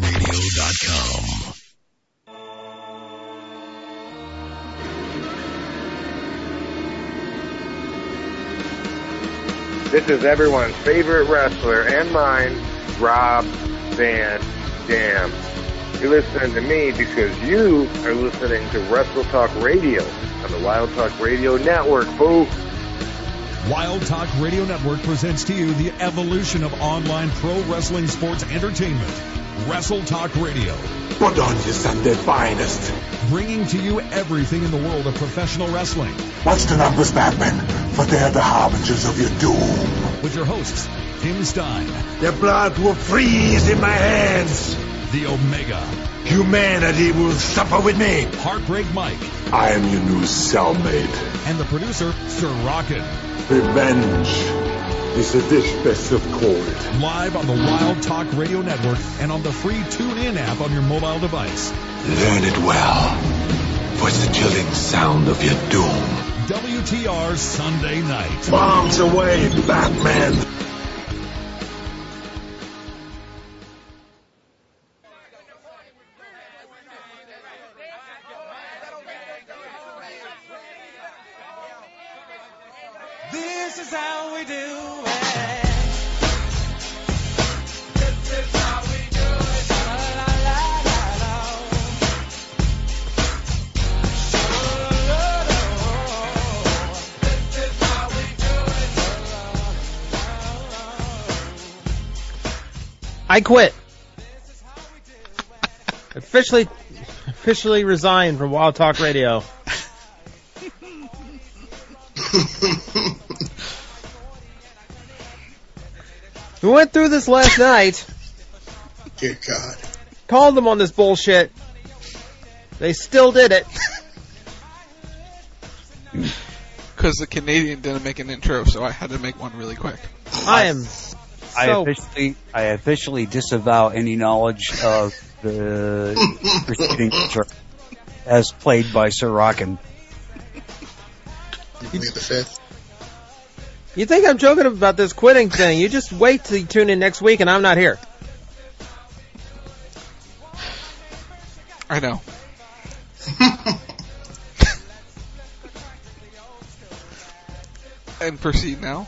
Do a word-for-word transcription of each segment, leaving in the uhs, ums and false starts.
radio dot com. This is everyone's favorite wrestler and mine, Rob Van Dam. You're listening to me because you are listening to Wrestle Talk Radio on the Wild Talk Radio Network, folks. Wild Talk Radio Network presents to you the evolution of online pro wrestling sports entertainment. Wrestle Talk Radio. Put on your Sunday finest. Bringing to you everything in the world of professional wrestling. Watch the numbers, Batman, for they're the harbingers of your doom. With your hosts, Tim Stein. Their blood will freeze in my hands. The Omega. Humanity will suffer with me. Heartbreak Mike. I am your new cellmate. And the producer, Sir Rockin'. Revenge is a dish best of cold. Live on the Wild Talk Radio Network and on the free TuneIn app on your mobile device. Learn it well, for it's the chilling sound of your doom. W T R Sunday Night. Bombs away, Batman. This is how we do it. This is how we do it. La, la, la, la, la. This is how we do it. I quit. Officially, officially resigned from Wild Talk Radio. We went through this last night. Dear God. Called them on this bullshit. They still did it. Because the Canadian didn't make an intro, so I had to make one really quick. I am so... I officially, I officially disavow any knowledge of the preceding intro as played by Sir Rockin'. You plead the fifth. You think I'm joking about this quitting thing? You just wait till you tune in next week and I'm not here. I know. And proceed now.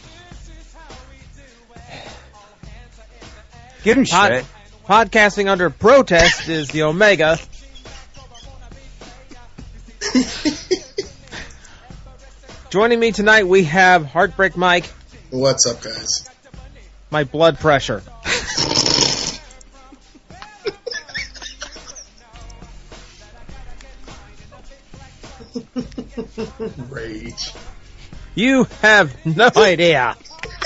Get him Pod- shit. Podcasting under protest is the Omega. Joining me tonight, we have Heartbreak Mike. What's up, guys? My blood pressure. Rage. You have no idea.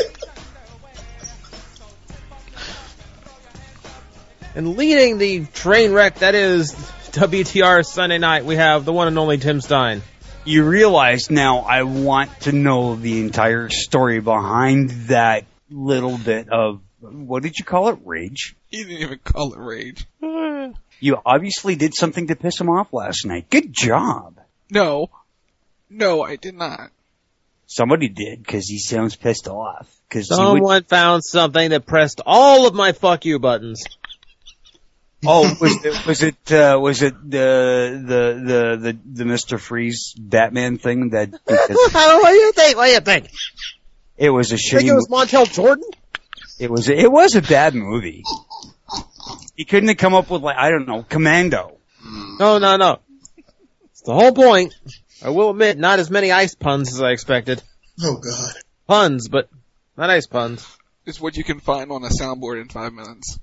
And leading the train wreck that is W T R Sunday Night, we have the one and only Tim Stein. You realize now I want to know the entire story behind that little bit of, what did you call it, rage? You didn't even call it rage. You obviously did something to piss him off last night. Good job. No. No, I did not. Somebody did, because he sounds pissed off. Cause Someone would... found something that pressed all of my fuck you buttons. Oh, was it, was it, uh, was it the, the, the, the, the Mister Freeze Batman thing that, What do you think? What do you think? It was a You shitty, think it was Montel Jordan? it was, it was a bad movie. He couldn't have come up with, like, I don't know, Commando. No, no, no. It's the whole point. I will admit, not as many ice puns as I expected. Oh, God. Puns, but not ice puns. It's what you can find on a soundboard in five minutes.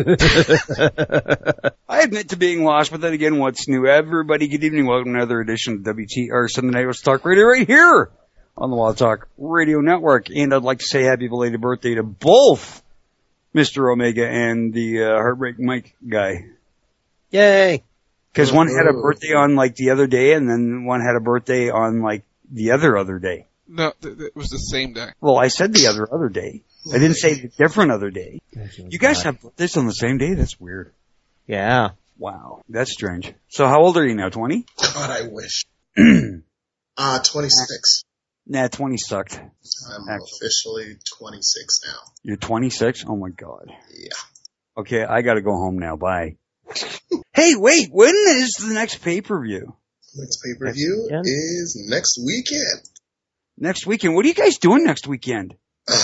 I admit to being lost, but then again, what's new? Everybody, good evening. Welcome to another edition of W T R Sunday Night Wrestle Talk Radio right here on the Wild Talk Radio Network. And I'd like to say happy belated birthday to both Mister Omega and the uh, Heartbreak Mike guy. Yay. Because one had a birthday on like the other day, and then one had a birthday on like the other other day. No, th- th- it was the same day. Well, I said the other other day. I didn't say the different other day. You guys have this on the same day? That's weird. Yeah. Wow. That's strange. So how old are you now? twenty? God, I wish. uh, twenty-six. Nah, twenty sucked. I'm Actually. officially twenty-six now. You're twenty-six? Oh my god. Yeah. Okay, I gotta go home now. Bye. Hey, wait, when is the next pay-per-view? Next pay-per-view Next is next weekend. Next weekend. What are you guys doing next weekend?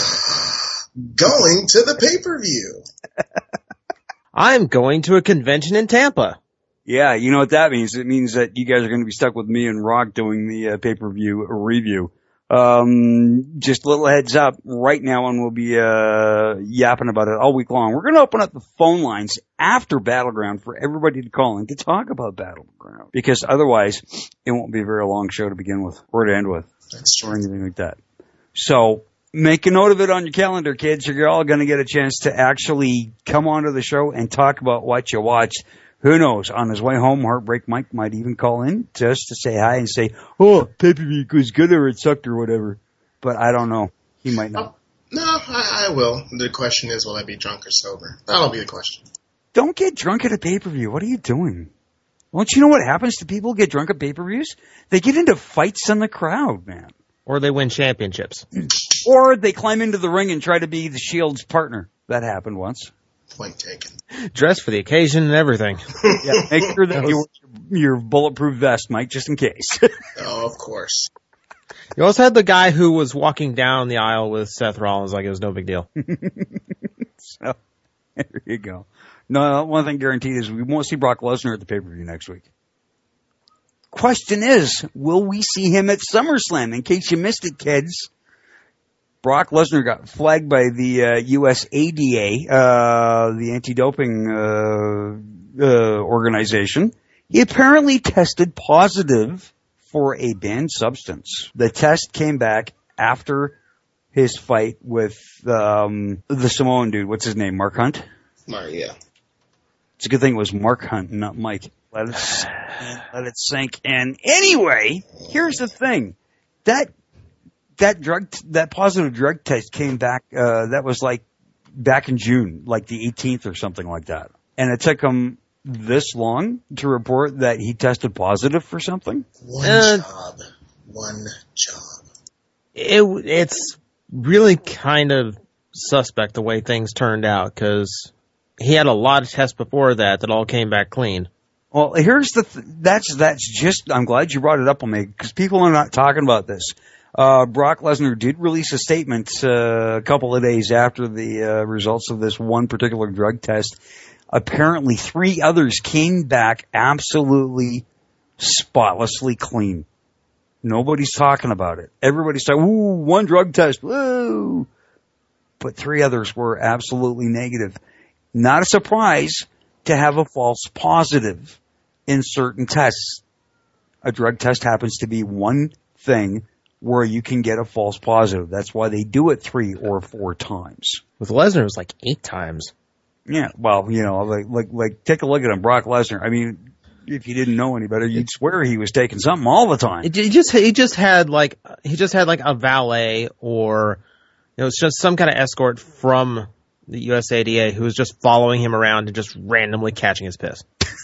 Going to the pay-per-view. I'm going to a convention in Tampa. Yeah, you know what that means? It means that you guys are going to be stuck with me and Rock doing the uh, pay-per-view review. Um, just a little heads up right now, and we'll be uh yapping about it all week long. We're going to open up the phone lines after Battleground for everybody to call in to talk about Battleground, because otherwise it won't be a very long show to begin with or to end with. That's Or true. anything like that. So make a note of it on your calendar, kids, or you're all going to get a chance to actually come onto the show and talk about what you watched. Who knows? On his way home, Heartbreak Mike might even call in just to say hi and say, oh, pay-per-view was good or it sucked or whatever. But I don't know. He might not. No, I, I will. The question is, will I be drunk or sober? That'll be the question. Don't get drunk at a pay-per-view. What are you doing? Don't you know what happens to people who get drunk at pay-per-views? They get into fights in the crowd, man. Or they win championships. Or they climb into the ring and try to be the Shield's partner. That happened once. Point taken. Dress for the occasion and everything. Yeah, make sure that you wear your bulletproof vest, Mike, just in case. Oh, of course. You also had the guy who was walking down the aisle with Seth Rollins like it was no big deal. So, there you go. No, one thing guaranteed is we won't see Brock Lesnar at the pay-per-view next week. Question is, will we see him at SummerSlam? In case you missed it, kids, Brock Lesnar got flagged by the uh, U S A D A, uh, the anti-doping uh, uh, organization. He apparently tested positive for a banned substance. The test came back after his fight with um, the Samoan dude. What's his name? Mark Hunt? Mario. It's a good thing it was Mark Hunt and not Mike. Let it sink in, let it sink in. Anyway, here's the thing. That that drug that positive drug test came back uh that was like back in June, like the eighteenth or something like that. And it took him this long to report that he tested positive for something? One Uh, job. One job. It it's really kind of suspect the way things turned out, because he had a lot of tests before that that all came back clean. Well, here's the th- that's that's just I'm glad you brought it up on me, because people are not talking about this. Uh, Brock Lesnar did release a statement uh, a couple of days after the uh, results of this one particular drug test. Apparently, three others came back absolutely spotlessly clean. Nobody's talking about it. Everybody's saying, "Ooh, one drug test, woo!" But three others were absolutely negative. Not a surprise to have a false positive in certain tests. A drug test happens to be one thing where you can get a false positive. That's why they do it three or four times. With Lesnar, it was like eight times. Yeah, well, you know, like, like, like, take a look at him, Brock Lesnar. I mean, if you didn't know any better, you'd swear he was taking something all the time. It, he just he just had like he just had like a valet, or you know, it's just some kind of escort from the U S A D A who was just following him around and just randomly catching his piss.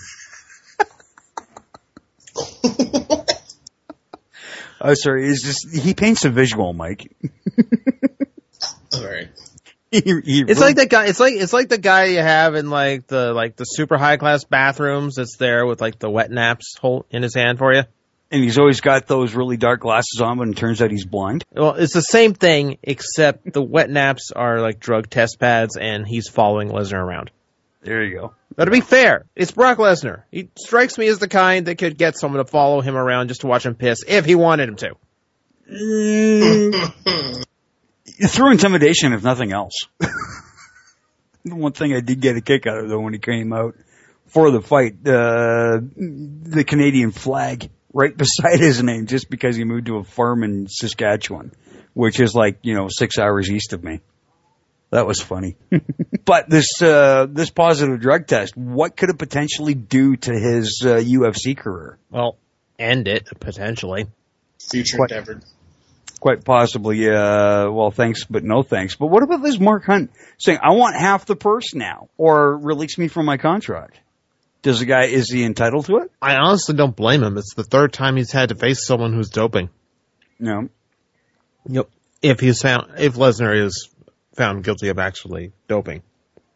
Oh, sorry, it's just he paints a visual, Mike. All right. he, he It's like that guy. It's like it's like the guy you have in like the like the super high class bathrooms that's there with like the wet naps hole in his hand for you. and he's always got those really dark glasses on, but it turns out he's blind. Well, it's the same thing, except the wet naps are like drug test pads, and he's following Lesnar around. There you go. Now, to be fair, it's Brock Lesnar. He strikes me as the kind that could get someone to follow him around just to watch him piss if he wanted him to. Mm, through intimidation, if nothing else. The one thing I did get a kick out of, though, when he came out for the fight, uh, the Canadian flag right beside his name, just because he moved to a farm in Saskatchewan, which is like, you know, six hours east of me. That was funny. But this uh, this positive drug test, what could it potentially do to his uh, U F C career? Well, end it, potentially. Future Quite- endeavor. Quite possibly, uh, well, thanks, but no thanks. But what about this Mark Hunt saying, I want half the purse now, or release me from my contract? Does the guy, is he entitled to it? I honestly don't blame him. It's the third time he's had to face someone who's doping. No. Yep. If he's found, if Lesnar is found guilty of actually doping.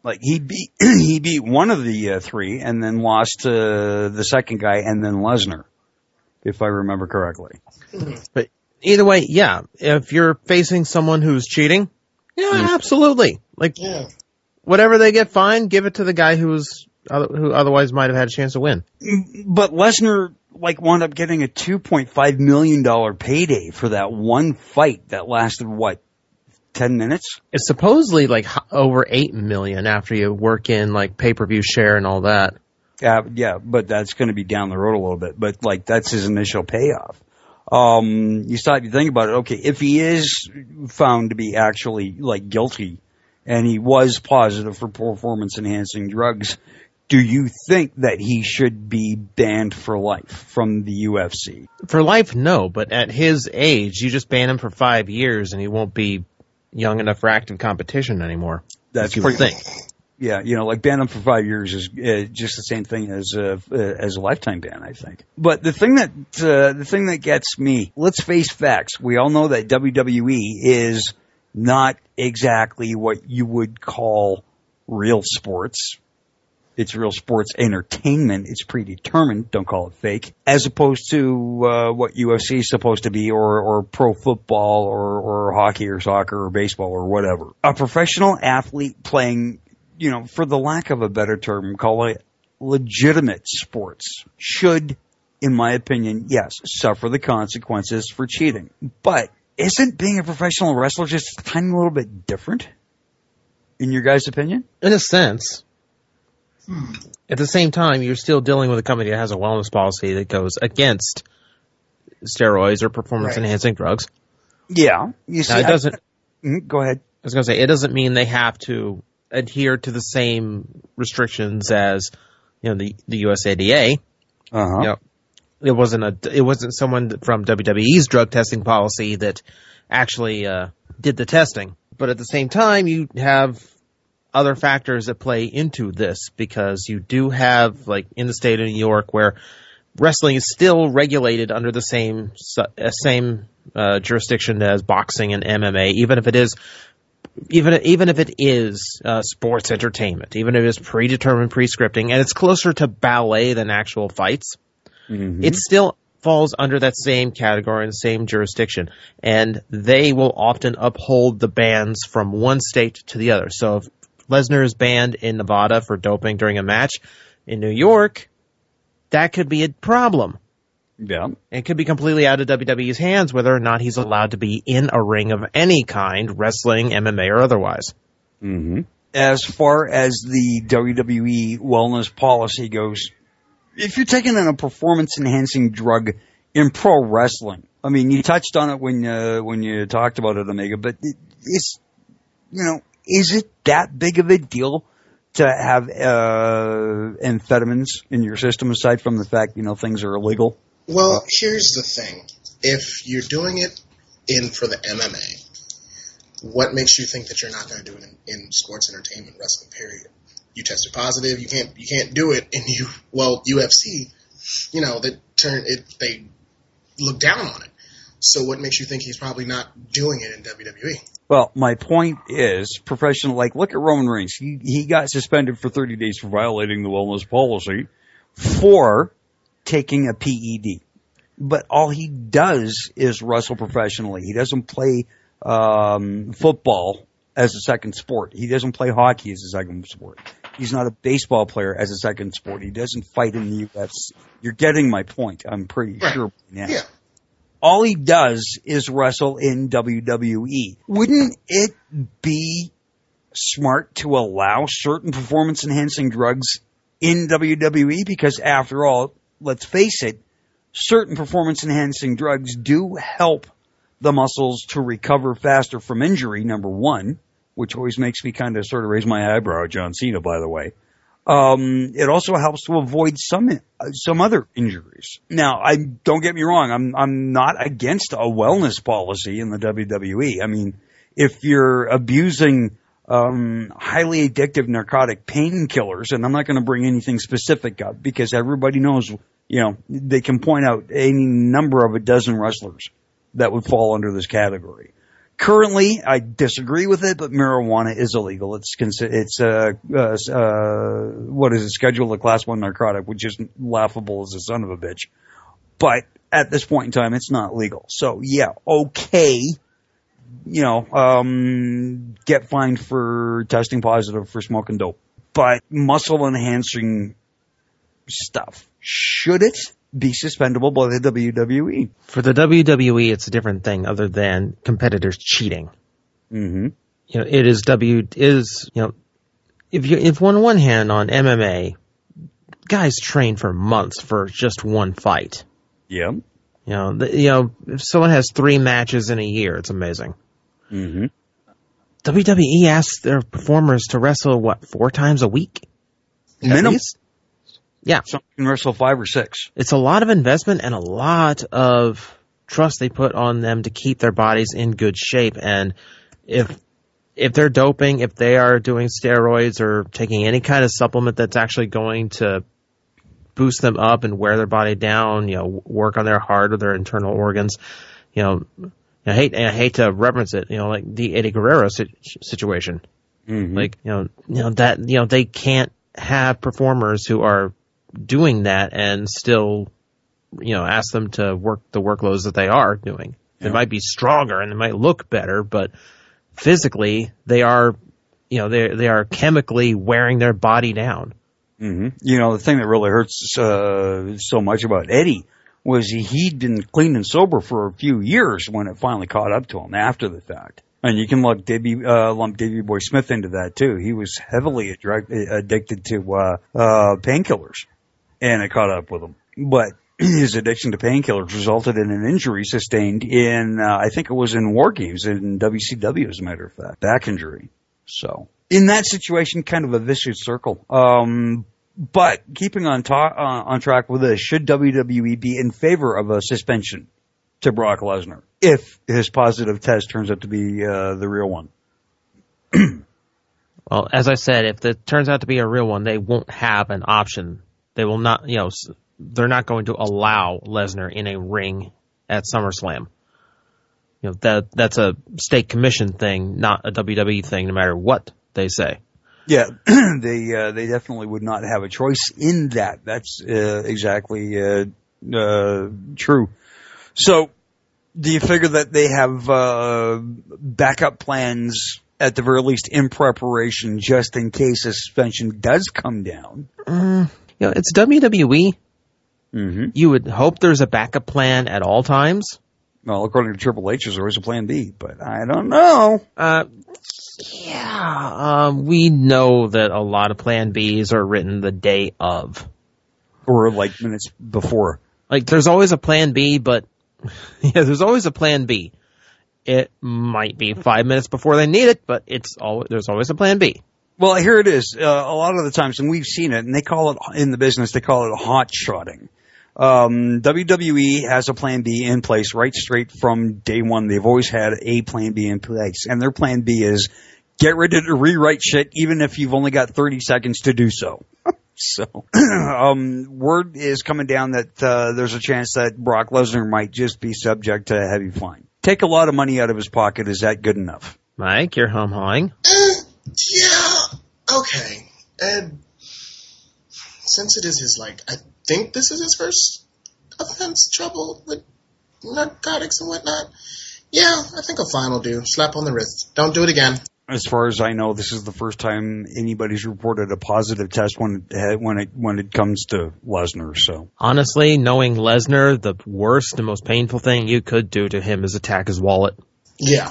Like he beat he beat one of the uh, three and then lost to the second guy and then Lesnar, if I remember correctly. But either way, yeah, if you're facing someone who's cheating, yeah, mm. absolutely. Like, Yeah. whatever they get fined, give it to the guy who's who otherwise might have had a chance to win. But Lesnar like wound up getting a two point five million dollars payday for that one fight that lasted what, ten minutes? It's supposedly like h- over eight million after you work in like pay-per-view share and all that. Yeah, yeah, but that's going to be down the road a little bit. But like that's his initial payoff. Um, you stop, you think about it. Okay, if he is found to be actually like guilty, and he was positive for performance-enhancing drugs, do you think that he should be banned for life from the U F C? For life, no. But at his age, you just ban him for five years, and he won't be young enough for active competition anymore. That's you pretty. would think. Yeah, you know, like ban him for five years is uh, just the same thing as a uh, as a lifetime ban, I think. But the thing that uh, the thing that gets me, let's face facts. We all know that W W E is not exactly what you would call real sports. It's real sports entertainment. It's predetermined. Don't call it fake. As opposed to uh, what U F C is supposed to be, or or pro football, or or hockey, or soccer, or baseball, or whatever. A professional athlete playing, you know, for the lack of a better term, call it legitimate sports, should, in my opinion, yes, suffer the consequences for cheating. But isn't being a professional wrestler just a tiny little bit different, in your guys' opinion? In a sense. Hmm. At the same time, you're still dealing with a company that has a wellness policy that goes against steroids or performance-enhancing right. drugs. Yeah. You see, now, it I, doesn't. I, go ahead. I was going to say, it doesn't mean they have to adhere to the same restrictions as, you know, the, the U S A D A. Uh-huh. You know, it wasn't a, it wasn't someone from W W E's drug testing policy that actually, uh, did the testing. But at the same time, you have other factors that play into this, because you do have, like, in the state of New York, where wrestling is still regulated under the same, uh, same, uh, jurisdiction as boxing and M M A, even if it is Even even if it is uh, sports entertainment, even if it is predetermined pre-scripting, and it's closer to ballet than actual fights, mm-hmm. it still falls under that same category and the same jurisdiction. And they will often uphold the bans from one state to the other. So if Lesnar is banned in Nevada for doping during a match, in New York, that could be a problem. Yeah. It could be completely out of W W E's hands whether or not he's allowed to be in a ring of any kind, wrestling, M M A, or otherwise. Mm-hmm. As far as the W W E wellness policy goes, if you're taking in a performance-enhancing drug in pro wrestling, I mean, you touched on it when uh, when you talked about it, Omega, but it, it's, you know, is it that big of a deal to have uh, amphetamines in your system, aside from the fact, you know, things are illegal? Well, here's the thing. If you're doing it in for the M M A, what makes you think that you're not going to do it in, in sports entertainment wrestling, period? You tested positive, you can't you can't do it in you well, U F C, you know, they turn it they look down on it. So what makes you think he's probably not doing it in W W E? Well, my point is, professional, like, look at Roman Reigns. He he got suspended for thirty days for violating the wellness policy for taking a P E D. But all he does is wrestle professionally. He doesn't play um, football as a second sport. He doesn't play hockey as a second sport. He's not a baseball player as a second sport. He doesn't fight in the U F C. You're getting my point, I'm pretty right. sure. Now. Yeah. All he does is wrestle in W W E. Wouldn't it be smart to allow certain performance-enhancing drugs in W W E? Because after all, let's face it, certain performance-enhancing drugs do help the muscles to recover faster from injury, number one, which always makes me kind of sort of raise my eyebrow at John Cena, by the way. Um, it also helps to avoid some uh, some other injuries. Now, I don't get me wrong, I'm I'm not against a wellness policy in the W W E. I mean, if you're abusing um highly addictive narcotic painkillers, and I'm not going to bring anything specific up because everybody knows, you know, they can point out any number of a dozen wrestlers that would fall under this category. Currently, I disagree with it, but marijuana is illegal. It's consi- it's uh, uh, uh, what is it? Scheduled a class one narcotic, which is laughable as a son of a bitch. But at this point in time, it's not legal. So yeah, okay, you know, um, get fined for testing positive for smoking dope. But muscle enhancing stuff, should it be suspendable by the W W E? For the W W E, it's a different thing other than competitors cheating. Mm-hmm. You know, it is W is you know, if you if on one hand on M M A, guys train for months for just one fight. Yeah. You know, the, you know, if someone has three matches in a year, it's amazing. Mm-hmm. W W E asks their performers to wrestle what four times a week, minimum. Yeah, some can wrestle five or six. It's a lot of investment and a lot of trust they put on them to keep their bodies in good shape. And if if they're doping, if they are doing steroids or taking any kind of supplement that's actually going to boost them up and wear their body down, you know, work on their heart or their internal organs, you know, I hate I hate to reference it, you know, like the Eddie Guerrero situation. Mm-hmm. Like, you know, you know that you know they can't have performers who are doing that and still, you know, ask them to work the workloads that they are doing. They yeah. might be stronger and they might look better, but physically they are, you know, they they are chemically wearing their body down. Mm-hmm. You know, the thing that really hurts uh, so much about Eddie was he, he'd been clean and sober for a few years when it finally caught up to him after the fact. And you can lump Davey, uh, lump Davey Boy Smith into that too. He was heavily addic- addicted to uh, uh, painkillers, and it caught up with him. But his addiction to painkillers resulted in an injury sustained in, uh, I think it was in War Games in W C W, as a matter of fact, back injury. So in that situation, kind of a vicious circle. Um, but keeping on ta- uh, on track with this, should W W E be in favor of a suspension to Brock Lesnar if his positive test turns out to be uh, the real one? Well, as I said, if it turns out to be a real one, they won't have an option. They will not, you know, they're not going to allow Lesnar in a ring at SummerSlam. You know, that that's a state commission thing, not a W W E thing, no matter what they say. Yeah, they uh, they definitely would not have a choice in that. That's uh, exactly uh, uh, true. So, do you figure that they have uh, backup plans at the very least in preparation, just in case a suspension does come down? Mm, you know, it's W W E. Mm-hmm. You would hope there's a backup plan at all times. Well, according to Triple H, there's always a plan B, but I don't know. Uh, yeah, um, we know that a lot of plan Bs are written the day of. Or like minutes before. Like, there's always a plan B, but yeah, there's always a plan B. It might be five minutes before they need it, but it's always, there's always a plan B. Well, here it is. Uh, a lot of the times, and we've seen it, and they call it, in the business, they call it hot shotting. Um, W W E has a plan B in place right straight from day one. They've always had a plan B in place, and their plan B is get ready to rewrite shit even if you've only got thirty seconds to do so. So, um, word is coming down that, uh, there's a chance that Brock Lesnar might just be subject to a heavy fine. Take a lot of money out of his pocket. Is that good enough? Mike, you're hum-hawing. Uh, yeah, okay. And since it is his, like, I think this is his first offense trouble with narcotics and whatnot, yeah, I think a fine will do. Slap on the wrist. Don't do it again. As far as I know, this is the first time anybody's reported a positive test when it, when it when it comes to Lesnar. So honestly, knowing Lesnar, the worst and most painful thing you could do to him is attack his wallet. Yeah,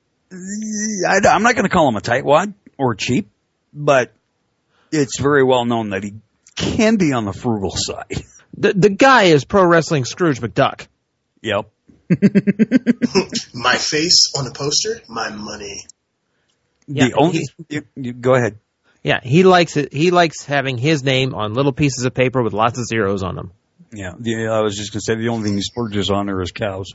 I, I'm not going to call him a tightwad or cheap, but it's very well known that he can be on the frugal side. The the guy is pro wrestling Scrooge McDuck. Yep. My face on a poster, my money. Yeah, the only he, you, you, go ahead. Yeah, he likes it. He likes having his name on little pieces of paper with lots of zeros on them. Yeah, the, I was just going to say the only thing he splurges on are his cows.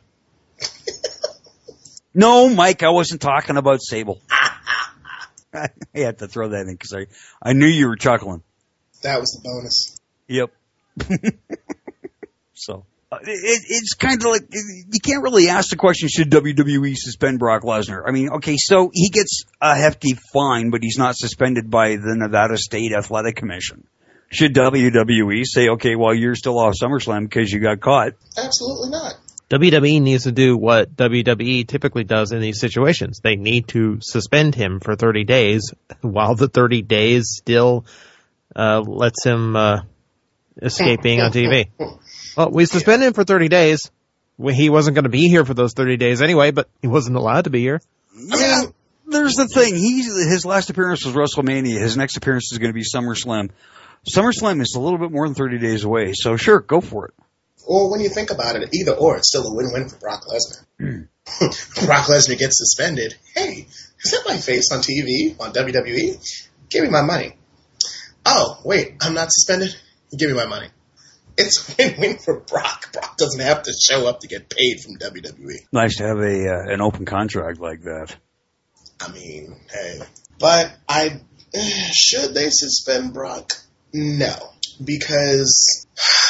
No, Mike, I wasn't talking about Sable. I had to throw that in because I, I knew you were chuckling. That was the bonus. Yep. So, It, it's kind of like, you can't really ask the question, should W W E suspend Brock Lesnar? I mean, okay, so he gets a hefty fine, but he's not suspended by the Nevada State Athletic Commission. Should W W E say, okay, well, you're still off SummerSlam because you got caught? Absolutely not. W W E needs to do what W W E typically does in these situations. They need to suspend him for thirty days while the thirty days still uh, lets him uh, escape being on T V. Well, we suspended him for thirty days. We, he wasn't going to be here for those thirty days anyway, but he wasn't allowed to be here. Yeah, there's the thing. He's, his last appearance was WrestleMania. His next appearance is going to be SummerSlam. SummerSlam is a little bit more than thirty days away, so sure, go for it. Well, when you think about it, either or, it's still a win-win for Brock Lesnar. Mm. Brock Lesnar gets suspended. Hey, is that my face on T V, on W W E? Give me my money. Oh, wait, I'm not suspended? Give me my money. It's a win-win for Brock. Brock doesn't have to show up to get paid from W W E. Nice to have a uh, an open contract like that. I mean, hey. But I should they suspend Brock? No, because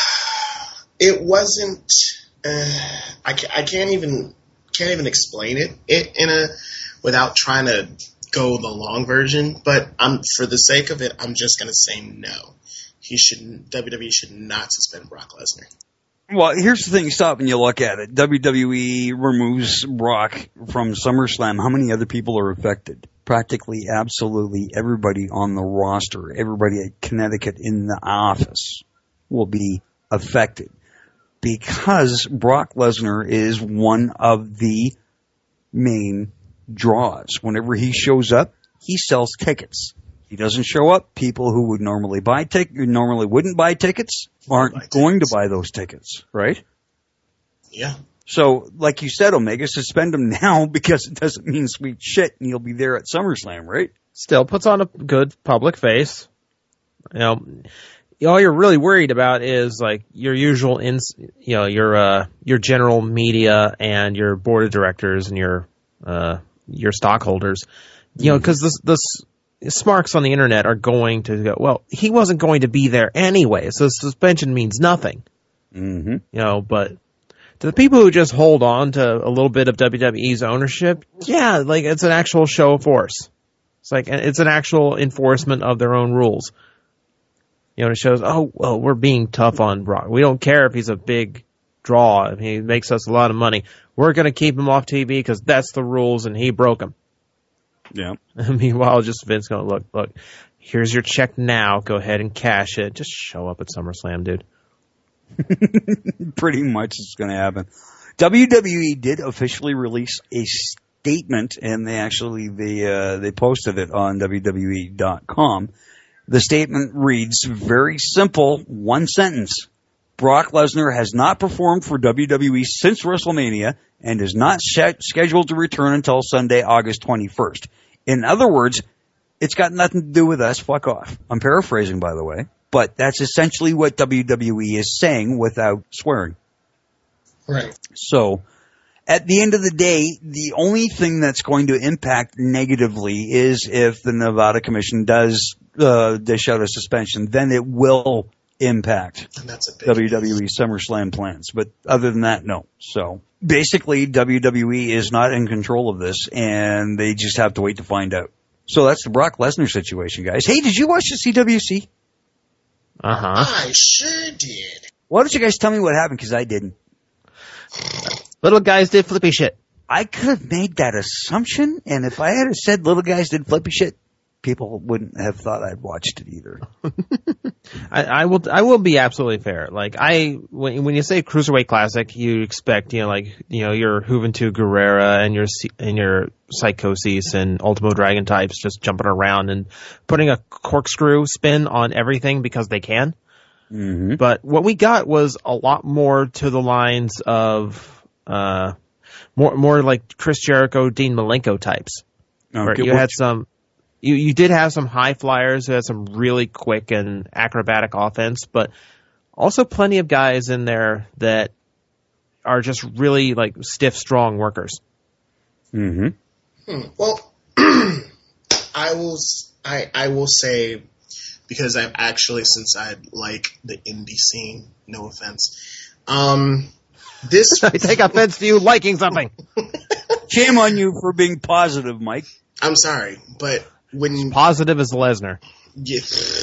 it wasn't. Uh, I, I can't even can't even explain it, it in a without trying to go the long version. But I'm for the sake of it, I'm just gonna say no. He should W W E should not suspend Brock Lesnar. Well, here's the thing. Stop and you look at it. W W E removes Brock from SummerSlam. How many other people are affected? Practically absolutely everybody on the roster, everybody at Connecticut in the office will be affected because Brock Lesnar is one of the main draws. Whenever he shows up, he sells tickets. He doesn't show up. People who would normally buy tic- normally wouldn't buy tickets aren't buy going tickets. to buy those tickets, right? Yeah. So, like you said, Omega, suspend him now because it doesn't mean sweet shit and he'll be there at SummerSlam, right? Still puts on a good public face. You know, all you're really worried about is like your usual, ins, you know, your uh, your general media and your board of directors and your uh, your stockholders. You know, because this this smarks on the internet are going to go, well, he wasn't going to be there anyway, so suspension means nothing. Mm-hmm. You know, but to the people who just hold on to a little bit of W W E's ownership, yeah, like it's an actual show of force. It's like it's an actual enforcement of their own rules. You know, it shows, oh, well, we're being tough on Brock. We don't care if he's a big draw, if he makes us a lot of money. We're going to keep him off T V because that's the rules and he broke them. Yeah. Meanwhile, just Vince going, look, look, here's your check now. Go ahead and cash it. Just show up at SummerSlam, dude. Pretty much it's going to happen. W W E did officially release a statement, and they actually they uh, they posted it on W W E dot com. The statement reads, very simple, one sentence. Brock Lesnar has not performed for W W E since WrestleMania and is not set, scheduled to return until Sunday, August twenty-first. In other words, it's got nothing to do with us. Fuck off. I'm paraphrasing, by the way. But that's essentially what W W E is saying without swearing. Right. So, at the end of the day, the only thing that's going to impact negatively is if the Nevada Commission does uh, dish out a suspension, then it will impact and that's a big W W E SummerSlam plans. But other than that, no. So, basically, W W E is not in control of this, and they just have to wait to find out. So that's the Brock Lesnar situation, guys. Hey, did you watch the C W C? Uh-huh. I sure did. Why don't you guys tell me what happened, because I didn't. Little guys did flippy shit. I could have made that assumption, and if I had said little guys did flippy shit, people wouldn't have thought I'd watched it either. I, I will. I will be absolutely fair. Like I, when when you say Cruiserweight Classic, you expect you know like you know your Juventud Guerrera and your and your Psychosis and Ultimo Dragon types just jumping around and putting a corkscrew spin on everything because they can. Mm-hmm. But what we got was a lot more to the lines of uh, more more like Chris Jericho, Dean Malenko types. Okay, where you what- had some. You you did have some high flyers who had some really quick and acrobatic offense, but also plenty of guys in there that are just really like stiff, strong workers. Mm-hmm. Hmm. Well, I will. I I will say, because I've actually, since I like the indie scene, no offense, Um, this I take offense to you liking something. Shame on you for being positive, Mike. I'm sorry, but when you Positive as Lesnar. yeah.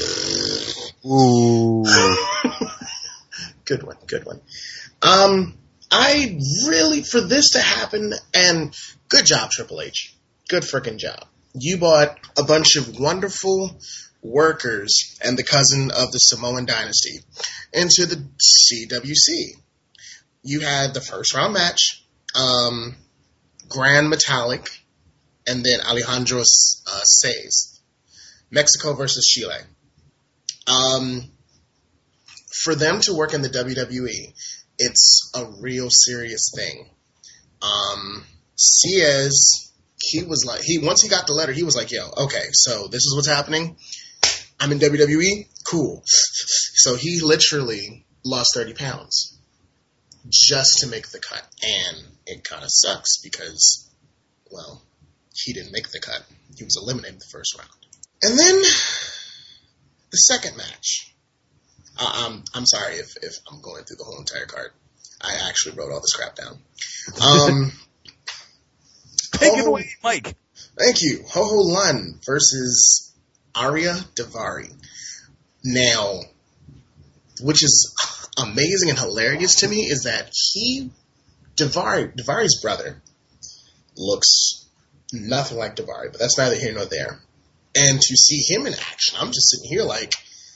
Ooh. Good one, good one. Um, I really, for this to happen, and good job, Triple H. Good freaking job. You bought a bunch of wonderful workers and the cousin of the Samoan dynasty into the C W C. You had the first round match, um, Grand Metallic, and then Alejandro uh, Says. Mexico versus Chile. Um, for them to work in the W W E, it's a real serious thing. Um, Ciaz, he was like, he once he got the letter, he was like, yo, okay, so this is what's happening. I'm in W W E? Cool. So he literally lost thirty pounds just to make the cut. And it kind of sucks because, well, he didn't make the cut. He was eliminated the first round. And then the second match. Uh, I'm, I'm sorry if, if I'm going through the whole entire card. I actually wrote all this crap down. Um, Take it away, Mike. Thank you. Ho Ho Lun versus Arya Daivari. Now, which is amazing and hilarious to me, is that he, Daivari, Daivari's brother, looks nothing like Daivari, but that's neither here nor there. And to see him in action, I'm just sitting here like,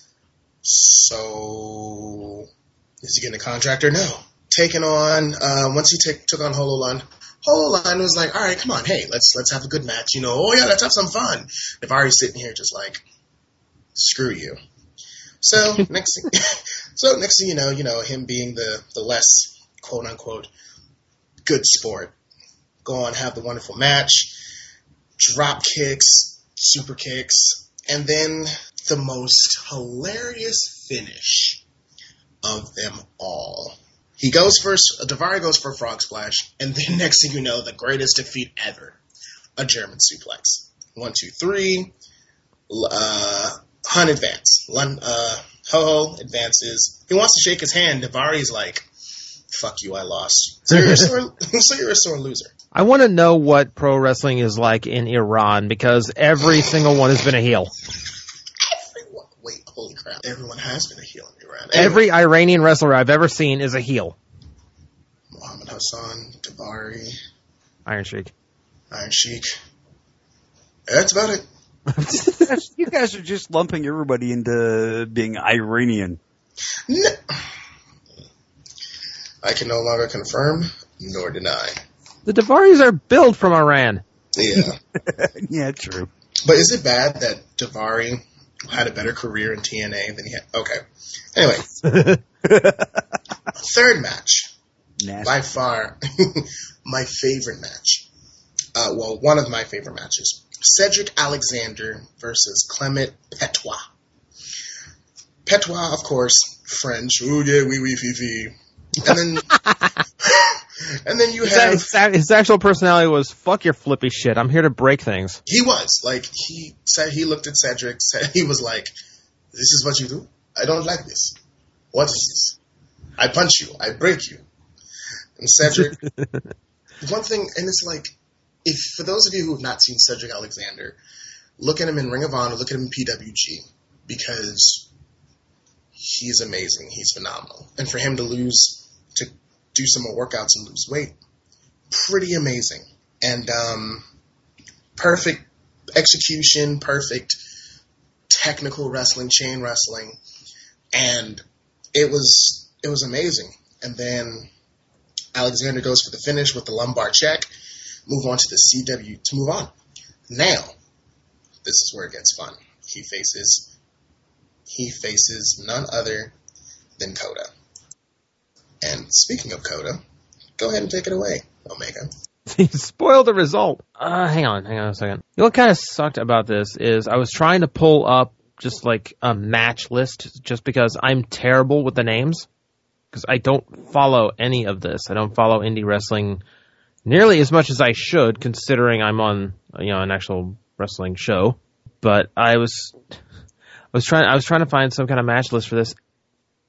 so is he getting a contract or no? Taking on, uh, once he take, took on Hololun, Hololun was like, all right, come on, hey, let's let's have a good match. You know, oh yeah, let's have some fun. Daivari's sitting here just like, screw you. So next thing, so next thing you know, you know, him being the, the less quote unquote good sport, go on, have the wonderful match, drop kicks, super kicks, and then the most hilarious finish of them all. He goes first, Daivari goes for a frog splash, and then next thing you know, the greatest defeat ever, a German suplex. One, two, three, uh, Hun advance. Lun, uh, Ho-Ho advances. He wants to shake his hand. Daivari's like, fuck you, I lost. So you're a sore, so you're a sore loser. I want to know what pro wrestling is like in Iran, because every single one has been a heel. Everyone, wait, holy crap. Everyone has been a heel in Iran. Every Iranian wrestler I've ever seen is a heel. Muhammad Hassan, Daivari, Iron Sheik. Iron Sheik. That's about it. You guys are just lumping everybody into being Iranian. No. I can no longer confirm nor deny. The Daivaris are built from Iran. Yeah. Yeah, true. But is it bad that Daivari had a better career in T N A than he had? Okay. Anyway. Third match. Nasty. By far, my favorite match. Uh, well, one of my favorite matches. Cedric Alexander versus Clement Petois. Petois, of course, French. Oh yeah, oui, oui, fifi. And then, and then you his, have his, his actual personality was "fuck your flippy shit. I'm here to break things." He was like he said. He looked at Cedric. Said he was like, "This is what you do. I don't like this. What is this? I punch you. I break you." And Cedric, one thing, and it's like, if for those of you who have not seen Cedric Alexander, look at him in Ring of Honor. Look at him in P W G, because he's amazing. He's phenomenal. And for him to lose, to do some more workouts and lose weight, pretty amazing. And um, perfect execution, perfect technical wrestling, chain wrestling, and it was it was amazing. And then Alexander goes for the finish with the lumbar check, move on to the C W to move on. Now, this is where it gets fun. He faces he faces none other than Kota. And speaking of Kota, go ahead and take it away, Omega. He spoiled the result. Uh, hang on, hang on a second. You know what kind of sucked about this is I was trying to pull up just like a match list just because I'm terrible with the names. Because I don't follow any of this. I don't follow indie wrestling nearly as much as I should, considering I'm on, you know, an actual wrestling show. But I was, I was trying, I was trying to find some kind of match list for this,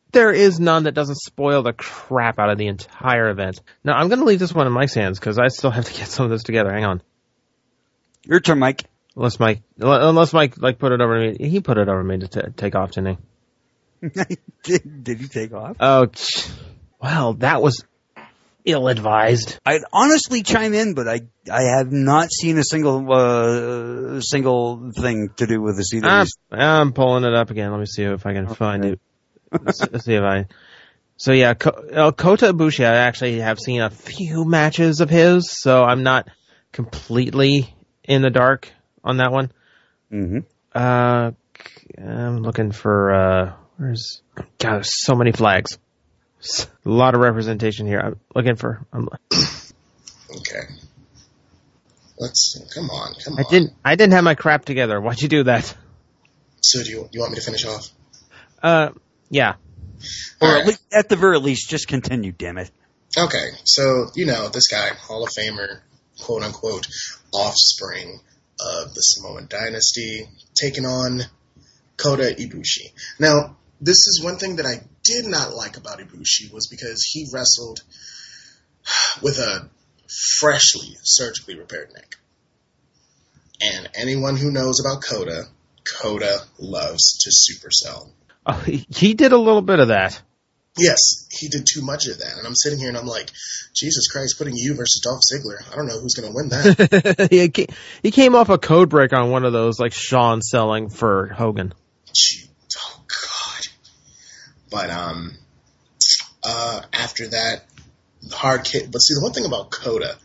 there is none that doesn't spoil the crap out of the entire event. Now, I'm going to leave this one in Mike's hands because I still have to get some of this together. Hang on. Your turn, Mike. Unless Mike, unless Mike like put it over to me. He put it over to me to t- take off, didn't he? did, did he take off? Oh, well, that was ill-advised. I'd honestly chime in, but I I have not seen a single uh, single thing to do with the C W. I'm, I'm pulling it up again. Let me see if I can okay. find it. Let's, let's see if I. So yeah, Ko, uh, Kota Ibushi. I actually have seen a few matches of his, so I'm not completely in the dark on that one. Mm-hmm. Uh, I'm looking for uh, where's God? There's so many flags. A lot of representation here. I'm looking for. I'm, okay. Let's come on, come on. I didn't. I didn't have my crap together. Why'd you do that? So do you, you want me to finish off? Uh, yeah. Or right. at, least, at the very least, just continue. Damn it. Okay, so you know this guy, Hall of Famer, quote unquote, offspring of the Samoan dynasty, taking on Kota Ibushi. Now, this is one thing that I did not like about Ibushi was because he wrestled with a freshly surgically repaired neck. And anyone who knows about Kota, Kota loves to supersell. Oh, he, he did a little bit of that. Yes, he did too much of that. And I'm sitting here and I'm like, Jesus Christ, putting you versus Dolph Ziggler. I don't know who's going to win that. he, came, he came off a code break on one of those, like Shawn selling for Hogan. Gee, oh, God. But um, uh, after that, hard kick. But see, the one thing about Kota,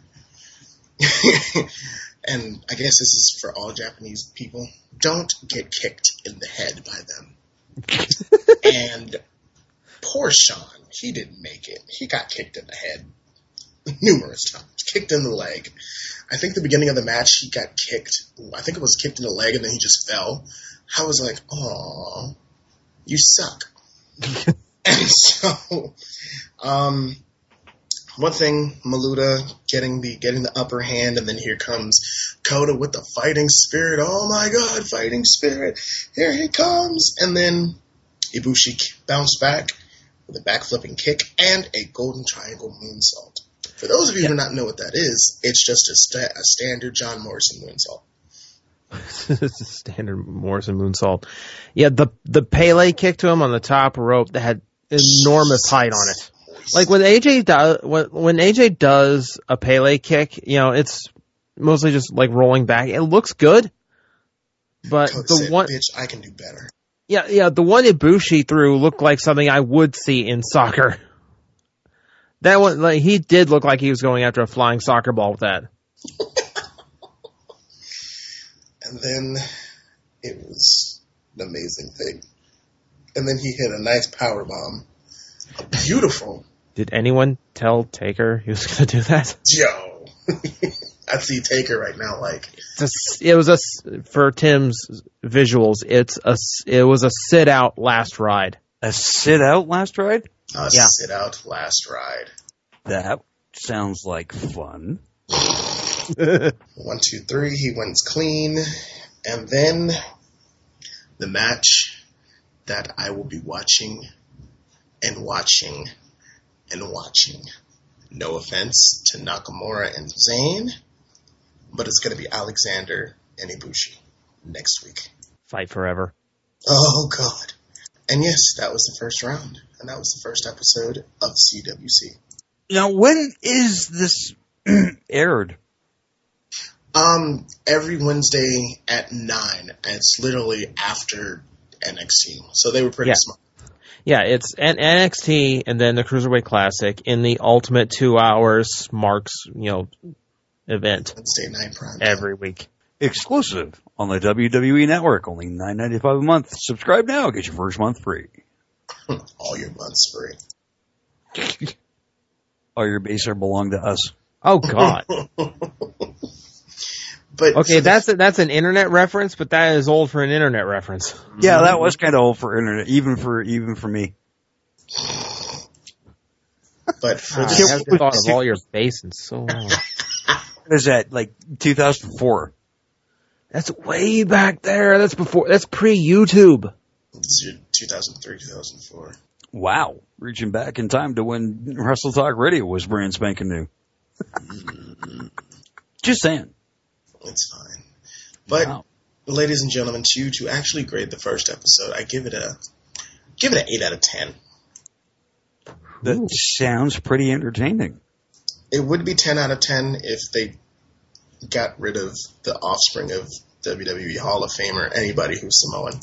and I guess this is for all Japanese people, don't get kicked in the head by them. And poor Shawn, he didn't make it. He got kicked in the head numerous times, kicked in the leg. I think the beginning of the match, he got kicked. I think it was kicked in the leg, and then he just fell. I was like, "Aw, you suck." And so, um, one thing, Maluta getting the getting the upper hand, and then here comes Kota with the fighting spirit. Oh my God, fighting spirit! Here he comes, and then Ibushi bounced back with a backflipping kick and a golden triangle moonsault. For those of you yeah. who do not know what that is, it's just a, sta- a standard John Morrison moonsault. It's a standard Morrison moonsault. Yeah, the the Pele kick to him on the top rope that had enormous height on it. Like when A J does when when A J does a Pele kick, you know, it's mostly just like rolling back. It looks good, but Kota the said, one, bitch, I can do better. Yeah, yeah, the one Ibushi threw looked like something I would see in soccer. That one, like, he did look like he was going after a flying soccer ball with that. And then it was an amazing thing. And then he hit a nice power bomb. A beautiful. Did anyone tell Taker he was going to do that? Yo. I see Taker right now, like. It's a, it was a, for Tim's visuals, it's a, it was a sit out last ride. A sit out last ride? A yeah. sit out last ride. That sounds like fun. One, two, three, he wins clean. And then the match that I will be watching and watching and watching. No offense to Nakamura and Zayn, but it's going to be Alexander and Ibushi next week. Fight forever. Oh, God. And yes, that was the first round, and that was the first episode of C W C. Now, when is this aired? Um, every Wednesday at nine, and it's literally after N X T, so they were pretty yeah. smart. Yeah, it's N X T and then the Cruiserweight Classic in the Ultimate Two Hours Marks, you know, event. Wednesday night prime every week. Exclusive on the W W E Network. Only nine ninety-five a month. Subscribe now. Get your first month free. All your months free. All your base are belong to us. Oh God. But okay, so that's a, that's an internet reference, but that is old for an internet reference. Yeah, that was kind of old for internet, even for even for me. But for I the haven't thought of all your base in so long. What is that? Like two thousand four? That's way back there. That's before. That's pre YouTube. It's two thousand three, two thousand four. Wow. Reaching back in time to when Wrestle Talk Radio was brand spanking new. Just saying. It's fine. But, Wow. ladies and gentlemen, to to actually grade the first episode, I give it a give it an eight out of ten. That Ooh. sounds pretty entertaining. It would be ten out of ten if they got rid of the offspring of W W E Hall of Famer, anybody who's Samoan.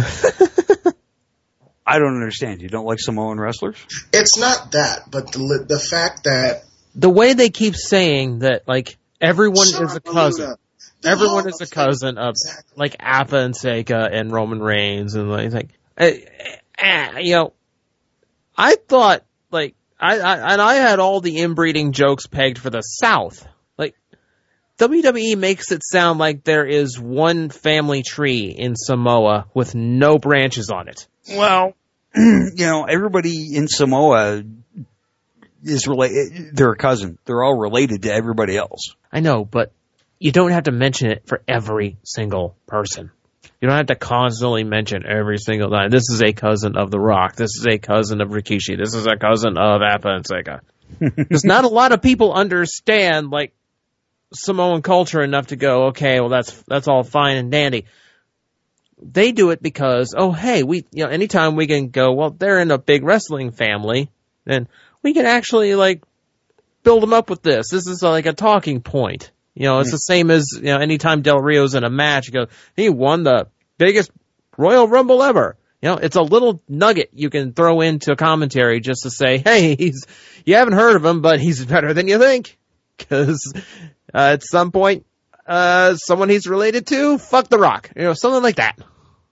I don't understand. You don't like Samoan wrestlers? It's not that, but the the fact that The way they keep saying that, like, everyone Shut is a up, cousin. Maluda. The Everyone Hall is a of Famer- cousin of, Exactly. like, Appa and Seika and Roman Reigns and like, like eh, eh, you know, I thought, like, I, I, and I had all the inbreeding jokes pegged for the South. Like, W W E makes it sound like there is one family tree in Samoa with no branches on it. Well, you know, everybody in Samoa is related. They're a cousin. They're all related to everybody else. I know, but you don't have to mention it for every single person. You don't have to constantly mention every single time. This is a cousin of The Rock. This is a cousin of Rikishi. This is a cousin of Appa and Seika. Because not a lot of people understand, like, Samoan culture enough to go, okay, well, that's that's all fine and dandy. They do it because, oh, hey, we, you know, anytime we can go, well, they're in a big wrestling family, then we can actually, like, build them up with this. This is like a talking point. You know, it's the same as, you know, anytime Del Rio's in a match, you go, he won the biggest Royal Rumble ever. You know, it's a little nugget you can throw into commentary just to say, hey, he's, you haven't heard of him, but he's better than you think. Cause, uh, at some point, uh, someone he's related to, fuck The Rock. You know, something like that.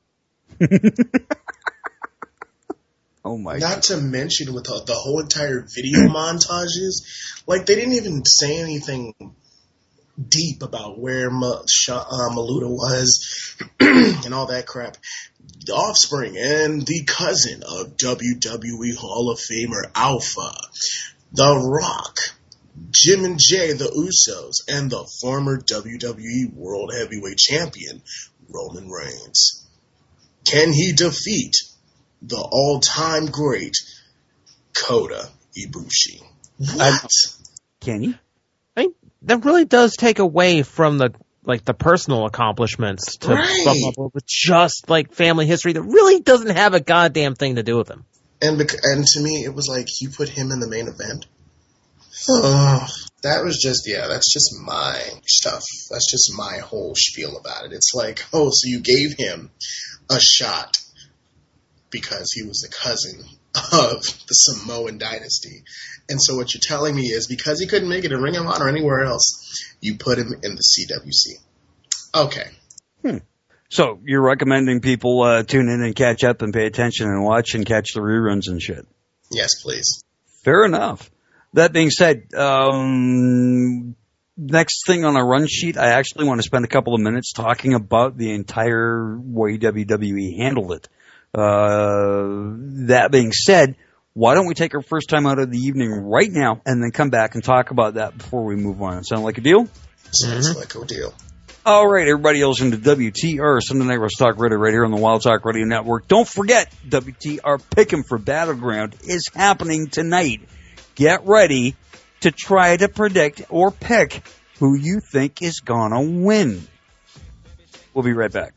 Oh my! Not to mention with the, the whole entire video montages, like they didn't even say anything deep about where Ma, Sha, uh, Maluda was and all that crap. The offspring and the cousin of W W E Hall of Famer Alpha, The Rock, Jim and Jay, the Usos, and the former W W E World Heavyweight Champion Roman Reigns. Can he defeat the all-time great Kota Ibushi? What? Can you? I mean, that really does take away from the, like, the personal accomplishments to Right. bump up with just, like, family history that really doesn't have a goddamn thing to do with him. And bec- and to me, it was like you put him in the main event. Oh, that was just, yeah, that's just my stuff. That's just my whole spiel about it. It's like, oh, so you gave him a shot because he was a cousin of the Samoan dynasty. And so what you're telling me is because he couldn't make it in Ring of Honor or anywhere else, you put him in the C W C. Okay. Hmm. So you're recommending people uh, tune in and catch up and pay attention and watch and catch the reruns and shit. Yes, please. Fair enough. That being said, um, next thing on our run sheet, I actually want to spend a couple of minutes talking about the entire way W W E handled it. Uh, that being said, why don't we take our first time out of the evening right now and then come back and talk about that before we move on? Sound like a deal? Sounds Mm-hmm. like a deal. All right, everybody else into W T R, Sunday Night Wrestle Talk Radio right here on the Wild Talk Radio Network. Don't forget, W T R Pick'em for Battleground is happening tonight. Get ready to try to predict or pick who you think is gonna win. We'll be right back.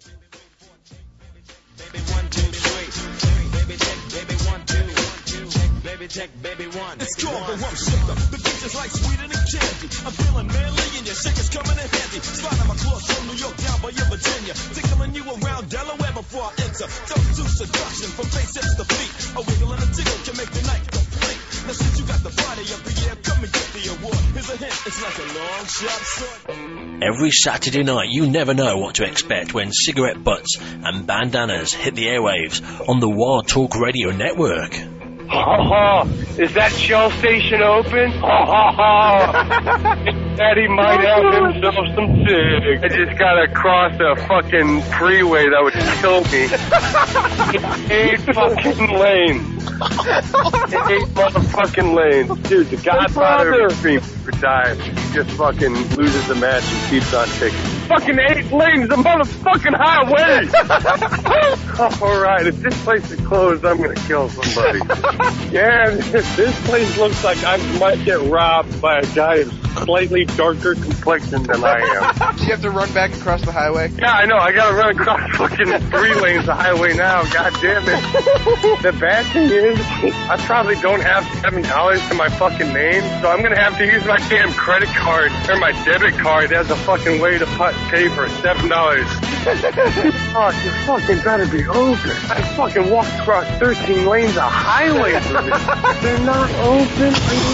It's called the Rump Shaker. The beat is like sweeter than candy. I'm feeling manly and your shaker's coming in handy. Sliding my claws from New York down by your Virginia. Tickling you around Delaware before I enter. Don't do seduction from face hips to feet. A wiggle and a tickle can make the night complete. Now since you got the body of the year, come and get the award. Here's a hint, it's like a long sharp sword. Every Saturday night, you never know what to expect when cigarette butts and bandanas hit the airwaves on the Wild Talk Radio Network. Ha ha! Is that Shell Station open? Ha ha ha! Daddy might have himself some cigs. I just gotta cross a fucking freeway that would kill me. Eight fucking lanes. Eight motherfucking lanes. Dude, the Godfather of Extreme for time just fucking loses the match and keeps on ticking. fucking eight lanes of motherfucking highway. All right, if this place is closed, I'm gonna kill somebody. Yeah, this place looks like I might get robbed by a guy of slightly darker complexion than I am. Do you have to run back across the highway? Yeah, I know. I gotta run across fucking three lanes of highway now. God damn it. The bad thing is, I probably don't have seven dollars to my fucking name, so I'm gonna have to use my damn credit card or my debit card as a fucking way to put, pay for seven dollars. Oh, you fucking better be open. I fucking walked across thirteen lanes of highway. They're not open.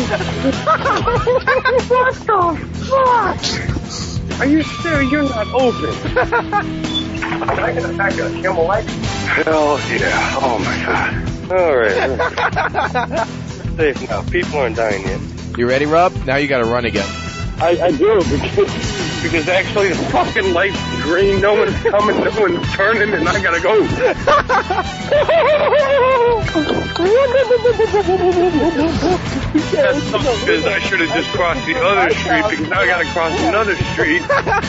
What the fuck? Are you sure you're not open? Can I get a pack of Camel Light? Hell yeah. Oh my god. Alright. Safe now. People aren't dying yet. You ready, Rob? Now you gotta run again. I, I do, because, because actually the fucking light's green, no one's coming, no one's turning, and I gotta go. That's something because I should have just crossed the other street, because now I gotta cross another street.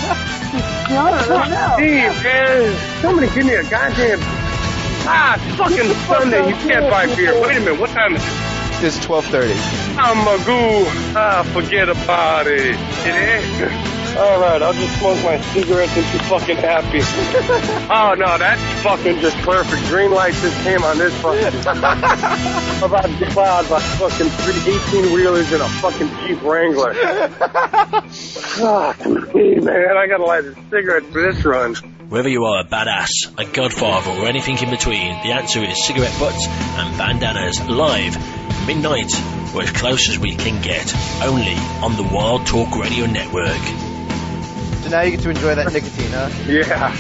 Steve, man, somebody give me a goddamn... Ah, it's fucking Sunday, you can't buy beer. Wait a minute, what time is it? It's twelve thirty. I'm a goo. Ah, forget about it. It is. Alright, I'll just smoke my cigarettes and be fucking happy. Oh no, that's fucking just perfect. Green light just came on this fucking... about to get plowed by fucking three eighteen-wheelers and a fucking Jeep Wrangler. Fuck me, man. I gotta light a cigarette for this run. Whether you are a badass, a godfather, or anything in between, the answer is cigarette butts and bandanas live, midnight, or as close as we can get, only on the Wild Talk Radio Network. So now you get to enjoy that nicotine, huh? Yeah.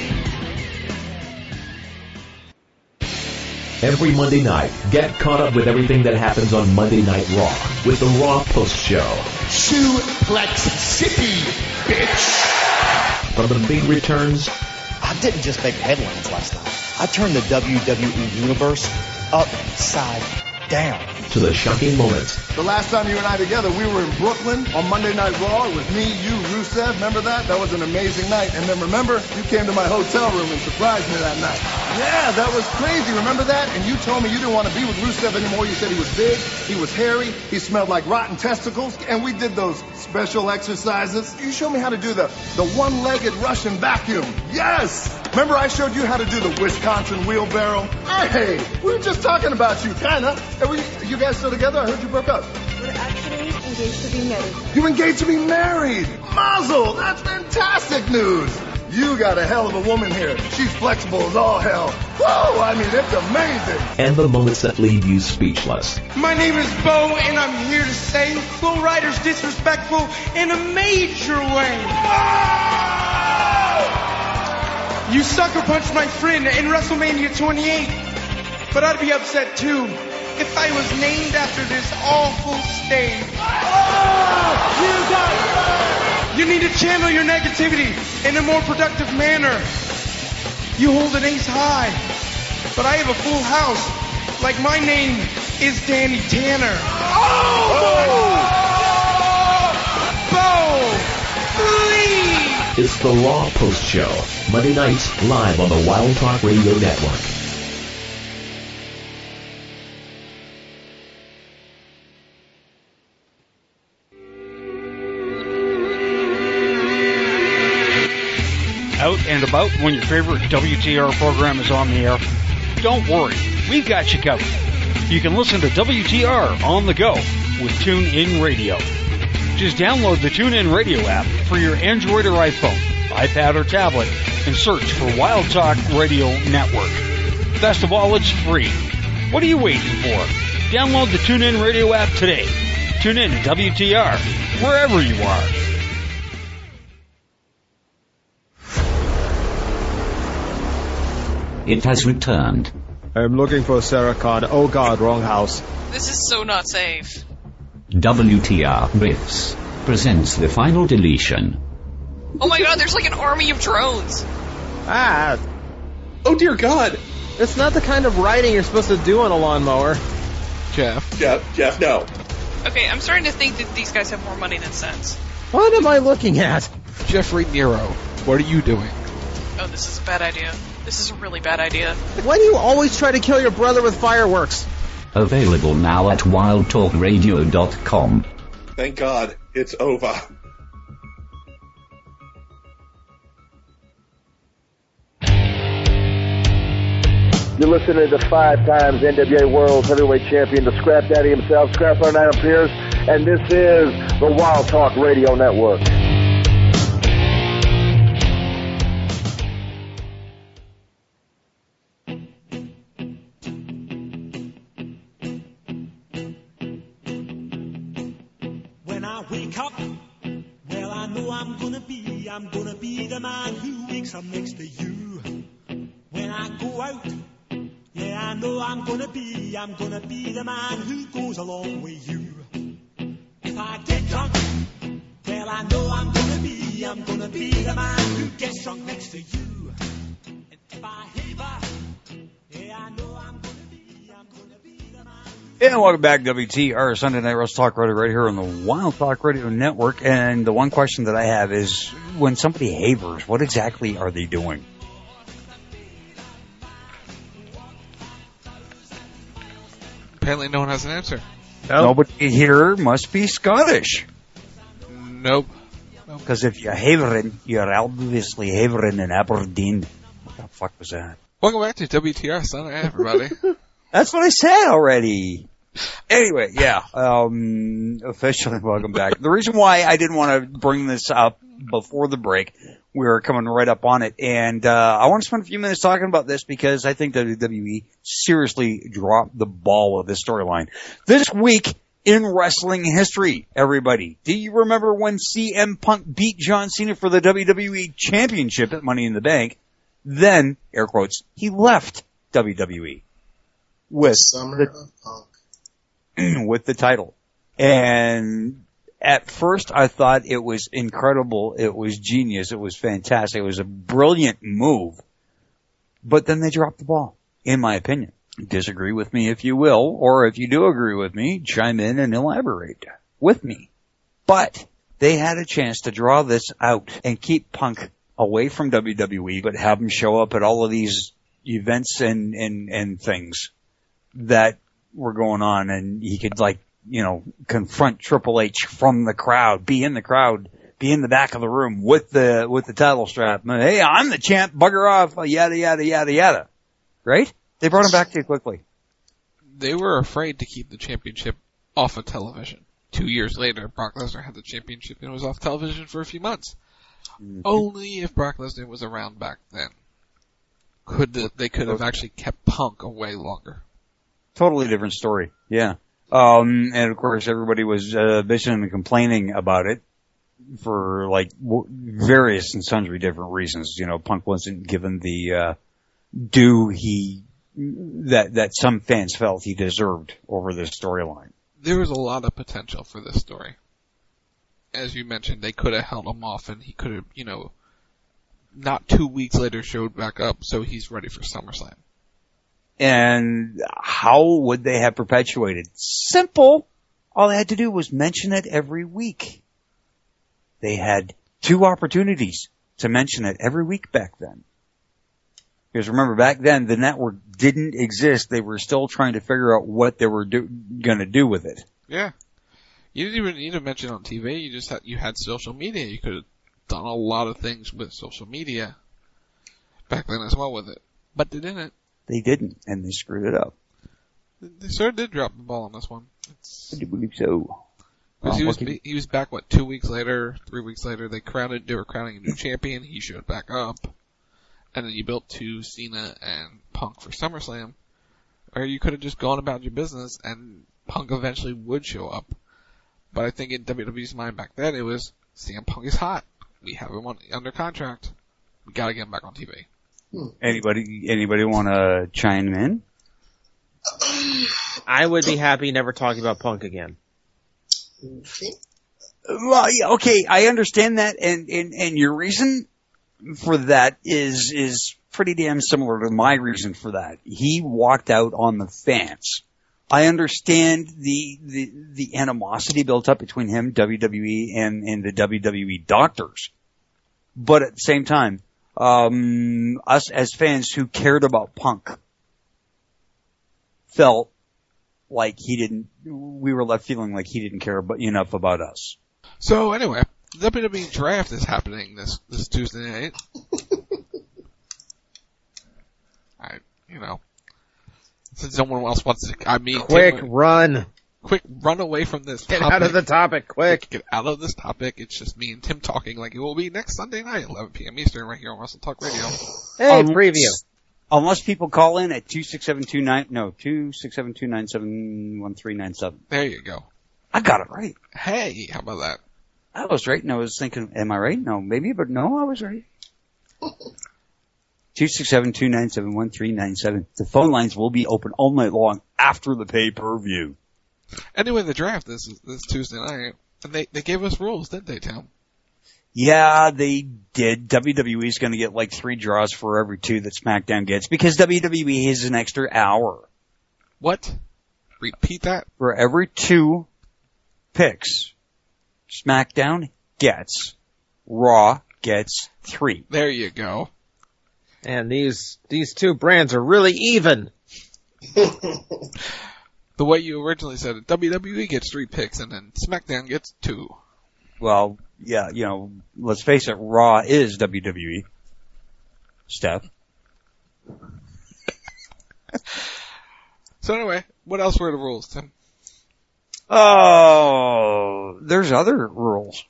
Every Monday night, get caught up with everything that happens on Monday Night Raw with the Raw Post Show. Suplex City, bitch! From the big returns... I didn't just make headlines last night. I turned the W W E Universe upside down. To the shocking moments. The last time you and I together, we were in Brooklyn on Monday Night Raw. It was me, you, Rusev. Remember that? That was an amazing night. And then remember, you came to my hotel room and surprised me that night. Yeah, that was crazy. Remember that? And you told me you didn't want to be with Rusev anymore. You said he was big, he was hairy, he smelled like rotten testicles. And we did those special exercises. You showed me how to do the, the one-legged Russian vacuum. Yes! Remember I showed you how to do the Wisconsin wheelbarrow? Hey, we were just talking about you, kinda. Are we, you guys still together? I heard you broke up. We're actually engaged to be married. You engaged to be married? Mazel! That's fantastic news! You got a hell of a woman here. She's flexible as all hell. Whoa! I mean, it's amazing. And the moments that leave you speechless. My name is Bo, and I'm here to say Flo Rida's disrespectful in a major way. Oh! You sucker punched my friend in WrestleMania twenty-eight, but I'd be upset too if I was named after this awful stage. Oh! You got it! You need to channel your negativity in a more productive manner. You hold an ace high, but I have a full house. Like my name is Danny Tanner. Oh! Bo! Please! It's the Raw Post Show, Monday nights live on the Wild Talk Radio Network. Out and about when your favorite W T R program is on the air? Don't worry, we've got you covered. You can listen to W T R on the go with TuneIn Radio. Just download the TuneIn Radio app for your Android or iPhone, iPad or tablet, and search for Wild Talk Radio Network. Best of all, it's free. What are you waiting for? Download the TuneIn Radio app today. Tune in to W T R, wherever you are. It has returned. I'm looking for Sarah Khan. Oh god, wrong house. This is so not safe. W T R Riffs presents the final deletion. Oh my god, there's like an army of drones. Ah. Oh dear god. It's not the kind of riding you're supposed to do on a lawnmower. Jeff. Jeff, Jeff, no. Okay, I'm starting to think that these guys have more money than sense. What am I looking at? Jeffrey Nero. what are you doing? Oh, this is a bad idea. This is a really bad idea. Why do you always try to kill your brother with fireworks? Available now at wild talk radio dot com. Thank God, it's over. You're listening to five times N W A World Heavyweight Champion, the Scrap Daddy himself, Scrapper Adam Pierce, and this is the Wild Talk Radio Network. When I wake up, well, I know I'm gonna be, I'm gonna be the man who wakes up next to you. When I go out, yeah, I know I'm gonna be, I'm gonna be the man who goes along with you. If I get drunk, well, I know I'm gonna be, I'm gonna be the man who gets drunk next to you. And if I haver, yeah, I know I'm gonna be, I'm gonna be the man. And welcome back to W T R Sunday Night Wrestle Talk Radio right here on the Wild Talk Radio Network. And the one question that I have is, when somebody havers, what exactly are they doing? Apparently no one has an answer. Nope. Nobody here must be Scottish. Nope. Because if you're havering, you're obviously havering in Aberdeen. What the fuck was that? Welcome back to W T R Sunday, everybody. That's what I said already. Anyway, yeah, um, officially welcome back. The reason why I didn't want to bring this up before the break, we were coming right up on it, and uh, I want to spend a few minutes talking about this because I think W W E seriously dropped the ball with this storyline. This week in wrestling history, everybody, do you remember when C M Punk beat John Cena for the W W E Championship at Money in the Bank? Then, air quotes, he left W W E with Summer the, of Punk. with the title. And at first I thought it was incredible. It was genius. It was fantastic. It was a brilliant move. But then they dropped the ball, in my opinion. Disagree with me if you will, or if you do agree with me, chime in and elaborate with me. But they had a chance to draw this out and keep Punk away from W W E, but have him show up at all of these events and, and, and things that were going on, and he could, like, you know, confront Triple H from the crowd, be in the crowd, be in the back of the room with the, with the title strap. Hey, I'm the champ, bugger off, yada, yada, yada, yada. Right? They brought him back too quickly. They were afraid to keep the championship off of television. Two years later, Brock Lesnar had the championship and it was off television for a few months. Mm-hmm. Only if Brock Lesnar was around back then could the, they could have actually kept Punk away longer. Totally different story. Yeah. Um, and of course everybody was, uh, bitching and complaining about it for, like, w- various and sundry different reasons. You know, Punk wasn't given the, uh, due he, that, that some fans felt he deserved over this storyline. There was a lot of potential for this story. As you mentioned, they could have held him off and he could have, you know, not two weeks later showed back up so he's ready for SummerSlam. And how would they have perpetuated? Simple. All they had to do was mention it every week. They had two opportunities to mention it every week back then. Because remember, back then, the network didn't exist. They were still trying to figure out what they were do- going to do with it. Yeah. You didn't even need to mention it on T V. You just had, you had social media. You could have done a lot of things with social media back then as well with it. But they didn't. They didn't, and they screwed it up. They sort of did drop the ball on this one. It's, I do believe so. Because Um, he was what can- he was back what two weeks later, three weeks later. They crowned they were crowning a new champion. He showed back up, and then you built to Cena and Punk for SummerSlam, or you could have just gone about your business, and Punk eventually would show up. But I think in W W E's mind back then, it was C M Punk is hot. We have him on, under contract. We got to get him back on T V. Anybody, anybody want to chime in? I would be happy never talking about Punk again. Well, yeah, okay, I understand that, and, and, and your reason for that is, is pretty damn similar to my reason for that. He walked out on the fans. I understand the, the, the animosity built up between him, W W E, and, and the W W E doctors. But at the same time, um, us as fans who cared about Punk felt like he didn't, we were left feeling like he didn't care about, enough about us. So anyway, the W W E draft is happening this, this Tuesday night. I, you know, since no one else wants to, I mean, quick take, run. Quick run away from this Get topic. out of the topic, quick. Get out of this topic. It's just me and Tim talking like it will be next Sunday night, eleven p.m. Eastern, right here on Wrestle Talk Radio. Hey, um, preview. Unless people call in at two six seven two nine, no, two six seven two nine seven one three nine seven. There you go. I got it right. Hey, how about that? I was right, and I was thinking, am I right? No, maybe, but no, I was right. two six seven two nine seven one three nine seven. The phone lines will be open all night long after the pay-per-view. Anyway, the draft this this Tuesday night, and they they gave us rules, didn't they, Tim? Yeah, they did. W W E is going to get like three draws for every two that SmackDown gets because W W E has an extra hour. What? Repeat that? For every two picks SmackDown gets, Raw gets three. There you go. And these these two brands are really even. The way you originally said it, W W E gets three picks and then SmackDown gets two. Well, yeah, you know, let's face it, Raw is W W E. Steph. So anyway, what else were the rules, Tim? Oh, there's other rules.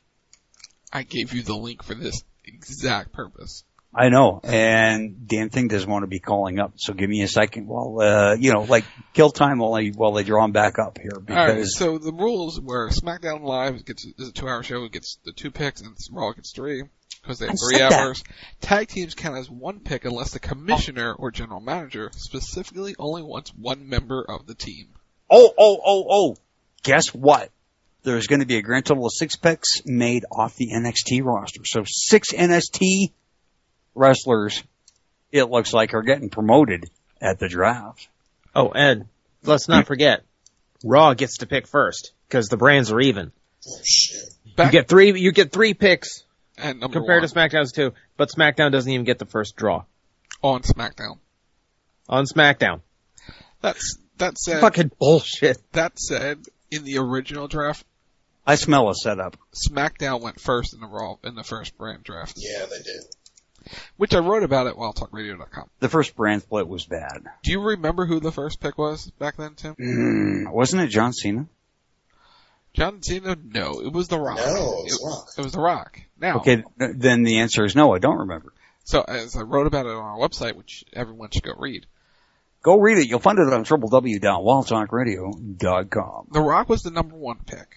I gave you the link for this exact purpose. I know, and damn thing doesn't want to be calling up. So give me a second while, uh, you know, like kill time while I while they draw him back up here. Because all right, so the rules were SmackDown Live gets is a two-hour show, it gets the two picks, and Raw gets three because they have I three said hours. That. Tag teams count as one pick unless the commissioner or general manager specifically only wants one member of the team. Oh, oh, oh, oh! Guess what? There's going to be a grand total of six picks made off the N X T roster. So six N X T wrestlers, it looks like, are getting promoted at the draft. Oh, and let's not forget, Raw gets to pick first because the brands are even. Oh shit! You get three. You get three picks and number compared one. to SmackDown's two, but SmackDown doesn't even get the first draw on SmackDown. On SmackDown. That's that said. Fucking bullshit. That said, in the original draft, I smell a setup. SmackDown went first in the Raw in the first brand draft. Yeah, they did. Which I wrote about at wild talk radio dot com. The first brand split was bad. Do you remember who the first pick was back then, Tim? Mm, wasn't it John Cena? John Cena? No, it was The Rock. No, it was it, The Rock. It was The Rock. Now. Okay, th- then the answer is no, I don't remember. So, as I wrote about it on our website, which everyone should go read. Go read it. You'll find it on w w w dot wild talk radio dot com. The Rock was the number one pick.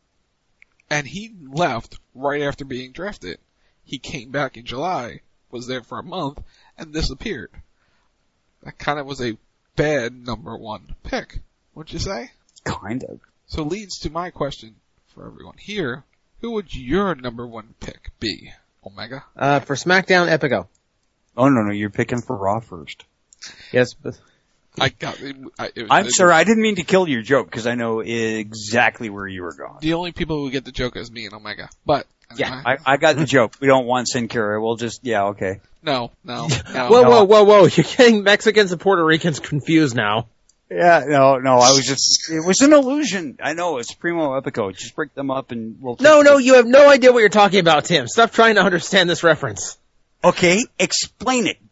And he left right after being drafted. He came back in July, was there for a month, and disappeared. That kind of was a bad number one pick, wouldn't you say? Kind of. So leads to my question for everyone here. Who would your number one pick be, Omega? Uh, for SmackDown, Epico. Oh, no, no, you're picking for Raw first. Yes, but... I got it. I, it was, I'm it, sorry, I didn't mean to kill your joke, because I know exactly where you were going. The only people who get the joke is me and Omega. But... Yeah, I, I got the joke. We don't want Sin Cara. We'll just, yeah, okay. No, no, no. Whoa, no. whoa, whoa, whoa. You're getting Mexicans and Puerto Ricans confused now. Yeah, no, no, I was just, it was an illusion. I know, it's Primo Epico. Just break them up and we'll... No, no, you have no idea what you're talking about, Tim. Stop trying to understand this reference. Okay, explain it.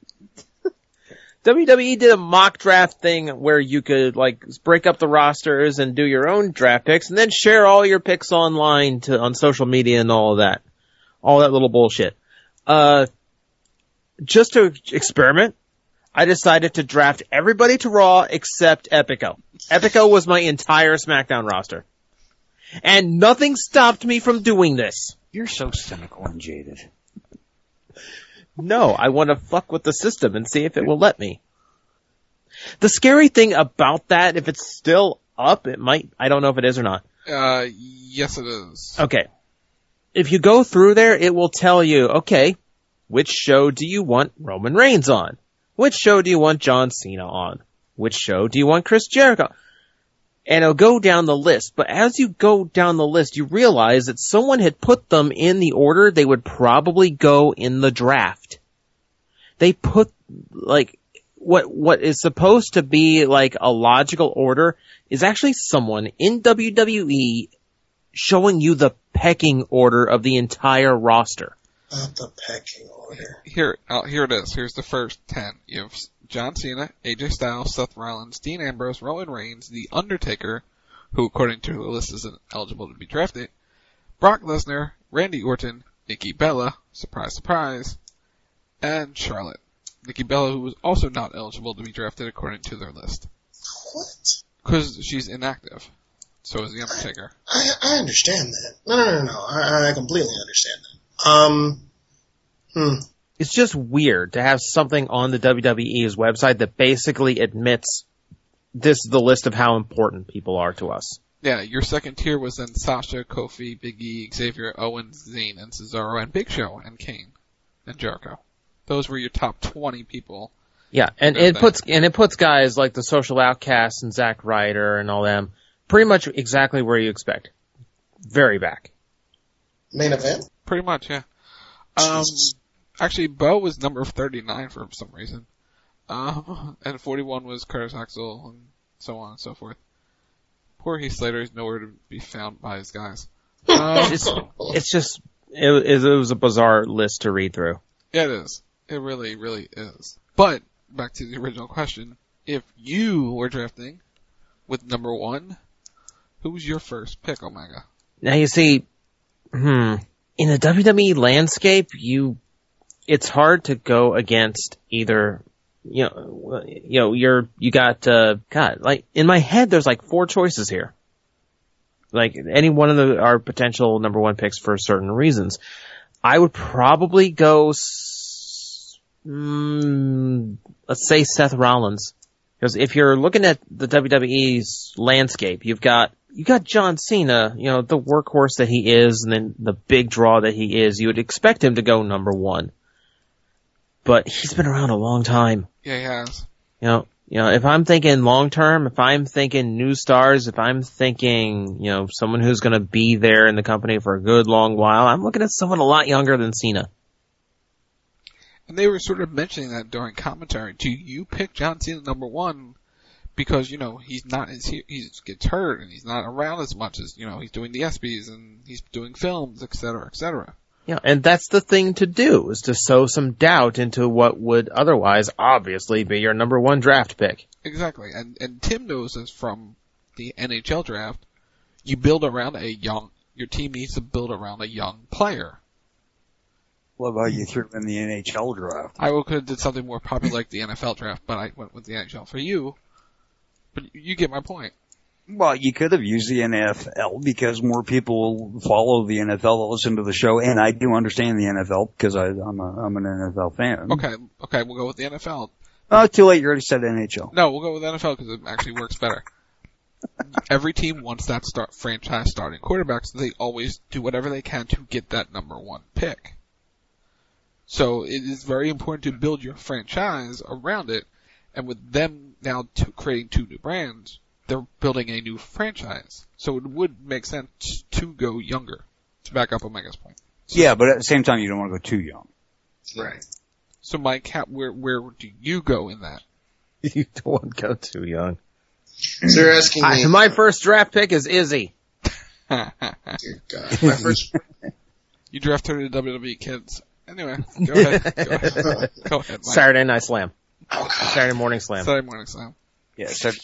W W E did a mock draft thing where you could, like, break up the rosters and do your own draft picks and then share all your picks online to, on social media and all of that. All that little bullshit. Uh, just to experiment, I decided to draft everybody to Raw except Epico. Epico was my entire SmackDown roster. And nothing stopped me from doing this. You're so cynical and jaded. No, I want to fuck with the system and see if it will let me. The scary thing about that, if it's still up, it might, I don't know if it is or not. Uh, yes it is. Okay. If you go through there, it will tell you, okay, which show do you want Roman Reigns on? Which show do you want John Cena on? Which show do you want Chris Jericho? And it'll go down the list. But as you go down the list, you realize that someone had put them in the order they would probably go in the draft. They put, like, what, what is supposed to be like a logical order is actually someone in W W E showing you the pecking order of the entire roster. Not the pecking order. Here, uh, here it is. Here's the first ten. You have John Cena, A J Styles, Seth Rollins, Dean Ambrose, Roman Reigns, The Undertaker, who according to the list isn't eligible to be drafted, Brock Lesnar, Randy Orton, Nikki Bella, surprise, surprise, and Charlotte. Nikki Bella, who was also not eligible to be drafted according to their list. What? Because she's inactive. So is The Undertaker. I, I understand that. No, no, no, no. I, I completely understand that. Um, hmm. It's just weird to have something on the W W E's website that basically admits this is the list of how important people are to us. Yeah, your second tier was then Sasha, Kofi, Big E, Xavier, Owens, Zayn, and Cesaro, and Big Show, and Kane, and Jericho. Those were your top twenty people. Yeah, and it puts and it puts guys like the Social Outcasts and Zack Ryder and all them pretty much exactly where you expect. Very back. Main event? Pretty much, yeah. Um, actually, Bo was number thirty-nine for some reason. Um, and forty-one was Curtis Axel, and so on and so forth. Poor Heath Slater is nowhere to be found by his guys. Um, it's, it's just, it, it was a bizarre list to read through. Yeah, it is. It really, really is. But, back to the original question, if you were drafting with number one, who was your first pick, Omega? Now you see, hmm, in the W W E landscape, you, it's hard to go against either, you know, you know, you're, you got, uh, God, like, in my head, there's like four choices here. Like, any one of the, our potential number one picks for certain reasons. I would probably go, s- mm, let's say Seth Rollins. Because if you're looking at the W W E's landscape, you've got, you got John Cena, you know, the workhorse that he is, and then the big draw that he is. You would expect him to go number one. But he's been around a long time. Yeah, he has. You know, you know, if I'm thinking long term, if I'm thinking new stars, if I'm thinking, you know, someone who's going to be there in the company for a good long while, I'm looking at someone a lot younger than Cena. And they were sort of mentioning that during commentary. Do you pick John Cena number one because, you know, he's not, he gets hurt and he's not around as much as, you know, he's doing the ESPYs and he's doing films, et cetera, et cetera. Yeah, and that's the thing to do, is to sow some doubt into what would otherwise obviously be your number one draft pick. Exactly. And, and Tim knows this from the N H L draft. You build around a young, your team needs to build around a young player. What about you threw in the N H L draft? I could have did something more popular like the N F L draft, but I went with the N H L for you. But you get my point. Well, you could have used the N F L because more people follow the N F L that listen to the show, and I do understand the N F L because I, I'm a, I'm an N F L fan. Okay, okay, we'll go with the N F L. Oh, too late. You already said N H L. No, we'll go with N F L because it actually works better. Every team wants that start franchise starting quarterback, so they always do whatever they can to get that number one pick. So it is very important to build your franchise around it, and with them now to creating two new brands, they're building a new franchise. So it would make sense to go younger, to back up Omega's point. So, yeah, but at the same time, you don't want to go too young. Right. So Mike, how, where where do you go in that? You don't want to go too young. So you're asking me. I, my first draft pick is Izzy. Dear God. My first. You drafted the W W E kids. Anyway, go ahead. Go ahead. Go ahead, Mike. Saturday Night Slam. Oh, God. Saturday Morning Slam. Saturday Morning Slam. Yeah. So,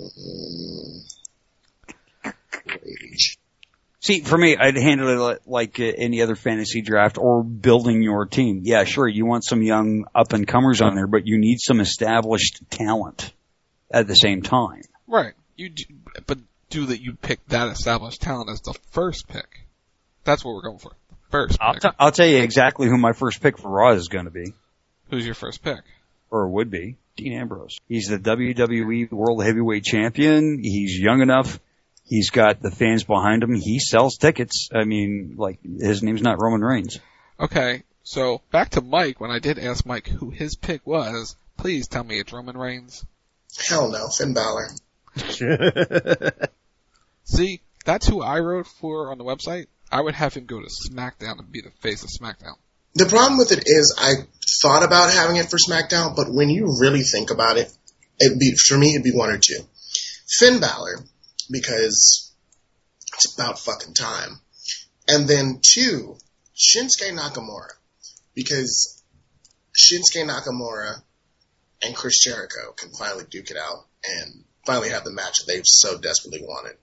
see, for me, I'd handle it like uh, any other fantasy draft or building your team. Yeah, sure, you want some young up and comers on there, but you need some established talent at the same time. Right. You do, but do that you pick that established talent as the first pick. That's what we're going for. First I'll, pick. t- I'll tell you exactly who my first pick for Raw is going to be. Who's your first pick? Or would be. Dean Ambrose. He's the W W E World Heavyweight Champion. He's young enough. He's got the fans behind him. He sells tickets. I mean, like, his name's not Roman Reigns. Okay, so back to Mike. When I did ask Mike who his pick was, please tell me it's Roman Reigns. Hell no, Finn Balor. See, that's who I wrote for on the website. I would have him go to SmackDown and be the face of SmackDown. The problem with it is I thought about having it for SmackDown, but when you really think about it, it'd be, for me, it'd be one or two. Finn Balor, because it's about fucking time. And then two, Shinsuke Nakamura, because Shinsuke Nakamura and Chris Jericho can finally duke it out and finally have the match that they've so desperately wanted.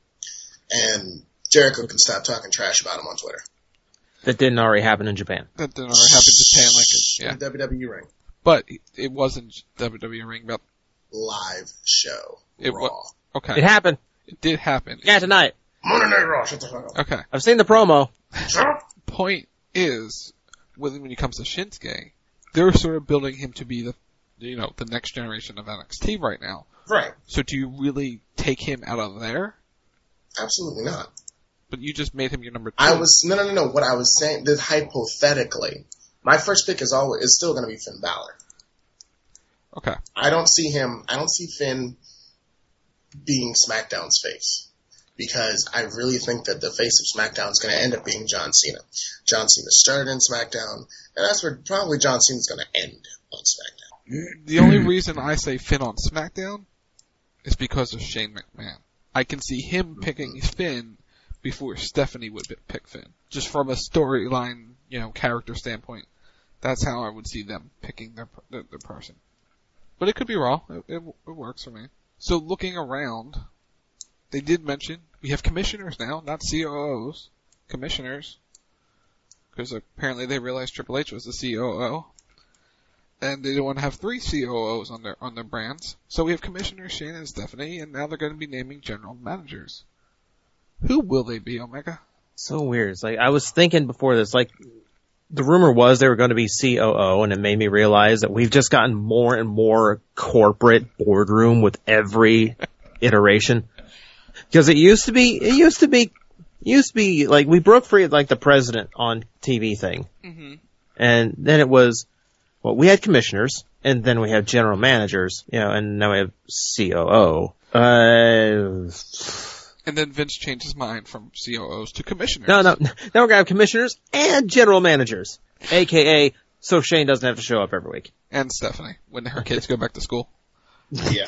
And Jericho can stop talking trash about him on Twitter. That didn't already happen in Japan. That didn't already happen in Japan, like it, yeah. The W W E ring. But it wasn't W W E ring, but live show. It Raw. was okay. It happened. It did happen. Yeah, tonight. Monday Night Raw. Shut the fuck up. Okay. I've seen the promo. Point is, when when it comes to Shinsuke, they're sort of building him to be the, you know, the next generation of N X T right now. Right. So do you really take him out of there? Absolutely not. But you just made him your number two. I was no, no, no, no. What I was saying, that hypothetically, my first pick is always is still going to be Finn Balor. Okay. I don't see him. I don't see Finn being SmackDown's face because I really think that the face of SmackDown is going to end up being John Cena. John Cena started in SmackDown, and that's where probably John Cena's going to end on SmackDown. The only reason I say Finn on SmackDown is because of Shane McMahon. I can see him picking mm-hmm. Finn before Stephanie would pick Finn. Just from a storyline, you know, character standpoint. That's how I would see them picking their their, their person. But it could be Raw. It, it, it works for me. So looking around, they did mention we have commissioners now, not C O Os. Commissioners. Because apparently they realized Triple H was the C O O. And they didn't want to have three C O Os on their on their brands. So we have commissioners, Shane and Stephanie, and now they're going to be naming general managers. Who will they be, Omega? So weird. It's like, I was thinking before this, like, the rumor was they were going to be C O O, and it made me realize that we've just gotten more and more corporate boardroom with every iteration. Because it used to be, it used to be, it used to be, like, we broke free of, like, the president on T V thing. Mm-hmm. And then it was, well, we had commissioners, and then we have general managers, you know, and now we have C O O. Uh... And then Vince changed his mind from C O Os to commissioners. No, no. Now we're going to have commissioners and general managers. A K A, so Shane doesn't have to show up every week. And Stephanie, when her kids go back to school. Yeah.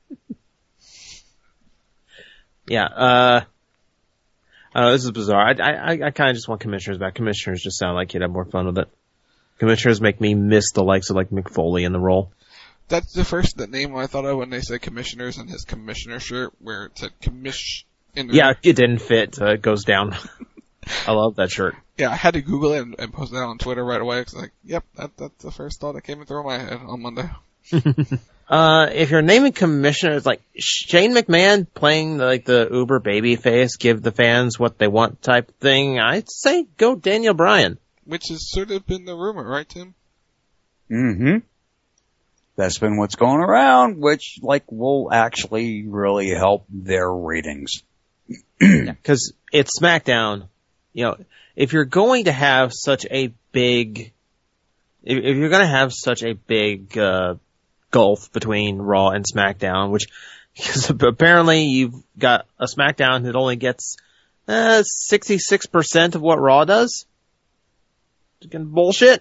Yeah, uh, uh, this is bizarre. I, I, I kind of just want commissioners back. Commissioners just sound like you'd have more fun with it. Commissioners make me miss the likes of like Mick Foley in the role. That's the first the name I thought of when they said commissioners and his commissioner shirt where it said commish. Yeah, it didn't fit. Uh, it goes down. I love that shirt. Yeah, I had to Google it and, and post it on Twitter right away. Cause like, yep, that, that's the first thought that came through my head on Monday. uh, if you're naming commissioners, like Shane McMahon playing the, like the Uber baby face, give the fans what they want type thing, I'd say go Daniel Bryan. Which has sort of been the rumor, right, Tim? Mm-hmm. That's been what's going around, which, like, will actually really help their ratings. Because it's SmackDown. You know, if you're going to have such a big, if, if you're going to have such a big, uh, gulf between Raw and SmackDown, which, because apparently you've got a SmackDown that only gets, uh, sixty-six percent of what Raw does. Fucking bullshit.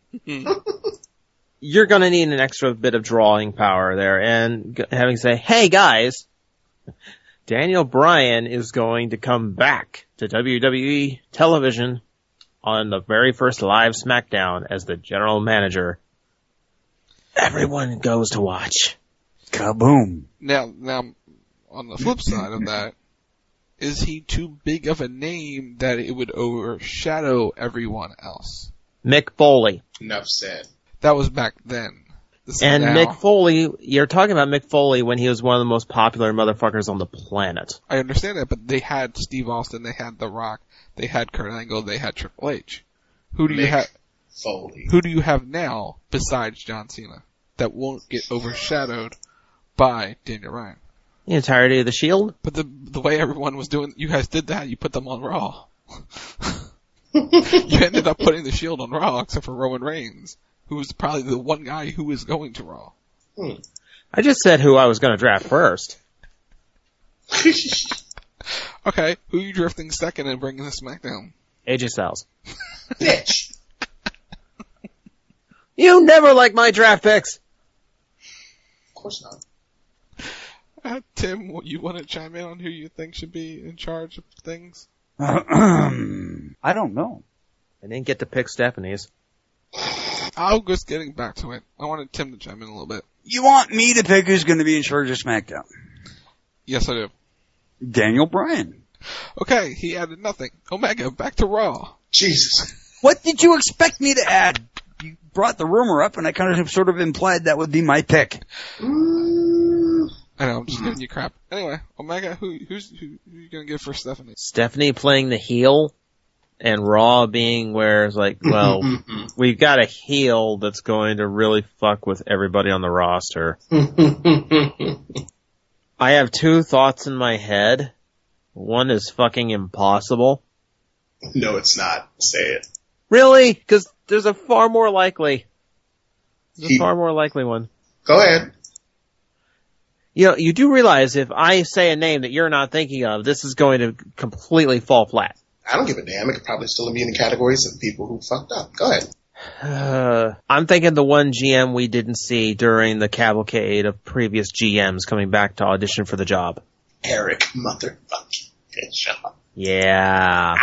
You're gonna need an extra bit of drawing power there, and having to say, hey guys, Daniel Bryan is going to come back to W W E television on the very first live SmackDown as the general manager. Everyone goes to watch. Kaboom. Now, now, on the flip side of that, is he too big of a name that it would overshadow everyone else? Mick Foley. Enough said. That was back then. This and now. Mick Foley, you're talking about Mick Foley when he was one of the most popular motherfuckers on the planet. I understand that, but they had Steve Austin, they had The Rock, they had Kurt Angle, they had Triple H. Who do Mick you have? Foley. Who do you have now besides John Cena that won't get overshadowed by Daniel Bryan? The entirety of the Shield? But the the way everyone was doing, you guys did that. You put them on Raw. You ended up putting the Shield on Raw, except for Roman Reigns, who was probably the one guy who is going to Raw. Hmm. I just said who I was going to draft first. Okay, who are you drifting second and bringing to SmackDown? A J Styles. Bitch. You never like my draft picks. Of course not. Uh, Tim, you want to chime in on who you think should be in charge of things? I don't know. I didn't get to pick Stephanie's. I was getting back to it. I wanted Tim to chime in a little bit. You want me to pick who's going to be in charge of SmackDown? Yes, I do. Daniel Bryan. Okay, he added nothing. Omega, back to Raw. Jesus. What did you expect me to add? You brought the rumor up, and I kind of sort of implied that would be my pick. Mm. I know, I'm just giving you crap. Anyway, Omega, who who's who, who are you gonna give for Stephanie? Stephanie playing the heel, and Raw being where it's like, well, we've got a heel that's going to really fuck with everybody on the roster. I have two thoughts in my head. One is fucking impossible. No, it's not. Say it. Really? Because there's a far more likely, there's a He- far more likely one. Go ahead. You know, you do realize if I say a name that you're not thinking of, this is going to completely fall flat. I don't give a damn. It could probably still be in the categories of people who fucked up. Go ahead. Uh, I'm thinking the one G M we didn't see during the cavalcade of previous G Ms coming back to audition for the job. Eric motherfucking Bischoff. Yeah.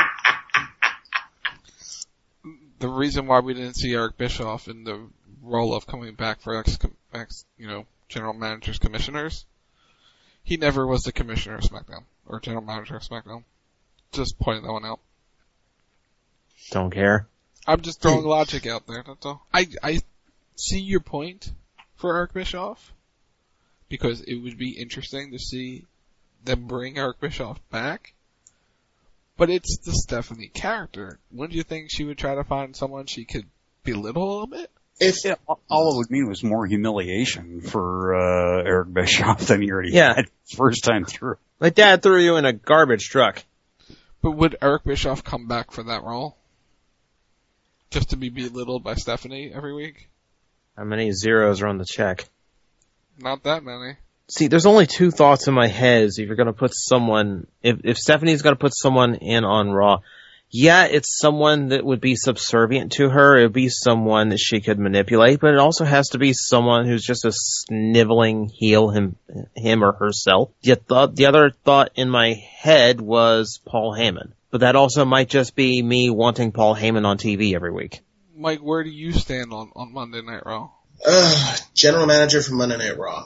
The reason why we didn't see Eric Bischoff in the role of coming back for ex, ex you know, general managers, commissioners, he never was the commissioner of SmackDown, or general manager of SmackDown. Just pointing that one out. Don't care. I'm just throwing logic out there, that's all. I, I see your point for Eric Bischoff, because it would be interesting to see them bring Eric Bischoff back, but it's the Stephanie character. Wouldn't you think she would try to find someone she could belittle a little bit? If Yeah, all it would mean was more humiliation for uh, Eric Bischoff than he already Yeah. had first time through. My dad threw you in a garbage truck. But would Eric Bischoff come back for that role? Just to be belittled by Stephanie every week? How many zeros are on the check? Not that many. See, there's only two thoughts in my head is if you're going to put someone, if, if Stephanie's going to put someone in on Raw, yeah, it's someone that would be subservient to her. It would be someone that she could manipulate, but it also has to be someone who's just a sniveling heel, him, him or herself. Yet the, the other thought in my head was Paul Heyman. But that also might just be me wanting Paul Heyman on T V every week. Mike, where do you stand on, on Monday Night Raw? uh, general manager for Monday Night Raw.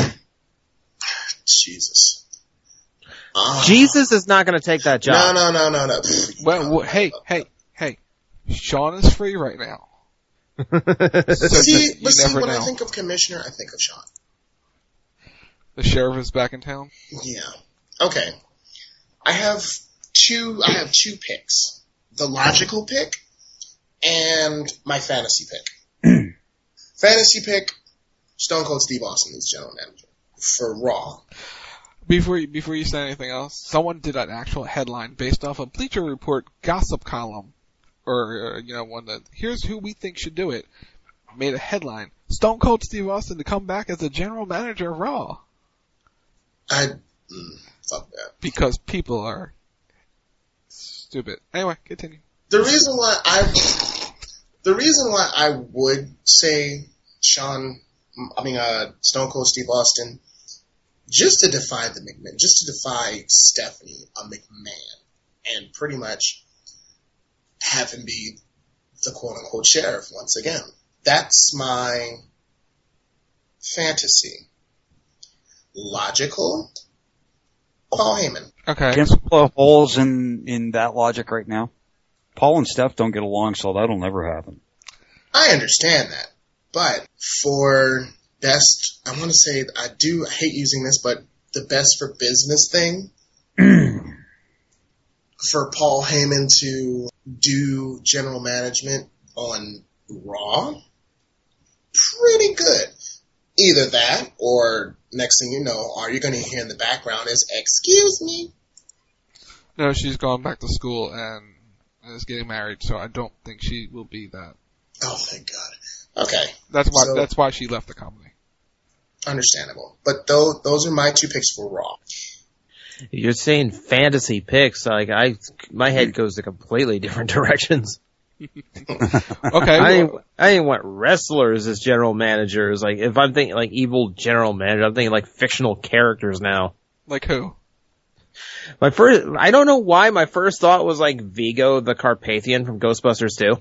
Jesus. Ah. Jesus is not going to take that job. No, no, no, no, no. Well, well, hey, hey, hey. Sean is free right now. So see, you but see, never when know. I think of commissioner, I think of Sean. The sheriff is back in town? Yeah. Okay. I have two. I have two picks: the logical pick and my fantasy pick. Fantasy pick: Stone Cold Steve Austin is general manager for Raw. Before you, before you say anything else, someone did an actual headline based off a Bleacher Report gossip column, or, uh, you know, one that, here's who we think should do it, made a headline, Stone Cold Steve Austin to come back as the general manager of Raw. I, mm, fuck that. Because people are stupid. Anyway, continue. The reason why I, the reason why I would say Sean, I mean, uh, Stone Cold Steve Austin, just to defy the McMahon, just to defy Stephanie, a McMahon, and pretty much have him be the quote-unquote sheriff once again. That's my fantasy. Logical? Paul Heyman. Okay. Can't blow holes in, in that logic right now. Paul and Steph don't get along, so that'll never happen. I understand that. But for best, I want to say, I do I hate using this, but the best for business thing, for Paul Heyman to do general management on Raw, pretty good. Either that, or next thing you know, all you're going to hear in the background is, excuse me. No, she's gone back to school and is getting married, so I don't think she will be that. Oh, thank God. Okay. That's why, So- that's why she left the company. Understandable. But those, those are my two picks for Raw. You're saying fantasy picks, like I, my head goes to completely different directions. Okay. I didn't, I didn't want wrestlers as general managers. Like, if I'm thinking like evil general manager, I'm thinking like fictional characters now. Like who? My first, I don't know why my first thought was like Vigo the Carpathian from Ghostbusters two.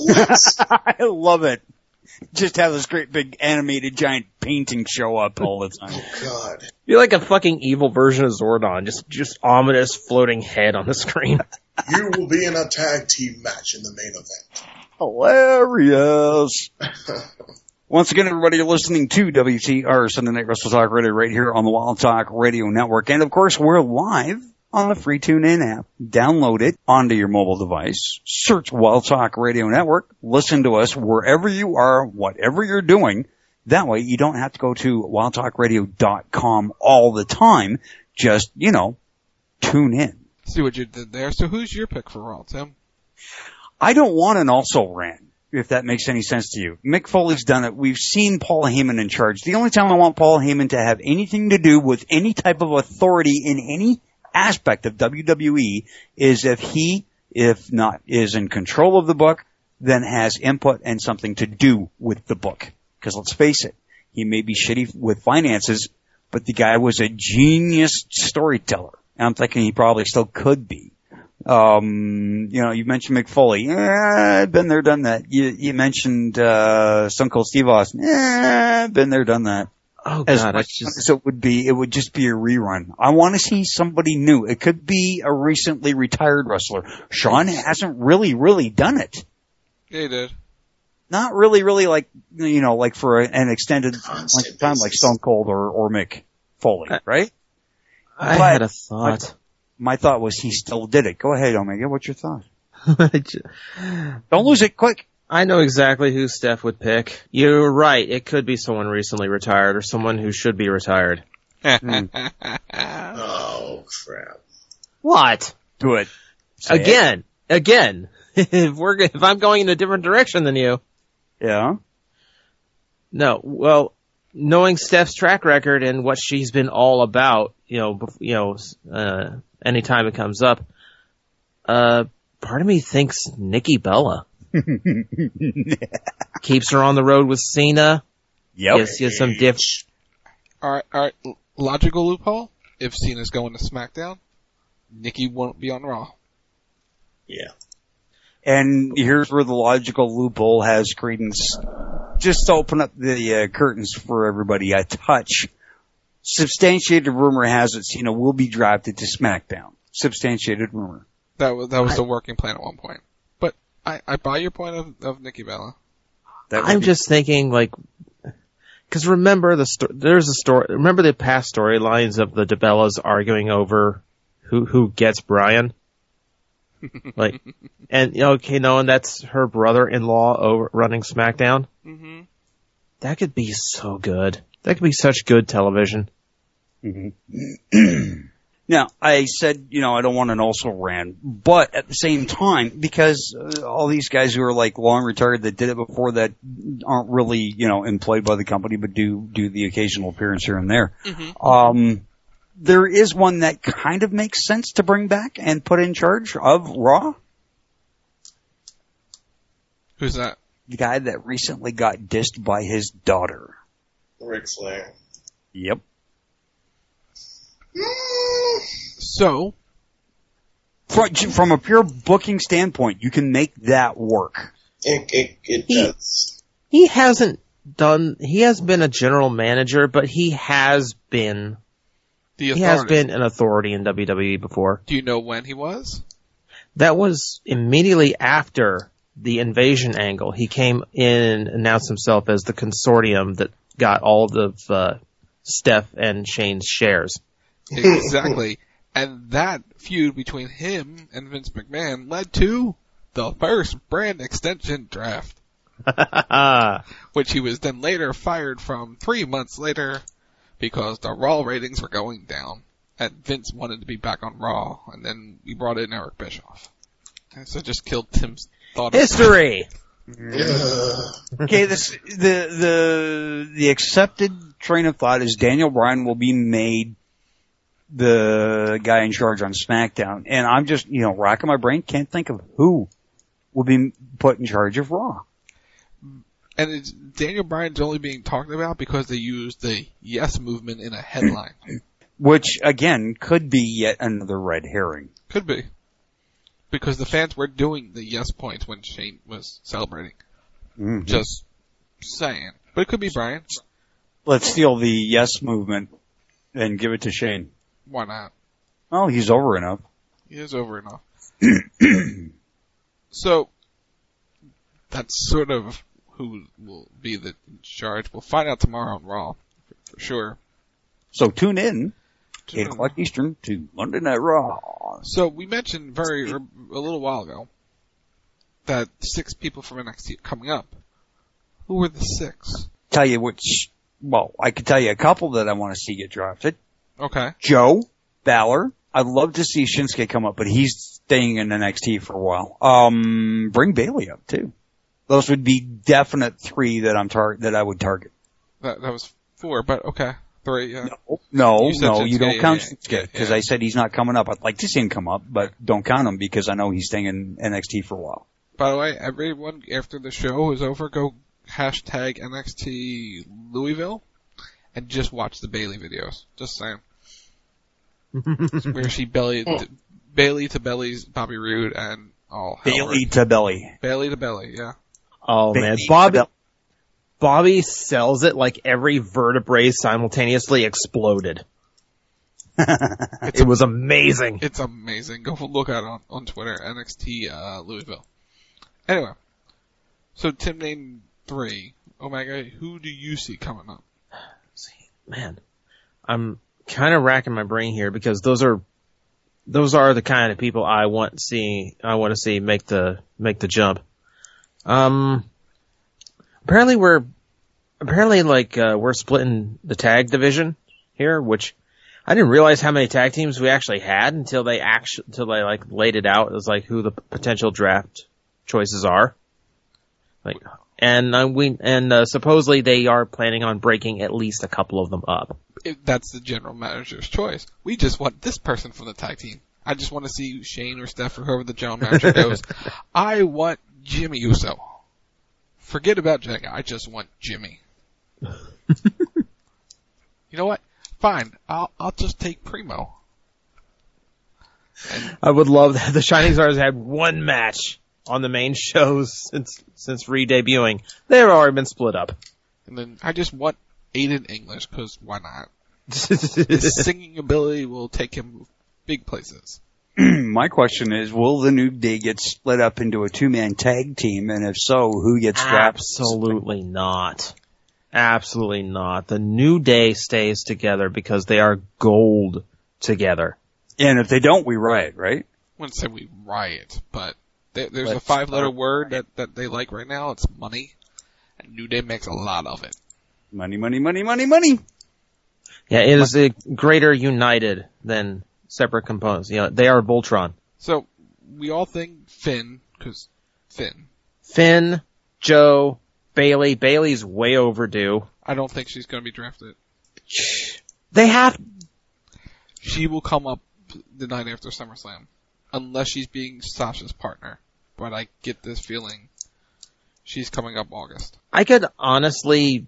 I love it. Just have this great big animated giant painting show up all the time. Oh, God. You're like a fucking evil version of Zordon, just just ominous floating head on the screen. You will be in a tag team match in the main event. Hilarious. Once again, everybody, you're listening to W T R Sunday Night Wrestle Talk Radio right here on the Wild Talk Radio Network. And of course, we're live on the free TuneIn app. Download it onto your mobile device. Search Wild Talk Radio Network. Listen to us wherever you are, whatever you're doing. That way you don't have to go to wild talk radio dot com all the time. Just, you know, tune in. See what you did there. So who's your pick for Raw, Tim? I don't want an also ran, if that makes any sense to you. Mick Foley's done it. We've seen Paul Heyman in charge. The only time I want Paul Heyman to have anything to do with any type of authority in any aspect of W W E is if he, if not, is in control of the book, then has input and something to do with the book. Because let's face it, he may be shitty with finances, but the guy was a genius storyteller. And I'm thinking he probably still could be. Um, you know, you mentioned Mick Foley. Eh, I've been there, done that. You, you mentioned, uh, Stone Cold Steve Austin. Eh, been there, done that. Oh, As God, much that's just... as it would be, it would just be a rerun. I want to see somebody new. It could be a recently retired wrestler. Sean hasn't really, really done it. Yeah, he did. Not really, really like, you know, like for a, an extended length of time like Stone Cold or, or Mick Foley, right? I But had a thought. My, my thought was he still did it. Go ahead, Omega. What's your thought? Don't lose it quick. I know exactly who Steph would pick. You're right. It could be someone recently retired or someone who should be retired. mm. Oh, crap. What? Do it. Say Again. It. Again. if we're if I'm going in a different direction than you. Yeah. No. Well, knowing Steph's track record and what she's been all about, you know, you know, uh, anytime it comes up, uh, part of me thinks Nikki Bella. Keeps her on the road with Cena. Yep. Gives you some diff. Alright, alright. Logical loophole. If Cena's going to SmackDown, Nikki won't be on Raw. Yeah. And here's where the logical loophole has credence. Just to open up the uh, curtains for everybody a touch. Substantiated rumor has it Cena will be drafted to SmackDown. Substantiated rumor. That was, that was the working plan at one point. But I, I buy your point of, of Nikki Bella. That I'm be- just thinking, like, because remember the sto- there's a story. Remember the past storylines of the DeBellas arguing over who who gets Brian. Like, and okay, knowing that's her brother-in-law over running SmackDown. Mm-hmm. That could be so good. That could be such good television. Mm-hmm. Now, I said, you know, I don't want an also ran, but at the same time, because uh, all these guys who are like long retired that did it before that aren't really, you know, employed by the company, but do, do the occasional appearance here and there. Mm-hmm. Um, there is one that kind of makes sense to bring back and put in charge of Raw. Who's that? The guy that recently got dissed by his daughter. Ric Flair. Yep. So, from, from a pure booking standpoint, you can make that work. It, it, it He- does. He hasn't done. He has been a general manager, but he has been. the He has authority. been an authority in W W E before. Do you know when he was? That was immediately after the invasion angle. He came in and announced himself as the consortium that got all of uh, Steph and Shane's shares. Exactly. And that feud between him and Vince McMahon led to the first brand extension draft, which he was then later fired from three months later because the Raw ratings were going down. And Vince wanted to be back on Raw, and then we brought in Eric Bischoff. And so it just killed Tim's thought. History! Okay, this, the, the, the accepted train of thought is Daniel Bryan will be made the guy in charge on SmackDown. And I'm just, you know, racking my brain, can't think of who will be put in charge of Raw. And it's, Daniel Bryan's only being talked about because they used the Yes movement in a headline. Which, again, could be yet another red herring. Could be. Because the fans were doing the Yes points when Shane was celebrating. Mm-hmm. Just saying. But it could be Bryan. Let's steal the Yes movement and give it to Shane. Why not? Oh, he's over enough. He is over enough. So, that's sort of who will be the in charge. We'll find out tomorrow on Raw, for, for sure. So tune in, Tune eight in. o'clock Eastern, to Monday Night Raw. So we mentioned very, a little while ago, that six people from N X T are coming up. Who were the six? Tell you which, well, I could tell you a couple that I want to see get drafted. Okay. Joe, Balor. I'd love to see Shinsuke come up, but he's staying in N X T for a while. Um, bring Bayley up too. Those would be definite three that I'm tar- that I would target. That that was four, but okay. Three, yeah. No, no, You said no Shinsuke, you don't yeah, count yeah, Shinsuke, because yeah. I said he's not coming up. I'd like to see him come up, but don't count him because I know he's staying in N X T for a while. By the way, everyone, after the show is over, go hashtag N X T Louisville and just watch the Bayley videos. Just saying. Where she belly, to, Bayley to bellies Bobby Roode and all. Bayley to belly. Bayley to belly, yeah. Oh Bayley man, to Bobby, belly. Bobby sells it like every vertebrae simultaneously exploded. It was amazing. It's amazing. Go look at it on, on Twitter, N X T uh, Louisville. Anyway, so Tim named three. Omega, who do you see coming up? Man, I'm kind of racking my brain here because those are those are the kind of people I want see I want to see make the make the jump. Um, apparently we're apparently like uh, we're splitting the tag division here, which I didn't realize how many tag teams we actually had until they actually until they like laid it out as like who the potential draft choices are. Like, and uh, we and uh, supposedly they are planning on breaking at least a couple of them up. If that's the general manager's choice. We just want this person from the tag team. I just want to see Shane or Steph or whoever the general manager goes. I want Jimmy Uso. Forget about Jagger. I just want Jimmy. You know what? Fine. I'll I'll just take Primo. And I would love that. The Shining Stars had one match on the main shows since since re-debuting. They've already been split up. And then I just want Aiden English, because why not? His singing ability will take him big places. My question is, will the New Day get split up into a two-man tag team? And if so, who gets drafted? Absolutely not. Absolutely not. The New Day stays together because they are gold together. And if they don't, we riot, right? I wouldn't say we riot, but there, there's Let's a five-letter start. word that, that they like right now. It's money. And New Day makes a lot of it. Money, money, money, money, money. Yeah, it is a greater united than separate components. You know, they are Voltron. So, we all think Finn, because Finn. Finn, Joe, Bayley. Bayley's way overdue. I don't think she's going to be drafted. They have... She will come up the night after SummerSlam. Unless she's being Sasha's partner. But I get this feeling she's coming up August. I could honestly...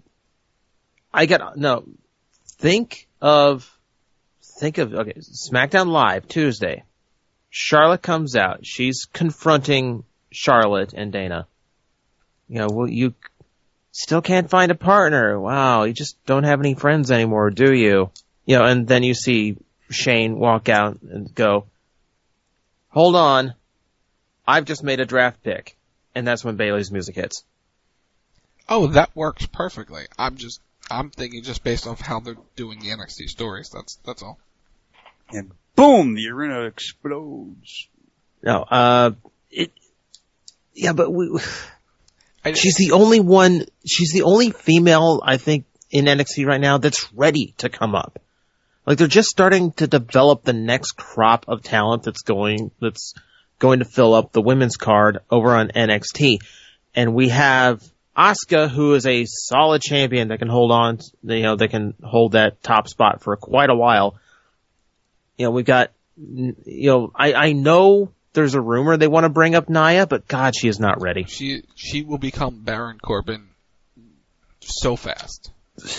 I could... No. Think of... Think of... Okay, SmackDown Live, Tuesday. Charlotte comes out. She's confronting Charlotte and Dana. You know, well, you still can't find a partner. Wow, you just don't have any friends anymore, do you? You know, and then you see Shane walk out and go, hold on, I've just made a draft pick. And that's when Bayley's music hits. Oh, that works perfectly. I'm just, I'm thinking just based off how they're doing the N X T stories. That's, that's all. And boom, the arena explodes. No, uh, it, yeah, but we, she's the only one, she's the only female, I think, in N X T right now that's ready to come up. Like, they're just starting to develop the next crop of talent that's going, that's going to fill up the women's card over on N X T. And we have Asuka, who is a solid champion that can hold on, you know, that can hold that top spot for quite a while. you know, we've got, you know, I, I know there's a rumor they want to bring up Nia, but God, she is not ready. She she will become Baron Corbin so fast.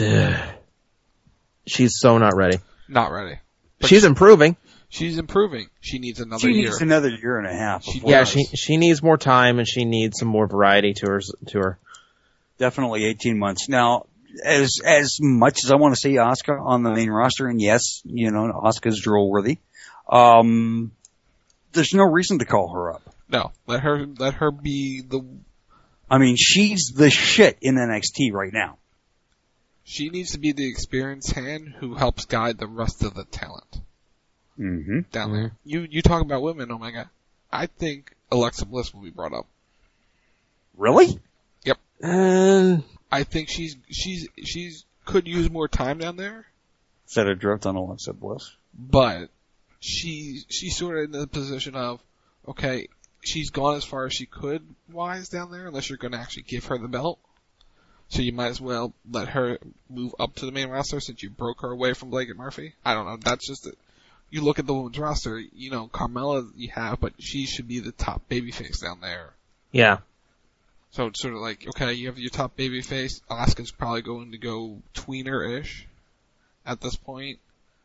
She's so not ready. Not ready. But she's she, improving. She's improving. She needs another she year. She needs another year and a half. She yeah, does. she she needs more time and she needs some more variety to her to her. Definitely eighteen months. Now, as as much as I want to see Asuka on the main roster, and yes, you know, Asuka's drill worthy, um, there's no reason to call her up. No, let her let her be the. I mean, she's the shit in N X T right now. She needs to be the experienced hand who helps guide the rest of the talent. Mm-hmm. Down mm-hmm. there. You you talk about women, Omega. I think Alexa Bliss will be brought up. Really? Yep. Um, I think she's she's she's could use more time down there. Set a drift on Alexa Bliss. But she she's sort of in the position of, okay, she's gone as far as she could wise down there, unless you're going to actually give her the belt. So you might as well let her move up to the main roster since you broke her away from Blake and Murphy. I don't know. That's just it. You look at the women's roster, you know, Carmella you have, but she should be the top babyface down there. Yeah. So it's sort of like, okay, you have your top babyface. Asuka's probably going to go tweener-ish at this point.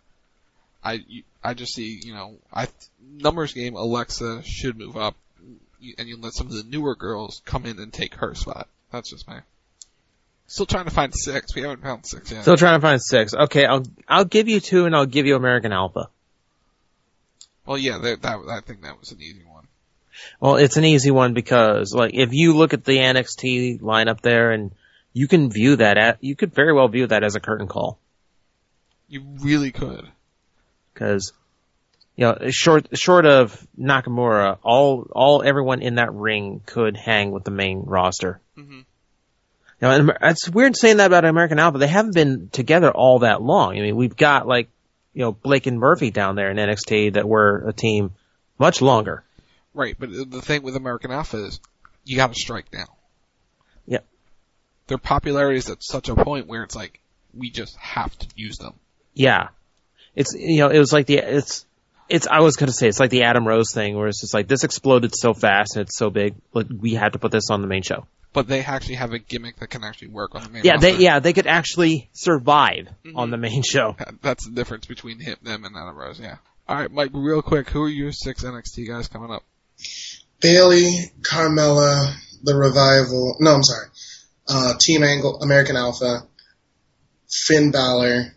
I, I just see, you know, I numbers game, Alexa should move up, and you let some of the newer girls come in and take her spot. That's just me. Still trying to find six. We haven't found six yet. Still trying to find six. Okay, I'll I'll give you two, and I'll give you American Alpha. Well, yeah, that, that I think that was an easy one. Well, it's an easy one because, like, if you look at the N X T lineup there, and you can view that at, you could very well view that as a curtain call. You really could. Because, you know, short short of Nakamura, all all everyone in that ring could hang with the main roster. Mm-hmm. You know, and it's weird saying that about American Alpha. They haven't been together all that long. I mean, we've got, like, you know, Blake and Murphy down there in N X T that were a team much longer. Right, but the thing with American Alpha is you got to strike now. Yep. Their popularity is at such a point where it's like we just have to use them. Yeah, it's you know it was like the it's it's I was gonna say it's like the Adam Rose thing where it's just like this exploded so fast and it's so big, like we had to put this on the main show. But they actually have a gimmick that can actually work on the main yeah, roster. they yeah they could actually survive mm-hmm. on the main show. That's the difference between him, them and Adam Rose. Yeah. All right, Mike. Real quick, who are your six N X T guys coming up? Bayley, Carmella, The Revival. No, I'm sorry. Uh, Team Angle, American Alpha, Finn Balor,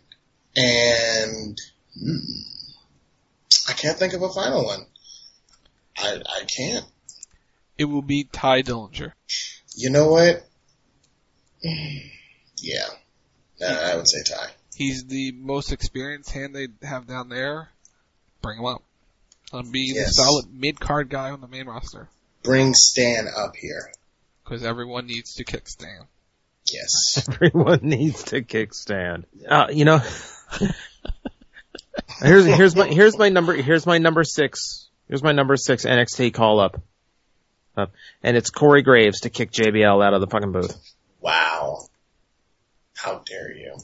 and hmm, I can't think of a final one. I I can't. It will be Ty Dillinger. You know what? Yeah, no, I would say Ty. He's the most experienced hand they have down there. Bring him up. Let him be Yes. the solid mid-card guy on the main roster. Bring Stan up here. Because everyone needs to kick Stan. Yes. Everyone needs to kick Stan. Uh, you know, here's here's my here's my number here's my number six here's my number six N X T call up, uh, and it's Corey Graves to kick J B L out of the fucking booth. Wow. How dare you?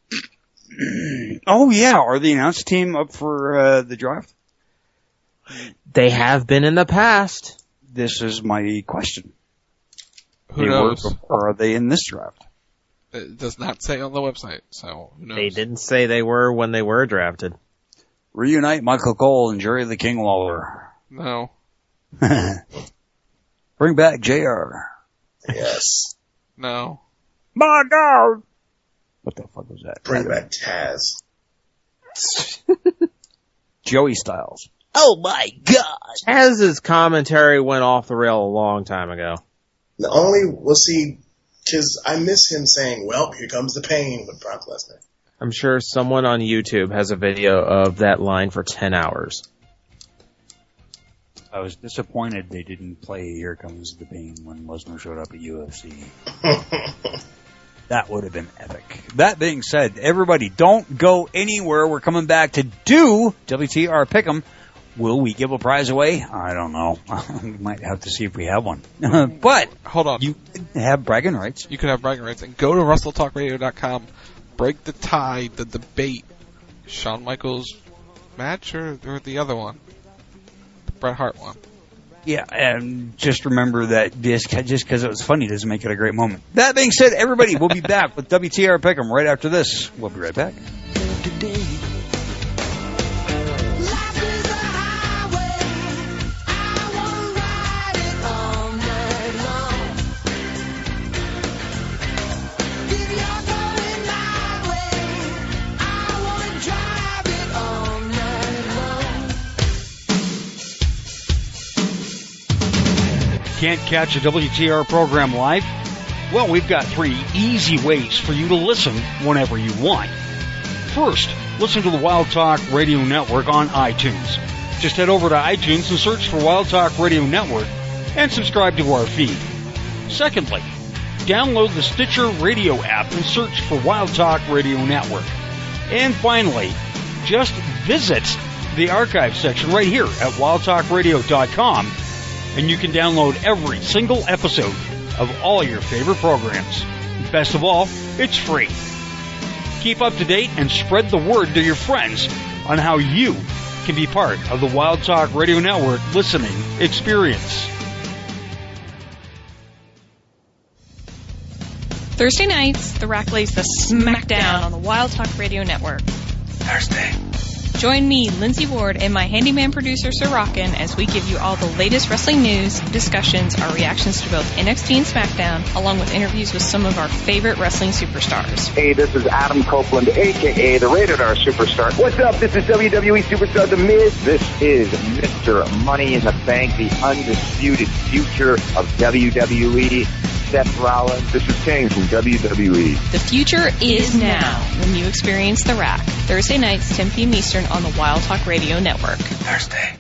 Oh yeah, are the announce team up for uh, the draft? They have been in the past. This is my question. Who they knows? Were, or are they in this draft? It does not say on the website, so who knows? They didn't say they were when they were drafted. Reunite Michael Cole and Jerry the King Lawler. No. Bring back J R. Yes. No. My God! What the fuck was that? Bring back Taz. Joey Styles. Oh my God! Taz's commentary went off the rail a long time ago. The only, we'll see, because I miss him saying, well, here comes the pain with Brock Lesnar. I'm sure someone on YouTube has a video of that line for ten hours. I was disappointed they didn't play Here Comes the Pain when Lesnar showed up at U F C. That would have been epic. That being said, everybody don't go anywhere. We're coming back to do W T R Pick'em. Will we give a prize away? I don't know. We might have to see if we have one. But hold on, you have bragging rights. You could have bragging rights and go to Wrestle Talk Radio dot com. Break the tie, the debate. Shawn Michaels match or, or the other one? The Bret Hart one. Yeah, and just remember that just just because it was funny doesn't make it a great moment. That being said, everybody, we'll be back with W T R Pick'em right after this. We'll be right back. Can't catch a W T R program live? Well, we've got three easy ways for you to listen whenever you want. First, listen to the Wild Talk Radio Network on iTunes. Just head over to iTunes and search for Wild Talk Radio Network and subscribe to our feed. Secondly, download the Stitcher Radio app and search for Wild Talk Radio Network. And finally, just visit the archive section right here at wild talk radio dot com. And you can download every single episode of all your favorite programs. Best of all, it's free. Keep up to date and spread the word to your friends on how you can be part of the Wild Talk Radio Network listening experience. Thursday nights, The Rack lays the smackdown on the Wild Talk Radio Network. Thursday. Join me, Lindsay Ward, and my handyman producer, Sir Rockin', as we give you all the latest wrestling news, discussions, our reactions to both N X T and SmackDown, along with interviews with some of our favorite wrestling superstars. Hey, this is Adam Copeland, a k a the Rated R Superstar. What's up? This is W W E Superstar The Miz. This is Mister Money in the Bank, the undisputed future of W W E. Seth Rollins. This is Kane from W W E. The future is now when you experience The Rack. Thursday nights, ten p.m. Eastern on the Wild Talk Radio Network. Thursday.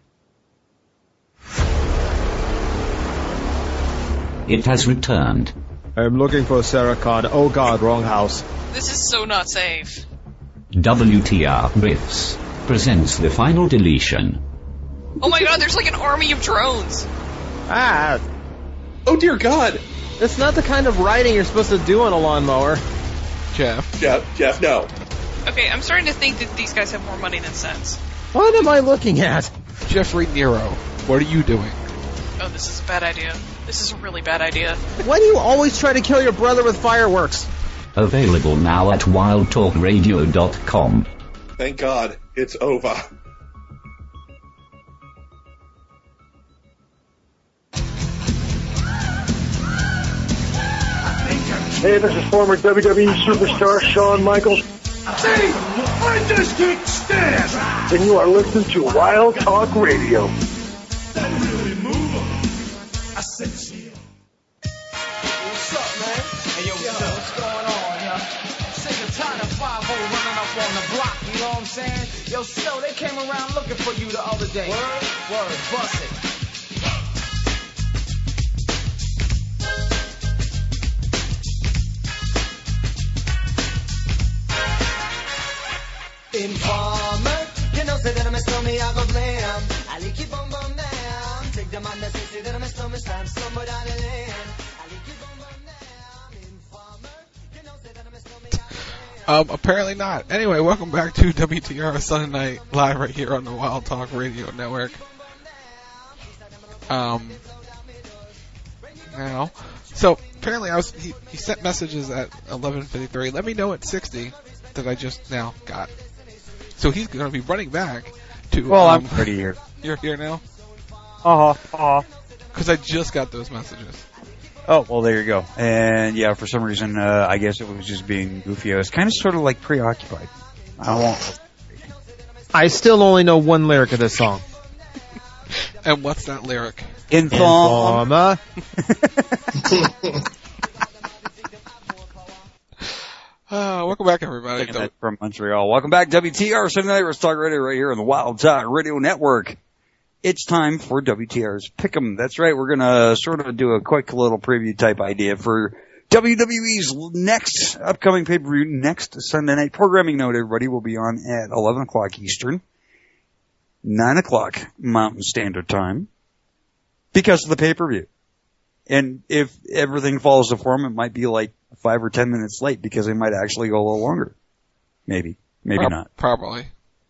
It has returned. I'm looking for Sarah Card. Oh god, wrong house. This is so not safe. W T R Riffs presents the final deletion. Oh my god, there's like an army of drones. Ah. Oh dear god. That's not the kind of riding you're supposed to do on a lawnmower. Jeff. Jeff, Jeff, no. Okay, I'm starting to think that these guys have more money than sense. What am I looking at? Jeffrey Nero, what are you doing? Oh, this is a bad idea. This is a really bad idea. Why do you always try to kill your brother with fireworks? Available now at wild talk radio dot com. Thank God, it's over. Hey, this is former W W E Superstar Shawn Michaels. Say, I just can't stand. And you are listening to Wild Talk Radio. That really move 'em. I said shit. What's up, man? Hey, yo, yo, what's going on, yo? Sick and tired of five oh running up on the block, you know what I'm saying? Yo, so they came around looking for you the other day. Word? Word, bust it. Informer, you know, say that I'm a stormy, I go blam. I like you bum bum down. Take the man that say that I'm a stormy, slam, slumber down the lane. I like you bum bum down. Informer, you know, say that I'm a stormy, I go blam. Um, apparently not. Anyway, welcome back to W T R Sunday Night Live right here on the Wild Talk Radio Network. Um, now, so apparently I was, he, he sent messages at eleven fifty-three. Let me know at sixty that I just now got. So he's going to be running back to. Well, um, I'm pretty here. You're here now? Uh huh. Uh huh. Because I just got those messages. Oh, well, there you go. And yeah, for some reason, uh, I guess it was just being goofy. I was kind of sort of like preoccupied. I won't. I still only know one lyric of this song. And what's that lyric? Informer. Uh, welcome back, everybody. Taking that from Montreal. Welcome back, W T R Sunday Night Talk Radio right here on the Wild Talk Radio Network. It's time for W T R's Pick'em. That's right. We're gonna sort of do a quick little preview type idea for W W E's next upcoming pay-per-view next Sunday night. Programming note, everybody, will be on at eleven o'clock Eastern, nine o'clock Mountain Standard Time, because of the pay-per-view. And if everything follows the form, it might be like five or ten minutes late because they might actually go a little longer. Maybe. Maybe Pro- not. Probably.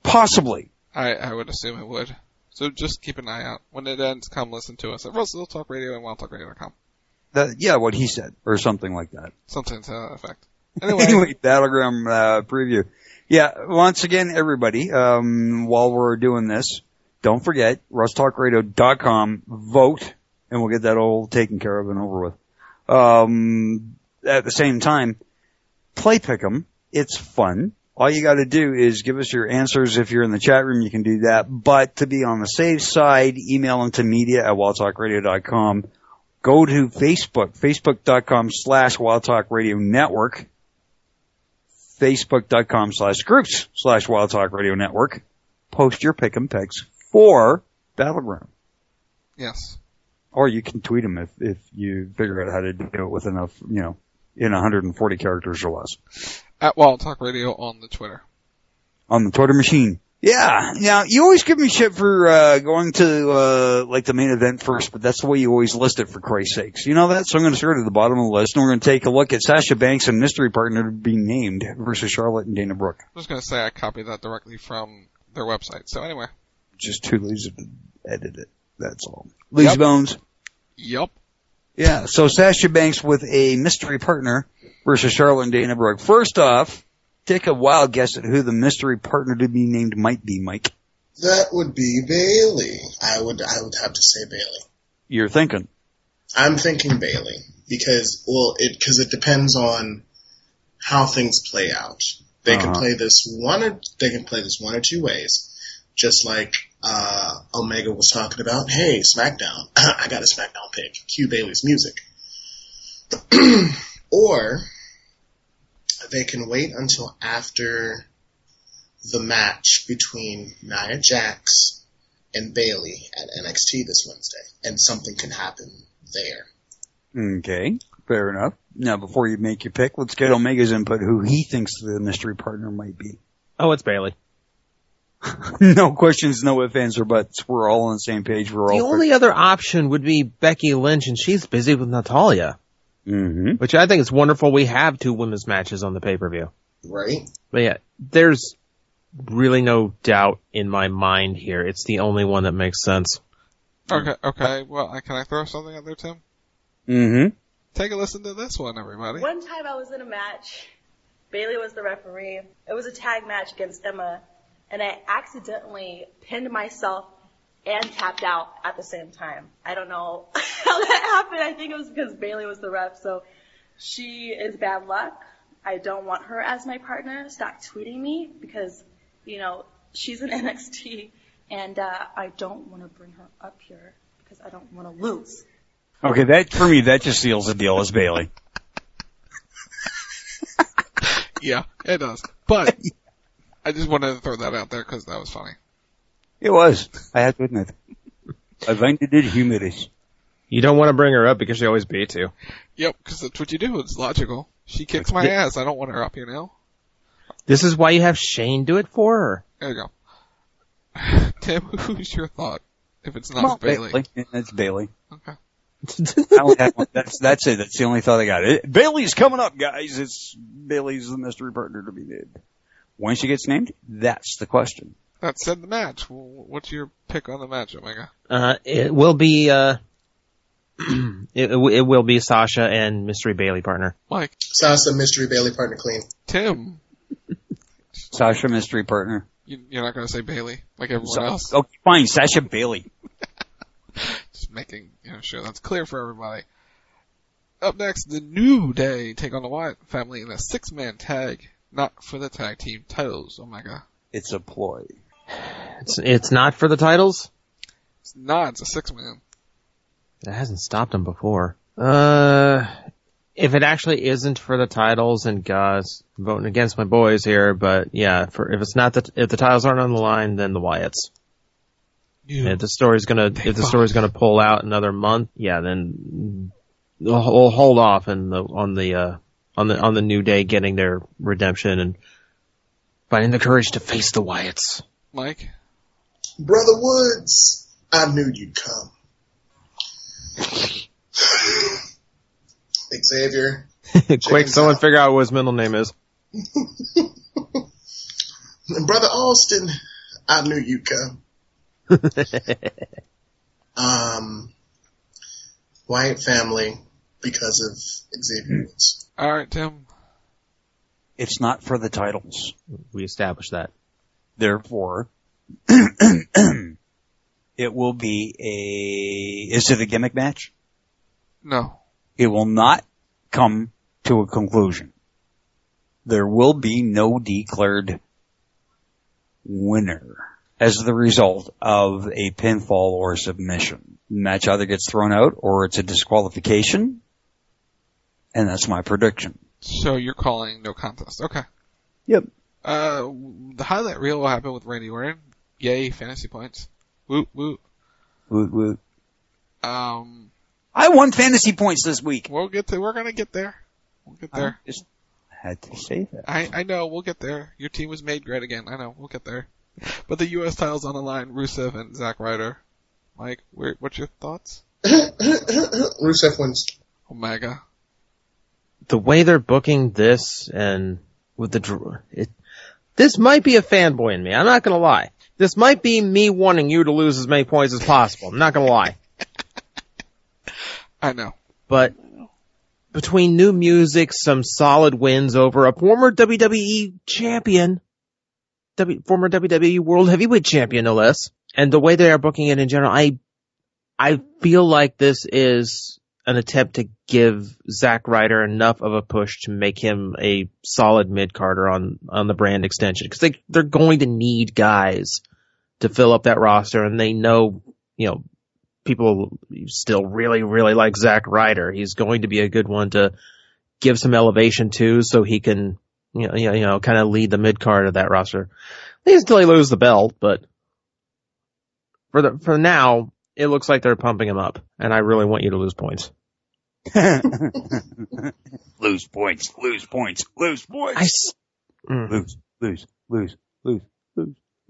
Possibly. I, I would assume it would. So just keep an eye out. When it ends, come listen to us at Russell Talk Radio and wild talk radio dot com. That, yeah, what he said, or something like that. Something to that effect. Anyway, anyway Battleground uh, preview. Yeah, once again, everybody, um, while we're doing this, don't forget, russ talk radio dot com, vote, and we'll get that all taken care of and over with. Um, at the same time, play Pick'em. It's fun. All you gotta do is give us your answers. If you're in the chat room, you can do that. But to be on the safe side, email them to media at wild talk radio dot com. Go to Facebook, facebook dot com slash wild talk radio network. facebook dot com slash groups slash wild talk radio network. Post your Pick'em picks for Battleground. Yes. Or you can tweet them if, if you figure out how to do it with enough, you know, in one hundred forty characters or less. At Wild Talk Radio on the Twitter. On the Twitter machine. Yeah. Now, you always give me shit for, uh, going to, uh, like the main event first, but that's the way you always list it, for Christ's sakes. You know that? So I'm going to start at the bottom of the list, and we're going to take a look at Sasha Banks and mystery partner being named versus Charlotte and Dana Brooke. I was going to say I copied that directly from their website. So anyway. Just too lazy to edit it. That's all. Lazy yep. bones. Yup. Yeah, so Sasha Banks with a mystery partner versus Charlotte and Dana Brooke. First off, take a wild guess at who the mystery partner to be named might be, Mike. That would be Bayley. I would I would have to say Bayley. You're thinking? I'm thinking Bayley because well, it because it depends on how things play out. They uh-huh. can play this one or they can play this one or two ways. Just like uh Omega was talking about, hey, SmackDown, I got a SmackDown pick. Cue Bayley's music. Or they can wait until after the match between Nia Jax and Bayley at N X T this Wednesday, and something can happen there. Okay, fair enough. Now, before you make your pick, let's get Omega's input who he thinks the mystery partner might be. Oh, it's Bayley. No questions, no ifs, ands, or buts. We're all on the same page. We're all. The only other option would be Becky Lynch, and she's busy with Natalya. Mm-hmm. Which I think is wonderful. We have two women's matches on the pay-per-view. Right. But yeah, there's really no doubt in my mind here. It's the only one that makes sense. Okay, okay. Well, can I throw something out there, Tim? Mm-hmm. Take a listen to this one, everybody. One time I was in a match. Bayley was the referee. It was a tag match against Emma, and I accidentally pinned myself and tapped out at the same time. I don't know how that happened. I think it was because Bayley was the ref. So she is bad luck. I don't want her as my partner. Stop tweeting me because, you know, she's in N X T and uh, I don't want to bring her up here because I don't want to lose. Okay, that for me, that just seals the deal as Bayley. Yeah, it does. But I just wanted to throw that out there because that was funny. It was. I have to admit. I find it humorous. You don't want to bring her up because she always beats you. Yep, because that's what you do. It's logical. She kicks my ass. I don't want her up here now. This is why you have Shane do it for her. There you go. Tim, who's your thought? If it's not well, Bayley. Bayley. It's Bayley. Okay. I only have one. That's, that's it. That's the only thought I got. It, Bayley's coming up, guys. It's Bayley's the mystery partner to be named. When she gets named, that's the question. That said the match. What's your pick on the match, Omega? Uh, it will be, uh, it, it will be Sasha and Mystery Bayley partner. Mike. Sasha, Mystery Bayley partner clean. Tim. Sasha, Mystery partner. You, you're not going to say Bayley like everyone so, else? Okay, fine. Sasha Bayley. Just making, you know, sure that's clear for everybody. Up next, the New Day take on the Wyatt family in a six-man tag, not for the tag team titles. Omega. It's a ploy. It's it's not for the titles? It's not. It's a six-man. It hasn't stopped them before. Uh, if it actually isn't for the titles, and God's voting against my boys here, but yeah, for if it's not the if the titles aren't on the line, then the Wyatts. You if the story's gonna if the story's gonna pull out another month, yeah, then we'll, we'll hold off and the, on the uh on the on the New Day getting their redemption and finding the courage to face the Wyatts. Mike? Brother Woods, I knew you'd come. Xavier. Quick, someone figure out what his middle name is. And Brother Austin, I knew you'd come. um, Wyatt family because of Xavier Woods. All right, Tim. It's not for the titles. We established that. Therefore, it will be a, is it a gimmick match? No. It will not come to a conclusion. There will be no declared winner as the result of a pinfall or submission. The match either gets thrown out or it's a disqualification, and that's my prediction. So you're calling no contest. Okay. Yep. Uh, the highlight reel will happen with Randy Orton. Yay, fantasy points. Woot, woot. Woot, woot. Um, I won fantasy points this week. We'll get to, we're gonna get there. We'll get there. I just had to say that. I, I know, we'll get there. Your team was made great again. I know, we'll get there. But the U S title's on the line, Rusev and Zack Ryder. Mike, where, what's your thoughts? Rusev wins. Omega. The way they're booking this and with the dr- it, this might be a fanboy in me. I'm not gonna lie. This might be me wanting you to lose as many points as possible. I'm not gonna lie. I know. But between new music, some solid wins over a former W W E champion, W, former W W E World Heavyweight Champion, no less, and the way they are booking it in general, I, I feel like this is an attempt to give Zack Ryder enough of a push to make him a solid mid-carder on, on the brand extension. Cause they, they're going to need guys to fill up that roster, and they know, you know, people still really, really like Zack Ryder. He's going to be a good one to give some elevation to, so he can, you know, you know, kind of lead the mid-card of that roster. At least until he loses the belt, but for the, for now, it looks like they're pumping him up, and I really want you to lose points. lose points, lose points, lose points. I s- mm. Lose, lose, lose, lose, lose.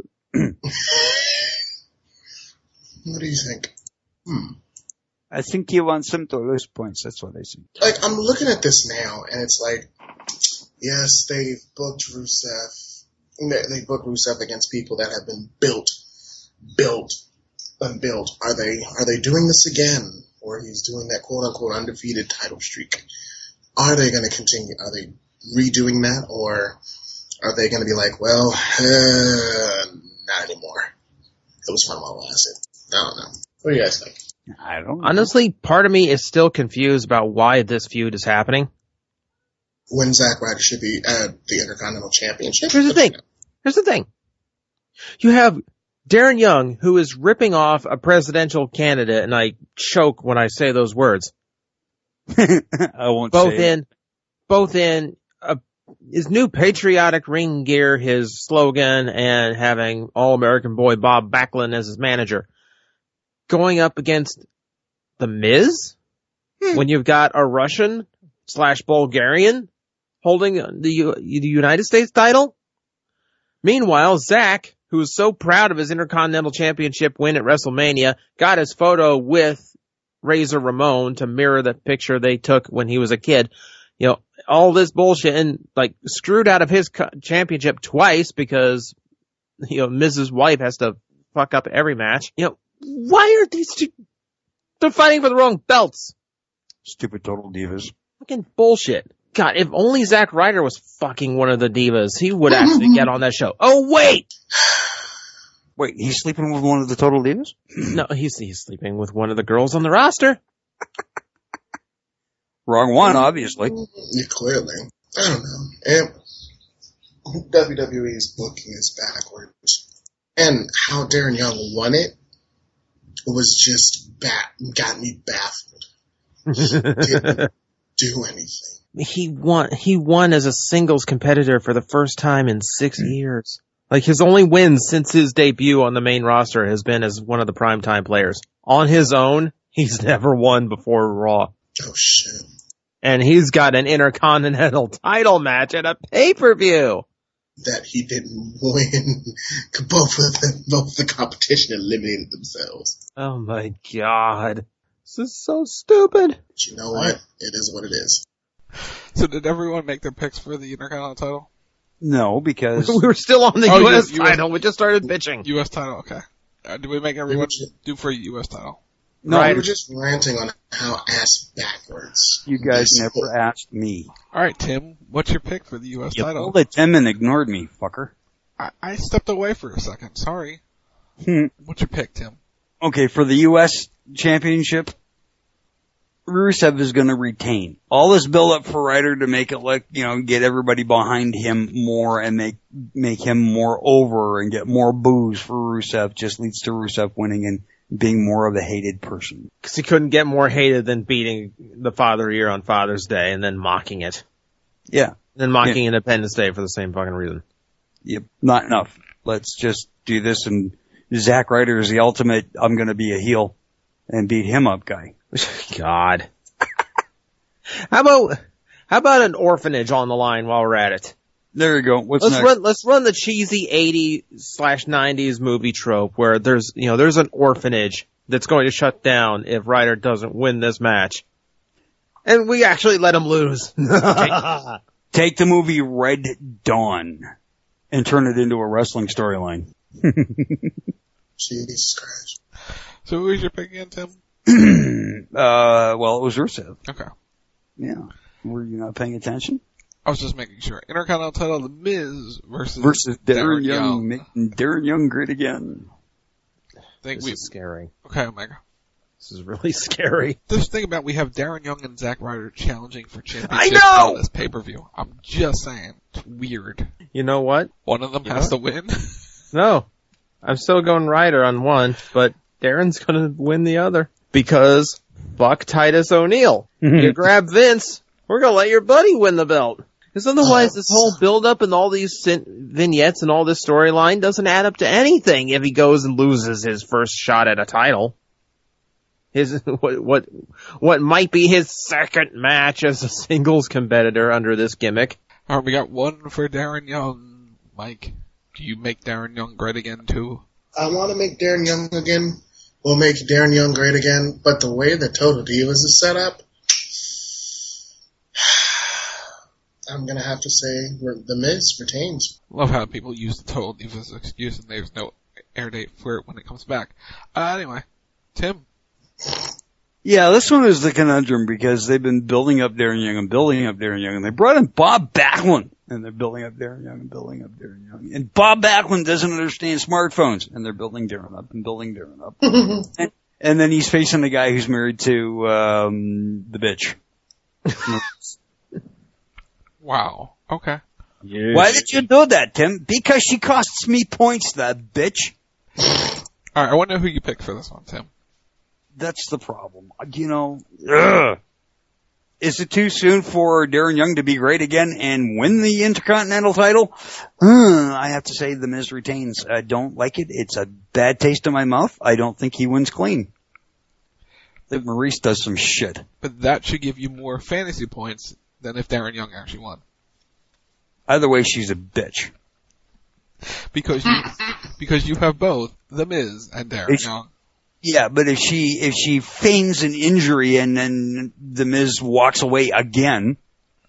What do you think? Hmm. I think he wants him to lose points. That's what I think. Like, I'm looking at this now, and it's like, yes, they've booked Rusev. They, they booked Rusev against people that have been built, built, and built. Are they, are they doing this again? Or he's doing that quote-unquote undefeated title streak. Are they going to continue? Are they redoing that? Or are they going to be like, well, uh, not anymore. It was fun while it lasted. I don't know. What do you guys think? I don't know. Honestly, part of me is still confused about why this feud is happening. When Zack Ryder should be at the Intercontinental Championship? Here's the thing. Here's the thing. You have Darren Young, who is ripping off a presidential candidate, and I choke when I say those words. I won't both say in, it. both in uh, his new patriotic ring gear, his slogan, and having All-American boy Bob Backlund as his manager. Going up against The Miz? Hmm. When you've got a Russian slash Bulgarian holding the, U- the United States title? Meanwhile, Zack, who was so proud of his Intercontinental Championship win at WrestleMania, got his photo with Razor Ramon to mirror the picture they took when he was a kid. You know, all this bullshit, and like screwed out of his co- championship twice because, you know, Miz's wife has to fuck up every match. You know, why are these two, they're fighting for the wrong belts. Stupid total divas. Fucking bullshit. God, if only Zack Ryder was fucking one of the divas, he would actually get on that show. Oh, wait! Wait, he's sleeping with one of the total divas? No, he's, he's sleeping with one of the girls on the roster. Wrong one, obviously. Yeah, clearly. I don't know. And W W E's booking is backwards. And how Darren Young won it was just bat- got me baffled. He didn't do anything. He won, he won as a singles competitor for the first time in six years. Like, his only win since his debut on the main roster has been as one of the primetime players. On his own, he's never won before Raw. Oh, shit. And he's got an Intercontinental title match at a pay-per-view. That he didn't win. Both of them, both the competition eliminated themselves. Oh my god. This is so stupid. But you know what? It is what it is. So did everyone make their picks for the Intercontinental title? No, because we were still on the Oh, U S U- U S title. We just started bitching. U S title, okay. Uh, did we make everyone do for a U S title? No, Right. we were just ranting on how ass backwards. you guys this never asked me. Alright, Tim, what's your pick for the U S You title? pulled at Tim and ignored me, fucker. I, I stepped away for a second, sorry. Hmm. What's your pick, Tim? Okay, for the U S championship, Rusev is going to retain. All this build up for Ryder to make it look, you know, get everybody behind him more and make make him more over and get more boos for Rusev just leads to Rusev winning and being more of a hated person. Because he couldn't get more hated than beating the Father Year on Father's Day and then mocking it. Yeah. Then mocking yeah. Independence Day for the same fucking reason. Yep. Not enough. Let's just do this, and Zack Ryder is the ultimate I'm going to be a heel and beat him up guy. God. How about, how about an orphanage on the line while we're at it? There you go. What's let's next? run, let's run the cheesy eighties slash nineties movie trope where there's, you know, there's an orphanage that's going to shut down if Ryder doesn't win this match. And we actually let him lose. take, take the movie Red Dawn and turn it into a wrestling storyline. Jesus Christ. So who was your pick again, Tim? uh, well, it was Rusev. Okay. Yeah. Were you not paying attention? I was just making sure. Intercontinental title, The Miz versus, versus Darren, Darren Young, Young. making Darren Young great again. Think this we, is scary. Okay, Omega. This is really scary. Just think about, we have Darren Young and Zack Ryder challenging for championship I know! on this pay-per-view. I'm just saying. It's weird. You know what? One of them you has know? to win. No. I'm still going Ryder on one, but Darren's gonna win the other. Because fuck Titus O'Neil. You grab Vince, we're gonna let your buddy win the belt. Because otherwise this whole build-up and all these vignettes and all this storyline doesn't add up to anything if he goes and loses his first shot at a title. His, what, what, what might be his second match as a singles competitor under this gimmick. Alright, we got one for Darren Young. Mike, do you make Darren Young great again too? I want to make Darren Young again. We'll make Darren Young great again. But the way the Total Divas is set up, I'm going to have to say The Miz retains. Love how people use the Total Divas excuse and there's no air date for it when it comes back. Uh, anyway, Tim. Yeah, this one is the conundrum because they've been building up Darren Young and building up Darren Young, and they brought in Bob Backlund, and they're building up Darren Young and building up Darren Young. And Bob Backlund doesn't understand smartphones, and they're building Darren up and building Darren up. and, and then he's facing a guy who's married to um the bitch. Wow. Okay. Yeah. Why did you do that, Tim? Because she costs me points, that bitch. Alright, I want to know who you picked for this one, Tim. That's the problem. You know, ugh. Is it too soon for Darren Young to be great again and win the Intercontinental title? Uh, I have to say The Miz retains. I don't like it. It's a bad taste in my mouth. I don't think he wins clean. I think Maurice does some shit. But that should give you more fantasy points than if Darren Young actually won. Either way, she's a bitch. Because you, because you have both The Miz and Darren it's, Young. Yeah, but if she, if she feigns an injury and then The Miz walks away again,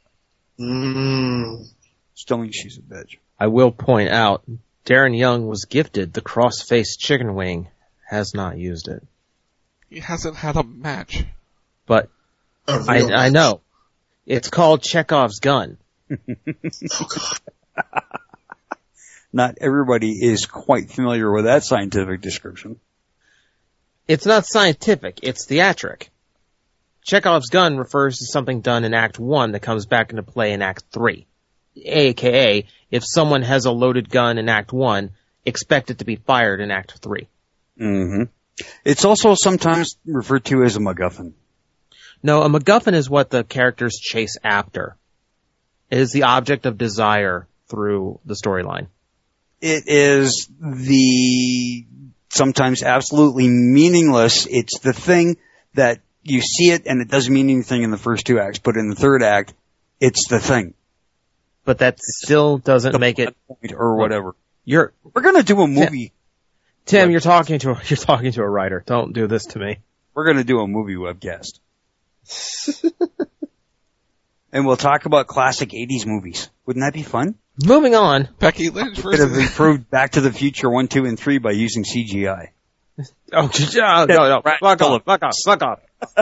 mm. still means she's a bitch. I will point out, Darren Young was gifted the cross-faced chicken wing, has not used it. He hasn't had a match. But, I, match. I know. It's called Chekhov's gun. Oh, God. Not everybody is quite familiar with that scientific description. It's not scientific, it's theatric. Chekhov's gun refers to something done in Act one that comes back into play in Act three. A K A, if someone has a loaded gun in Act one, expect it to be fired in Act three. Mm-hmm. It's also sometimes referred to as a MacGuffin. No, a MacGuffin is what the characters chase after. It is the object of desire through the storyline. It is the sometimes absolutely meaningless. It's the thing that you see it and it doesn't mean anything in the first two acts, but in the third act, it's the thing. But that still doesn't make it or whatever. You're we're gonna do a movie. Tim, Tim you're talking to a, you're talking to a writer. Don't do this to me. We're gonna do a movie webcast. And we'll talk about classic eighties movies. Wouldn't that be fun? Moving on. Becky Lynch Could have versus... improved Back to the Future one, two, and three by using C G I. Oh, no, no, fuck off, fuck off, fuck off.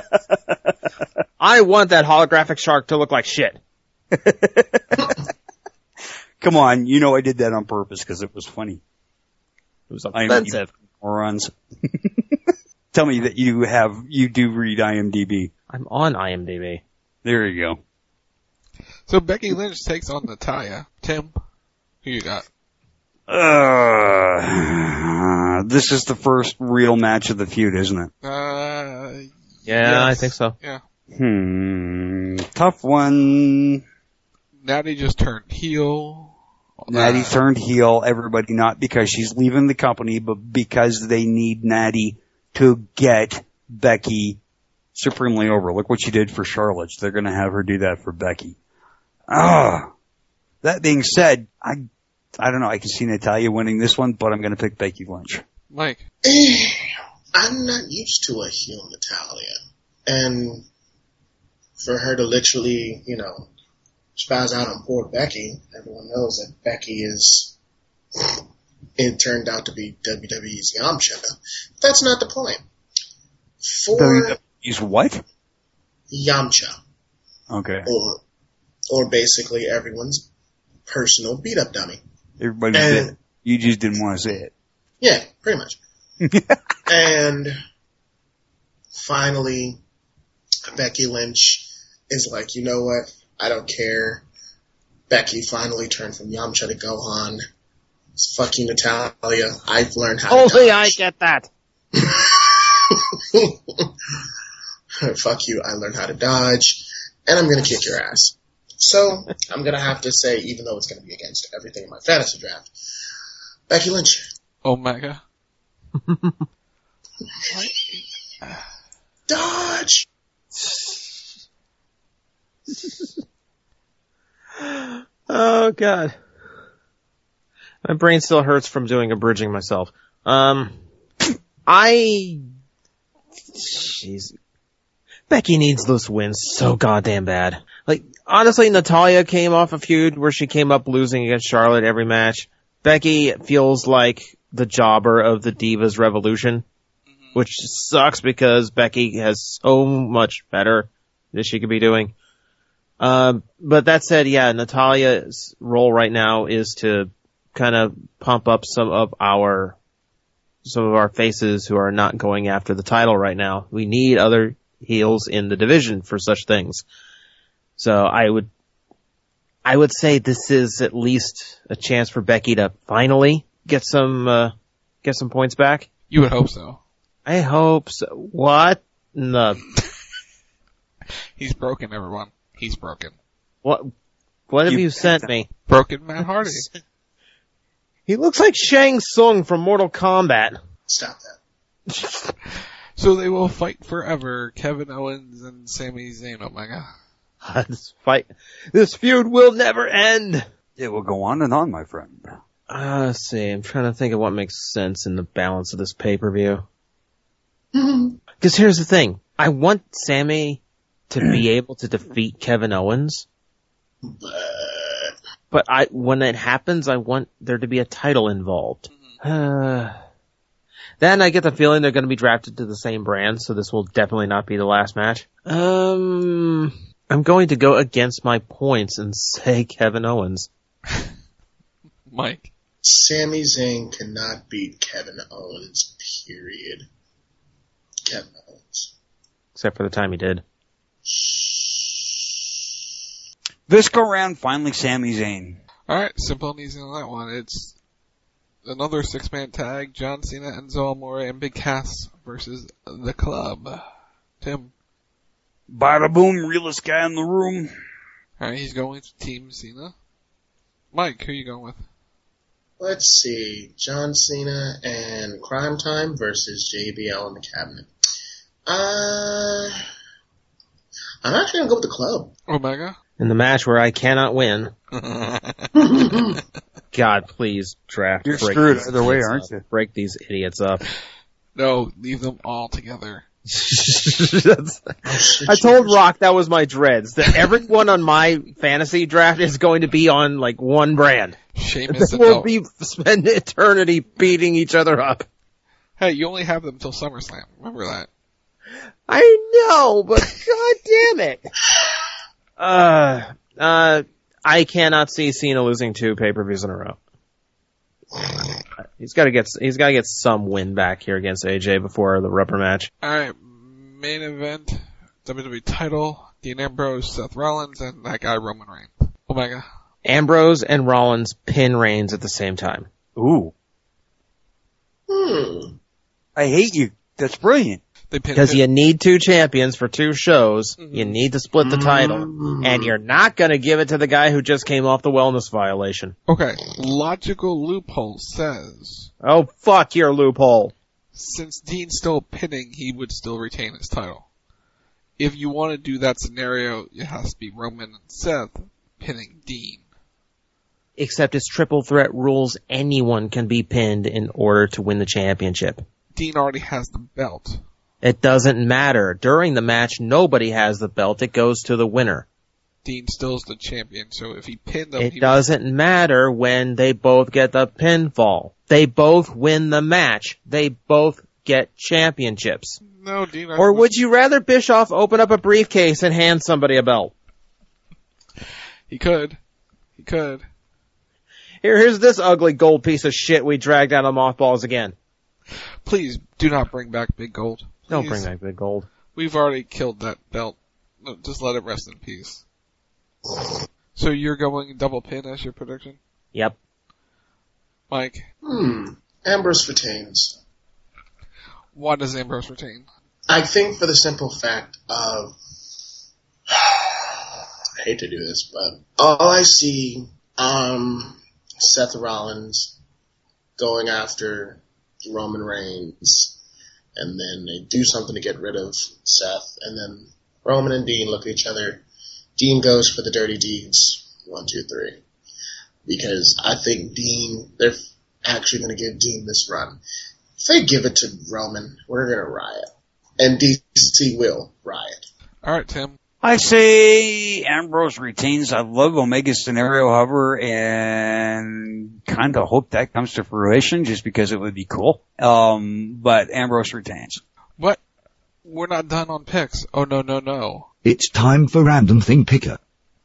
I want that holographic shark to look like shit. Come on, you know I did that on purpose because it was funny. It was offensive. Morons. Tell me that you have, you do read IMDb. I'm on IMDb. There you go. So Becky Lynch takes on Natalya. Tim, who you got? Uh, this is the first real match of the feud, isn't it? Uh, yeah, yes. I think so. Yeah. Hmm, tough one. Natty just turned heel. Natty uh, turned heel, everybody, not because she's leaving the company, but because they need Natty to get Becky supremely over. Look what she did for Charlotte. They're gonna have her do that for Becky. Ah. That being said, I, I don't know, I can see Natalya winning this one, but I'm gonna pick Becky Lynch. Mike. I'm not used to a heel Natalya. And for her to literally, you know, spaz out on poor Becky, everyone knows that Becky is, it turned out to be W W E's Yamcha. That's not the point. For W W E's what? Yamcha. Okay. Or, or basically everyone's personal beat up dummy. Everybody And- did. You just didn't want to say it. Yeah, pretty much. And finally, Becky Lynch is like, you know what? I don't care. Becky finally turned from Yamcha to Gohan. It's fucking Natalya. I've learned how to Only I dodge. get that. Fuck you, I learned how to dodge. And I'm gonna kick your ass. So, I'm gonna have to say, even though it's gonna be against everything in my fantasy draft, Becky Lynch. Omega. Dodge! Oh, God. My brain still hurts from doing a bridging myself. Um, I... Jeez. Becky needs those wins so goddamn bad. Like, honestly, Natalya came off a feud where she came up losing against Charlotte every match. Becky feels like the jobber of the Divas Revolution, which sucks because Becky has so much better that she could be doing. Um, but that said, yeah, Natalya's role right now is to kind of pump up some of our, some of our faces who are not going after the title right now. We need other heels in the division for such things. So I would, I would say this is at least a chance for Becky to finally get some, uh, get some points back. You would hope so. I hope so. What in the? He's broken, everyone. He's broken. What, what have you, you sent me? Broken Matt Hardy. He looks like Shang Tsung from Mortal Kombat. Stop that. So they will fight forever, Kevin Owens and Sami Zayn. Oh my god. This fight, this feud will never end. It will go on and on, my friend. Uh, let's see. I'm trying to think of what makes sense in the balance of this pay-per-view. Because here's the thing. I want Sammy to be able to defeat Kevin Owens. But I, when it happens, I want there to be a title involved. Uh, then I get the feeling they're going to be drafted to the same brand, so this will definitely not be the last match. Um, I'm going to go against my points and say Kevin Owens. Mike. Sami Zayn cannot beat Kevin Owens, period. Kevin Owens. Except for the time he did. This go round, finally Sami Zayn. Alright, simple and easy on that one. It's another six-man tag, John Cena, Enzo Amore, and Big Cass versus The Club. Tim. Bada boom, realest guy in the room. Alright, he's going with Team Cena. Mike, who are you going with? Let's see. John Cena and Crime Time versus J B L in the cabinet. Uh, I'm actually gonna go with The Club. Omega? In the match where I cannot win. God, please draft. You're break screwed these either way, idiots aren't up. you? Break these idiots up. No, leave them all together. That's, I told Rock that was my dreads, that everyone on my fantasy draft is going to be on like one brand. Sheamus and We'll El- be spend eternity beating each other up. Hey, you only have them till SummerSlam. Remember that. I know, but god damn it. Uh, uh, I cannot see Cena losing two pay-per-views in a row. He's gotta get, he's gotta get some win back here against A J before the rubber match. Alright, main event, W W E title, Dean Ambrose, Seth Rollins, and that guy Roman Reigns. Omega. Ambrose and Rollins pin Reigns at the same time. Ooh. Hmm. I hate you. That's brilliant. Because you need two champions for two shows. Mm-hmm. You need to split the title. Mm-hmm. And you're not going to give it to the guy who just came off the wellness violation. Okay. Logical loophole says. Oh, fuck your loophole. Since Dean's still pinning, he would still retain his title. If you want to do that scenario, it has to be Roman and Seth pinning Dean. Except it's triple threat rules. Anyone can be pinned in order to win the championship. Dean already has the belt. It doesn't matter. During the match, nobody has the belt. It goes to the winner. Dean still's the champion, so if he pinned them... It he doesn't was... matter when they both get the pinfall. They both win the match. They both get championships. No, Dean... Or would you rather Bischoff open up a briefcase and hand somebody a belt? He could. He could. Here, here's this ugly gold piece of shit we dragged out of mothballs again. Please, do not bring back Big Gold. Please. Don't bring back Big Gold. We've already killed that belt. No, just let it rest in peace. So you're going double pin as your prediction? Yep. Mike? Hmm. Ambrose retains. Why does Ambrose retain? I think for the simple fact of... I hate to do this, but all I see, um, Seth Rollins going after Roman Reigns, and then they do something to get rid of Seth, and then Roman and Dean look at each other. Dean goes for the dirty deeds. One, two, three. Because I think Dean, they're actually going to give Dean this run. If they give it to Roman, we're going to riot. And D C will riot. Alright, Tim. I say Ambrose retains. I love Omega's scenario, however, and kind of hope that comes to fruition just because it would be cool. Um, but Ambrose retains. What? We're not done on picks. Oh, no, no, no. It's time for Random Thing Picker.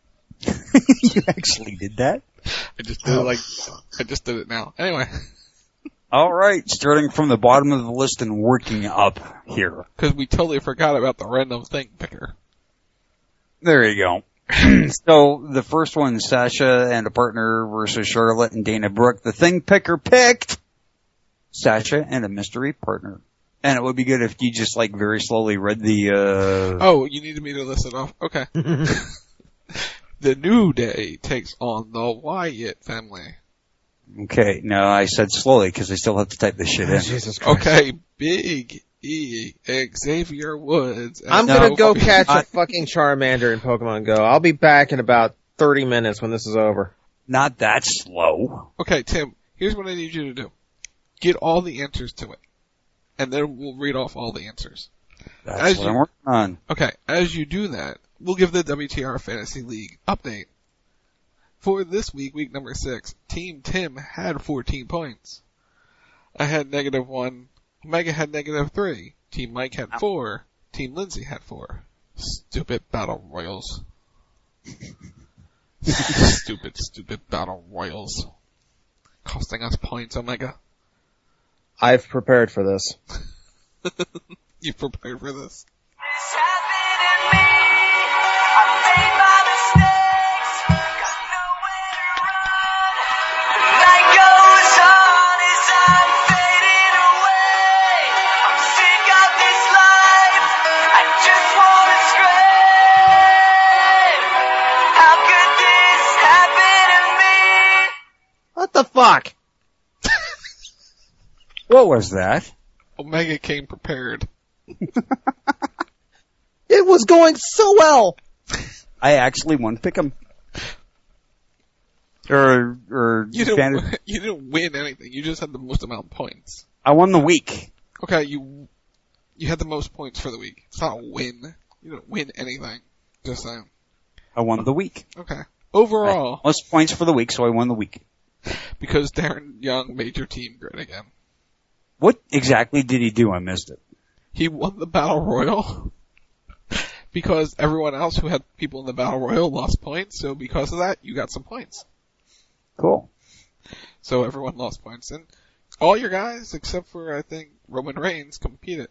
You actually did that? I just did it like, I just did it now. Anyway. Alright, starting from the bottom of the list and working up here. Because we totally forgot about the Random Thing Picker. There you go. So, the first one, Sasha and a partner versus Charlotte and Dana Brooke. The Thing Picker picked Sasha and a mystery partner. And it would be good if you just, like, very slowly read the, uh... Oh, you needed me to list it off? Okay. The New Day takes on the Wyatt family. Okay, no, I said slowly because I still have to type this shit in. Jesus Christ. Okay, Big E, Xavier Woods. I'm no, gonna go catch a fucking Charmander in Pokemon Go. I'll be back in about thirty minutes when this is over. Not that slow. Okay, Tim, here's what I need you to do. Get all the answers to it. And then we'll read off all the answers. That's as what you, I'm working on. Okay, as you do that, we'll give the W T R Fantasy League update. For this week, week number six, Team Tim had fourteen points. I had negative one. Omega had negative three. Team Mike had four. Team Lindsay had four. Stupid battle royals. stupid, stupid battle royals. Costing us points, Omega. I've prepared for this. You prepared for this? What the fuck? What was that? Omega came prepared. It was going so well. I actually won to pick him. Or, or, you didn't, you didn't win anything. You just had the most amount of points. I won the week. Okay, you, You had the most points for the week. It's not a win. You don't win anything. Just saying. I won the week. Okay. Overall. Most points for the week, so I won the week. Because Darren Young made your team great again. What exactly did he do? I missed it. He won the Battle Royal. Because everyone else who had people in the Battle Royal lost points, so because of that, you got some points. Cool. So everyone lost points. And all your guys, except for, I think, Roman Reigns, competed.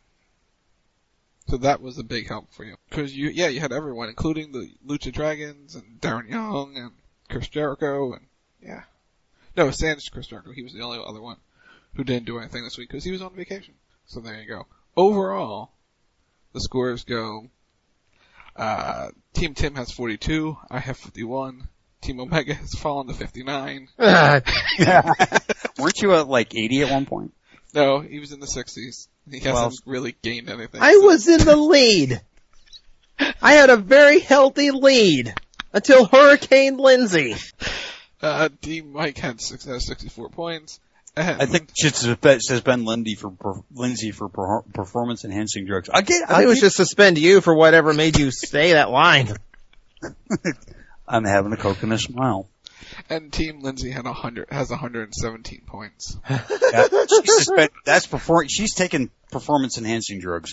So that was a big help for you. Because you, yeah, you had everyone, including the Lucha Dragons and Darren Young and Chris Jericho and, yeah. No, sans Chris Jericho. He was the only other one who didn't do anything this week because he was on vacation. So there you go. Overall, the scores go, uh, Team Tim has forty-two, I have fifty-one, Team Omega has fallen to fifty-nine. Weren't you at like eighty at one point? No, he was in the sixties. He hasn't Well, really gained anything. I was in the lead. I had a very healthy lead until Hurricane Lindsay. Uh, Team Mike had six, has sixty-four points. And I think it says Ben Lindsay for per, Lindsay for per, performance enhancing drugs. I get. I think it was just suspend you for whatever made you say that line. I'm having a coke and a smile. And Team Lindsay had a hundred, has one hundred seventeen points. Yeah, she's suspend, that's perform. She's taking performance enhancing drugs.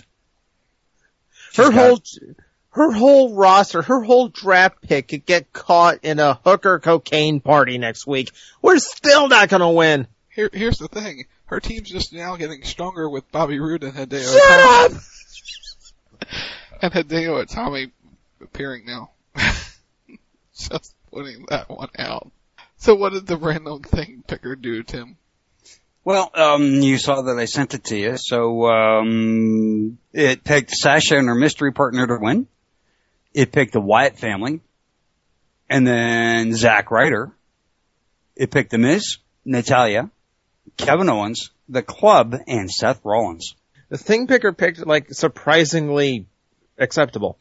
Her She's whole, got, her whole roster, her whole draft pick could get caught in a hooker cocaine party next week. We're still not gonna win. Here, here's the thing. Her team's just now getting stronger with Bobby Roode and Hideo Shut Itami. up! And Hideo Itami appearing now. Just putting that one out. So what did the random thing picker do, Tim? well, um, you saw that I sent it to you. So um, it picked Sasha and her mystery partner to win. It picked the Wyatt family, and then Zack Ryder. It picked the Miz, Natalya, Kevin Owens, The Club, and Seth Rollins. The thing picker picked like surprisingly acceptable.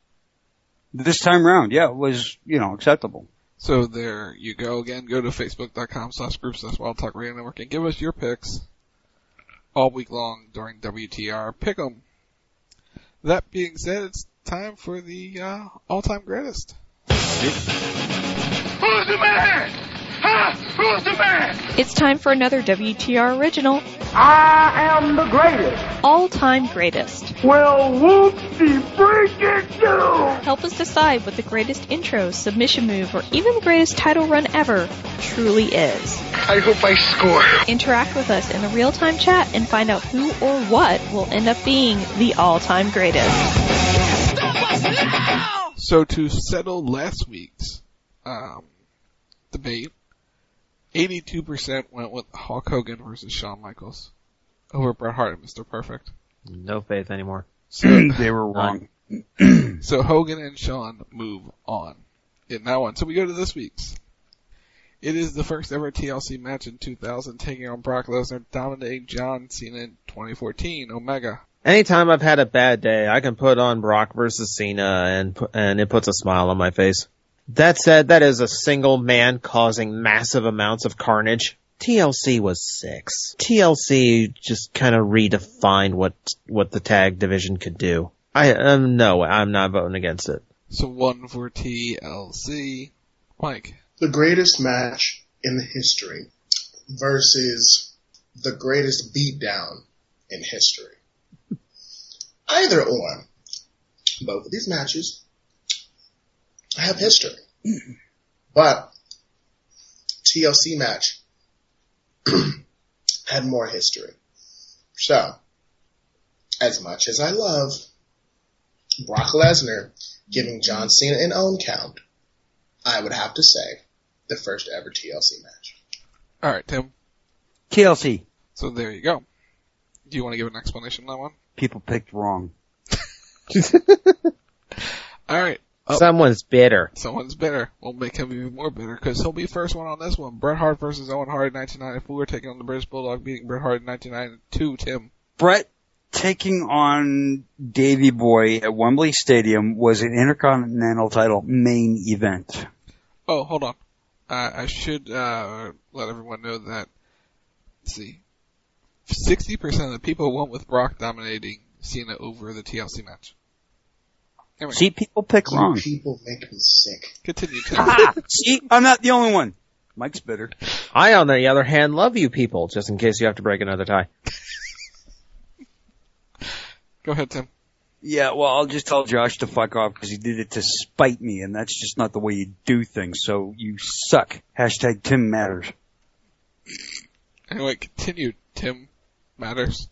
This time around, yeah, it was, you know, acceptable. So there you go again. Go to facebook.com slash group slash Wild Talk Radio Network and give us your picks all week long during W T R Pick'em. That being said, it's time for the uh, all-time greatest. Who's the man? Huh? Who's the man? It's time for another W T R original. I am the greatest. All-time greatest. Well, whoopsie freaking do. Help us decide what the greatest intro, submission move, or even the greatest title run ever truly is. I hope I score. Interact with us in the real-time chat and find out who or what will end up being the all-time greatest. So to settle last week's um, debate, eighty-two percent went with Hulk Hogan versus Shawn Michaels over Bret Hart and Mister Perfect. No faith anymore. So, they were wrong. So Hogan and Shawn move on in that one. So we go to this week's. It is the first ever T L C match in two thousand, taking on Brock Lesnar, dominating John Cena in twenty fourteen, Omega. Anytime I've had a bad day, I can put on Brock versus Cena and pu- and it puts a smile on my face. That said, that is a single man causing massive amounts of carnage. T L C was six. T L C just kind of redefined what what the tag division could do. I um, no, I'm not voting against it. So one for T L C. Mike. The greatest match in the history versus the greatest beatdown in history. Either or. Both of these matches have history. But T L C match had more history. So, as much as I love Brock Lesnar giving John Cena an own count, I would have to say the first ever T L C match. All right, Tim. T L C. So there you go. Do you want to give an explanation on that one? People picked wrong. All right. Up. Someone's bitter. Someone's bitter. We'll make him even more bitter because he'll be first one on this one. Bret Hart versus Owen Hart in nineteen ninety-four, taking on the British Bulldog, beating Bret Hart in nineteen ninety-two. Tim. Bret taking on Davey Boy at Wembley Stadium was an Intercontinental title main event. Oh, hold on. Uh, I should uh, let everyone know that, let's see, sixty percent of the people went with Brock dominating Cena over the T L C match. Anyway. See, people pick You wrong. people make me sick. Continue, Tim. Ah, see, I'm not the only one. Mike's bitter. I, on the other hand, love you people, just in case you have to break another tie. Go ahead, Tim. Yeah, well, I'll just tell Josh to fuck off because he did it to spite me, and that's just not the way you do things. So you suck. Hashtag Tim Matters. Anyway, continue, Tim Matters.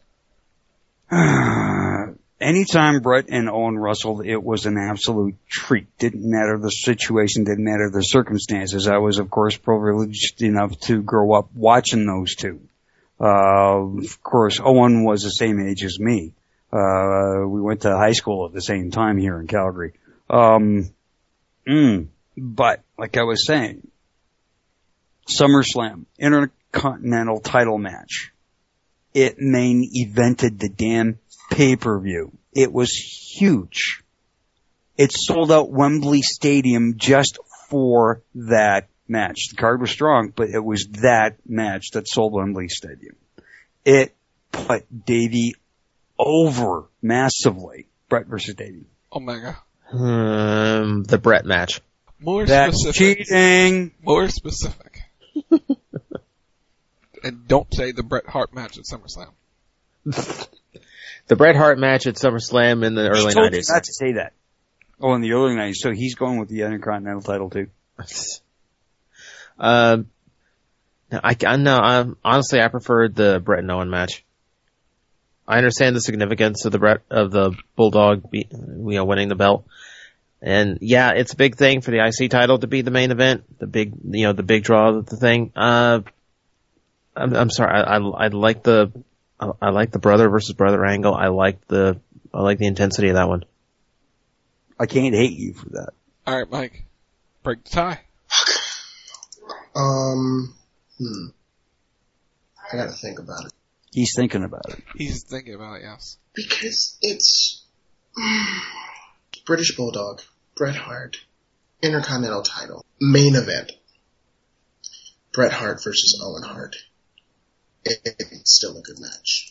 Anytime Brett and Owen wrestled, it was an absolute treat. Didn't matter the situation, didn't matter the circumstances. I was, of course, privileged enough to grow up watching those two. Uh, of course, Owen was the same age as me. Uh, we went to high school at the same time here in Calgary. Um, mm, but, like I was saying, SummerSlam, Intercontinental title match. It main evented the damn pay-per-view. It was huge. It sold out Wembley Stadium just for that match. The card was strong, but it was that match that sold Wembley Stadium. It put Davey over massively. Brett versus Davey. Omega. Um, the Brett match. More That's specific. cheating. More specific. And don't say the Bret Hart match at SummerSlam. The Bret Hart match at SummerSlam in the He early told nineties. you not to say that. Oh, in the early nineties. So he's going with the Intercontinental title too. Um, no, I, I no, I, honestly, I preferred the Bret and Owen match. I understand the significance of the Bret of the Bulldog, be, you know, winning the belt, and yeah, it's a big thing for the I C title to be the main event, the big, you know, the big draw of the thing. Uh, I'm, I'm sorry, I, I, I like the, I, I like the brother versus brother angle. I like the, I like the intensity of that one. I can't hate you for that. All right, Mike. Break the tie. Um, hmm. I gotta think about it. He's thinking about it. He's thinking about it, yes. Because it's British Bulldog, Bret Hart, Intercontinental title, main event, Bret Hart versus Owen Hart. It, it's still a good match.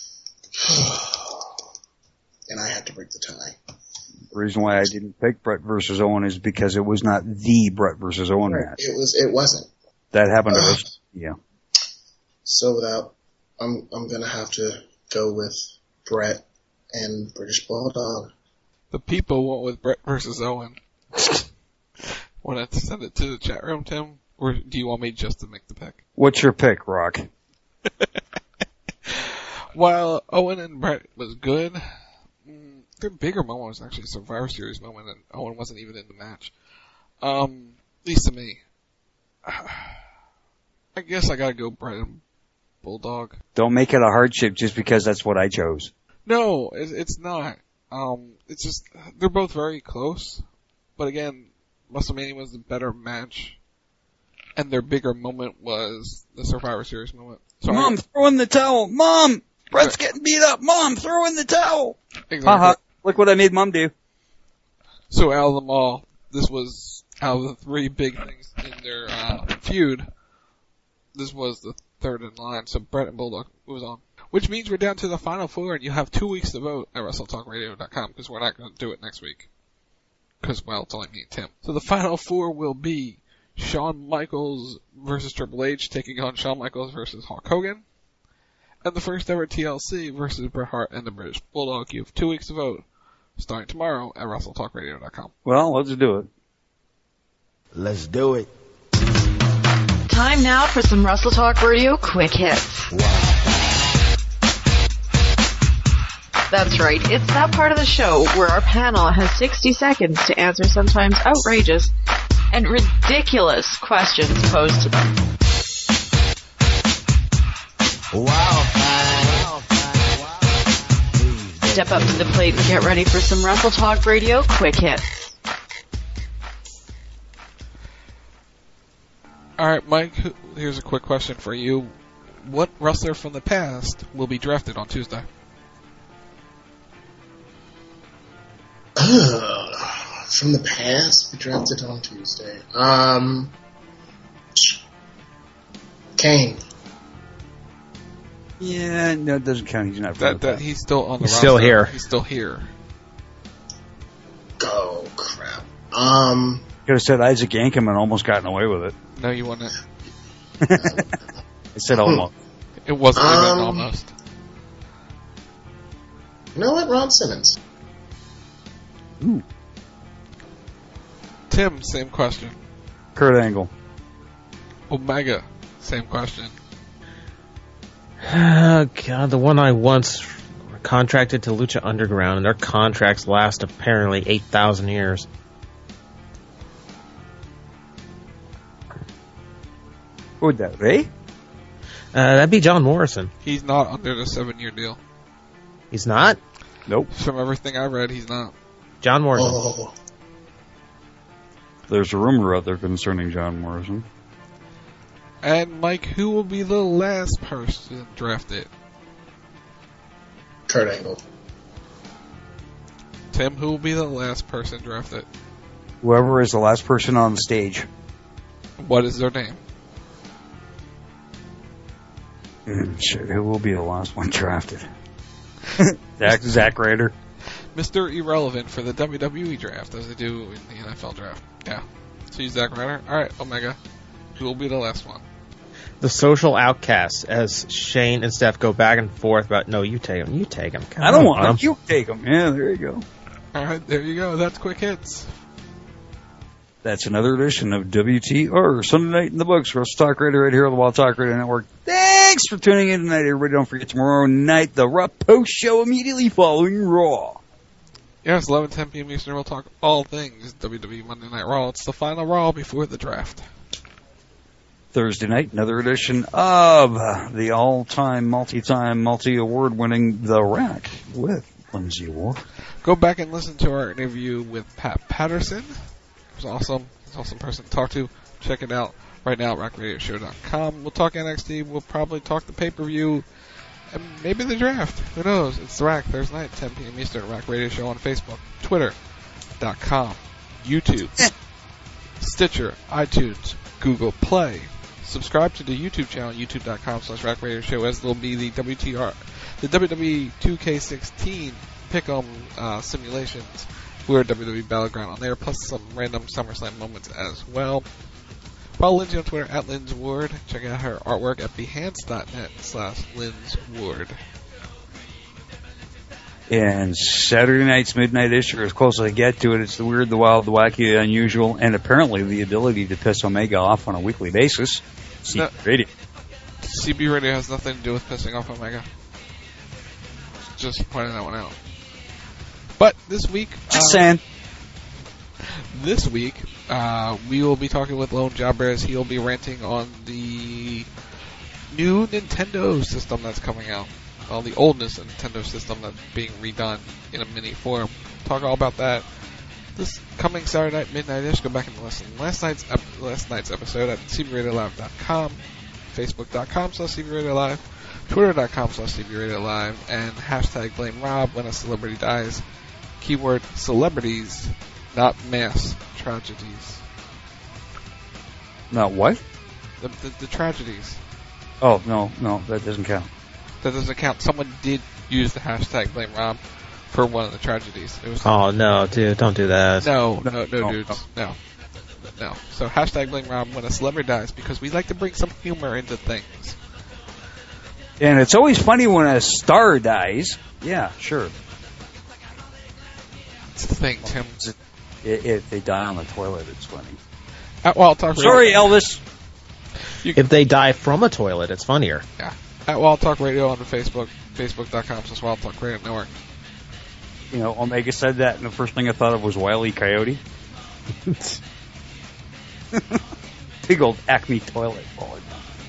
And I had to break the tie. The reason why I didn't pick Brett versus Owen is because it was not the Brett versus Owen Right. match. It was. It wasn't. That happened to us. Yeah. So without, I'm I'm gonna have to go with Brett and British Bulldog. The people went with Brett versus Owen. Want to send it to the chat room, Tim? Or do you want me just to make the pick? What's your pick, Rock? While Owen and Brett was good, mm, their bigger moment was actually a Survivor Series moment, and Owen wasn't even in the match. Um, at least to me. I guess I gotta go Brett and Bulldog. Don't make it a hardship just because that's what I chose. No, it, it's not. Um, it's just, they're both very close. But again, WrestleMania was the better match. And their bigger moment was the Survivor Series moment. So Mom, I, throw in the towel. Mom, Brett's getting beat up. Mom, throw in the towel. Exactly. Haha. Look what I made Mom do. So out of them all, this was, out of the three big things in their uh, feud, this was the third in line. So Brett and Bulldog was on. Which means we're down to the final four, and you have two weeks to vote at Wrestle Talk Radio dot com, because we're not going to do it next week. Because, well, it's only me and Tim. So the final four will be Shawn Michaels versus Triple H, taking on Shawn Michaels versus Hulk Hogan. And the first ever T L C versus Bret Hart and the British Bulldog. You have two weeks to vote, starting tomorrow at Wrestle Talk Radio dot com. Well, let's do it. Let's do it. Time now for some Wrestle Talk Radio quick hits. Wow. That's right, it's that part of the show where our panel has sixty seconds to answer sometimes outrageous and ridiculous questions posed to them. Wow, fine. Step up to the plate and get ready for some Wrestle Talk Radio quick hits. Alright, Mike, here's a quick question for you. What wrestler from the past will be drafted on Tuesday? From the past, we drafted on Tuesday. Um, Kane. Yeah, no, it doesn't count. He's not. That, that he's still on the He's roster. still here. He's still here. Oh crap. Um. Could have said Isaac Yankem and almost gotten away with it. No, you wouldn't. I said almost. It wasn't Um, even almost. You know what? Ron Simmons. Ooh. Tim, same question. Kurt Angle. Omega, same question. Oh, God, the one I once contracted to Lucha Underground, and their contracts last apparently eight thousand years. Who would that be? Uh, that'd be John Morrison. He's not under the seven-year deal. He's not? Nope. From everything I read, he's not. John Morrison. Oh. There's a rumor out there concerning John Morrison. And Mike, who will be the last person drafted? Kurt Angle. Tim, who will be the last person drafted? Whoever is the last person on the stage. What is their name? Mm, shit, who will be the last one drafted? Zach, Zach Ryder. Mister Irrelevant for the W W E draft, as they do in the N F L draft. Yeah. So you Zach Ryder. All right, Omega. Who will be the last one? The social outcasts, as Shane and Steph go back and forth about, no, you take him, you take him. I don't want him. You take him. Yeah, there you go. All right, there you go. That's Quick Hits. That's another edition of W T R, Sunday Night in the Books. Russ Talk Radio right here on the Wild Talk Radio Network. Thanks for tuning in tonight, everybody. Don't forget tomorrow night, the Raw Post Show immediately following Raw. Yes, eleven ten p.m. Eastern, we'll talk all things W W E Monday Night Raw. It's the final Raw before the draft. Thursday night, another edition of the all-time, multi-time, multi-award-winning The Rack with Lindsay Ward. Go back and listen to our interview with Pat Patterson. It was awesome. He's an awesome person to talk to. Check it out right now at rack radio show dot com. We'll talk N X T. We'll probably talk the pay-per-view. And maybe the draft. Who knows? It's The Rack Thursday night, ten p.m. Eastern. Rack Radio Show on Facebook, Twitter dot com, YouTube, Stitcher, iTunes, Google Play. Subscribe to the YouTube channel, youtube dot com slash Rack Radio Show, as there'll be the W T R, the W W E two K sixteen pick-em uh, simulations for W W E Battleground on there, plus some random SummerSlam moments as well. Follow Lindsay on Twitter at Linz Ward. Check out her artwork at behance dot net slash Linz Ward. And Saturday night's Midnight Issue, as close as I get to it, it's the weird, the wild, the wacky, the unusual, and apparently the ability to piss Omega off on a weekly basis. C B No, Radio. C B Radio has nothing to do with pissing off Omega. Just pointing that one out. But this week... Just uh, saying. This week, uh, we will be talking with Lone Jobber as he'll be ranting on the new Nintendo system that's coming out. Well, the oldest Nintendo system that's being redone in a mini form. Talk all about that this coming Saturday night, midnight-ish. Go back and listen to last night's, ep- last night's episode at c b radio live dot com, facebook dot com slash c b radio live, twitter dot com slash c b radio live, and hashtag blame Rob when a celebrity dies. Keyword celebrities, not mass tragedies. Not what? The, the, the tragedies. Oh, no, no, that doesn't count. That doesn't count. Someone did use the hashtag blame Rob for one of the tragedies. It was Oh, no, dude, don't do that. No, no, no, no, dudes. No. No. So hashtag blame Rob when a celebrity dies, because we like to bring some humor into things. And it's always funny when a star dies. Yeah, sure. It's the thing, Tim. If, if they die on the toilet, it's funny. At Wild Talk Sorry, Radio. Elvis. If they die from a toilet, it's funnier. Yeah. At Wild Talk Radio on the Facebook, facebook dot com slash Wild Talk Radio Network. You know, Omega said that, and the first thing I thought of was Wile E. Coyote. Big old Acme toilet bowl.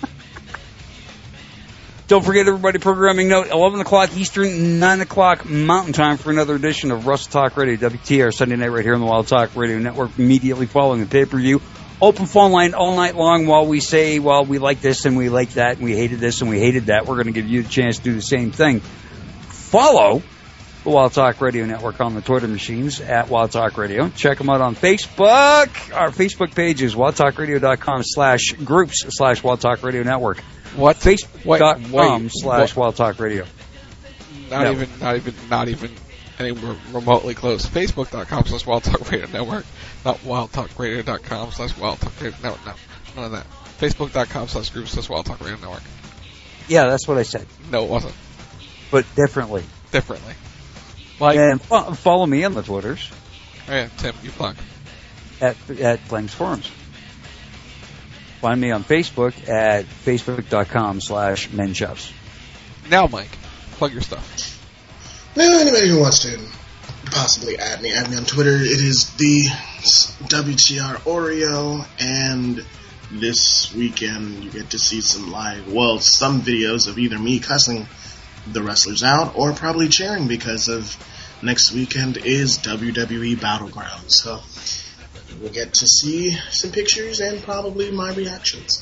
Don't forget, everybody, programming note, eleven o'clock Eastern, nine o'clock Mountain Time for another edition of Russ Talk Radio, W T R, Sunday night right here on the Wild Talk Radio Network, immediately following the pay-per-view. Open phone line all night long while we say, well, we like this and we like that and we hated this and we hated that. We're going to give you the chance to do the same thing. Follow the Wild Talk Radio Network on the Twitter machines at Wild Talk Radio. Check them out on Facebook. Our Facebook page is wildtalkradio dot com slash groups slash Wild Talk Radio Network. What? Facebook.com slash Wild Talk Radio. Not No. even, not even, not even anywhere remotely close. Facebook.com slash Wild Talk Radio Network. Not wildtalkradio.com slash Wild Talk Radio Network. No, none of that. Facebook.com slash group slash Wild Talk Radio Network. Yeah, that's what I said. No, it wasn't. But differently. Differently. Like, and fo- follow me on the Twitters. Oh yeah, Tim, you plug. At, at Flames Forums. Find me on Facebook at facebook.com slash menchefs. Now, Mike, plug your stuff. Now, anybody who wants to possibly add me, add me on Twitter. It is the W T R Oreo, and this weekend you get to see some live, well, some videos of either me cussing the wrestlers out or probably cheering because of next weekend is W W E Battleground. So we'll get to see some pictures and probably my reactions.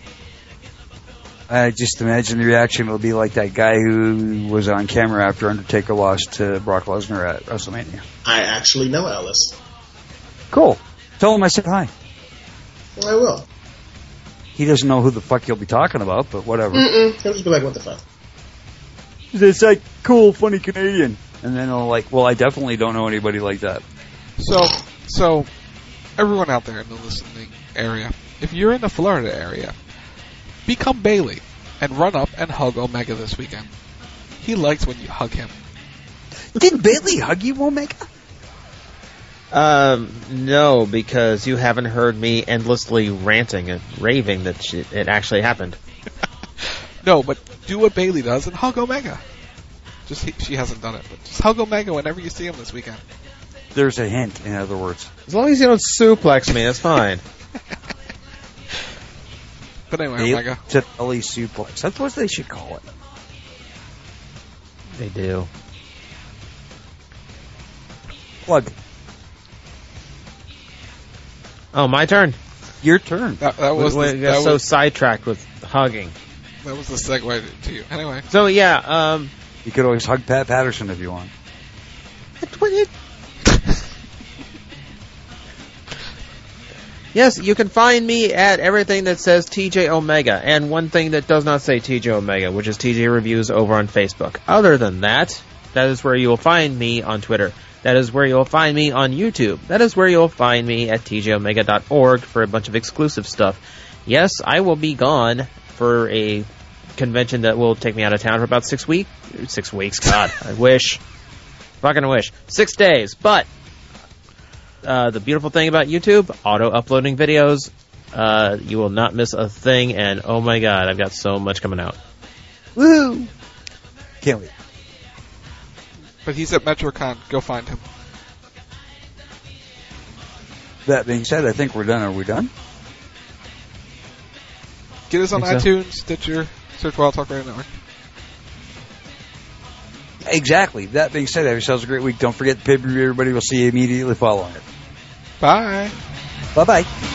I just imagine the reaction will be like that guy who was on camera after Undertaker lost to Brock Lesnar at WrestleMania. I actually know Ellis. Cool. Tell him I said hi. I will. He doesn't know who the fuck you'll be talking about, but whatever. Mm-mm. He'll just be like, what the fuck? It's like, cool, funny Canadian. And then he'll like, well, I definitely don't know anybody like that. So, so, everyone out there in the listening area, if you're in the Florida area, become Bailey and run up and hug Omega this weekend. He likes when you hug him. Did Bailey hug you, Omega? Um, no, because you haven't heard me endlessly ranting and raving that she, it actually happened. No, but do what Bailey does and hug Omega. Just he, she hasn't done it, but just hug Omega whenever you see him this weekend. There's a hint, in other words. As long as you don't suplex me, that's fine. But anyway, Bailey Omega. to belly suplex. That's what they should call it. They do. Plug. Oh, my turn. Your turn. That, that was we, the, we got that so was, sidetracked with hugging. that was the segue to you. Anyway, So yeah, um, You could always hug Pat Patterson if you want. yes, you can find me at everything that says T J Omega, and one thing that does not say T J Omega, which is T J Reviews over on Facebook. Other than that, that is where you will find me on Twitter. That is where you'll find me on YouTube. That is where you'll find me at T J Omega dot org for a bunch of exclusive stuff. Yes, I will be gone for a convention that will take me out of town for about six weeks. Six weeks, God, I wish. Fucking wish. Six days, but uh, the beautiful thing about YouTube, auto-uploading videos, uh, you will not miss a thing, and oh my God, I've got so much coming out. Woo! Can't wait. but he's at MetroCon. Go find him. That being said, I think we're done. Are we done? Get us on Think so. iTunes, Stitcher, search Wild Talk Radio Network. Exactly. That being said, have yourselves a great week. Don't forget the pay-per-view, everybody. We'll see you immediately following it. Bye. Bye-bye.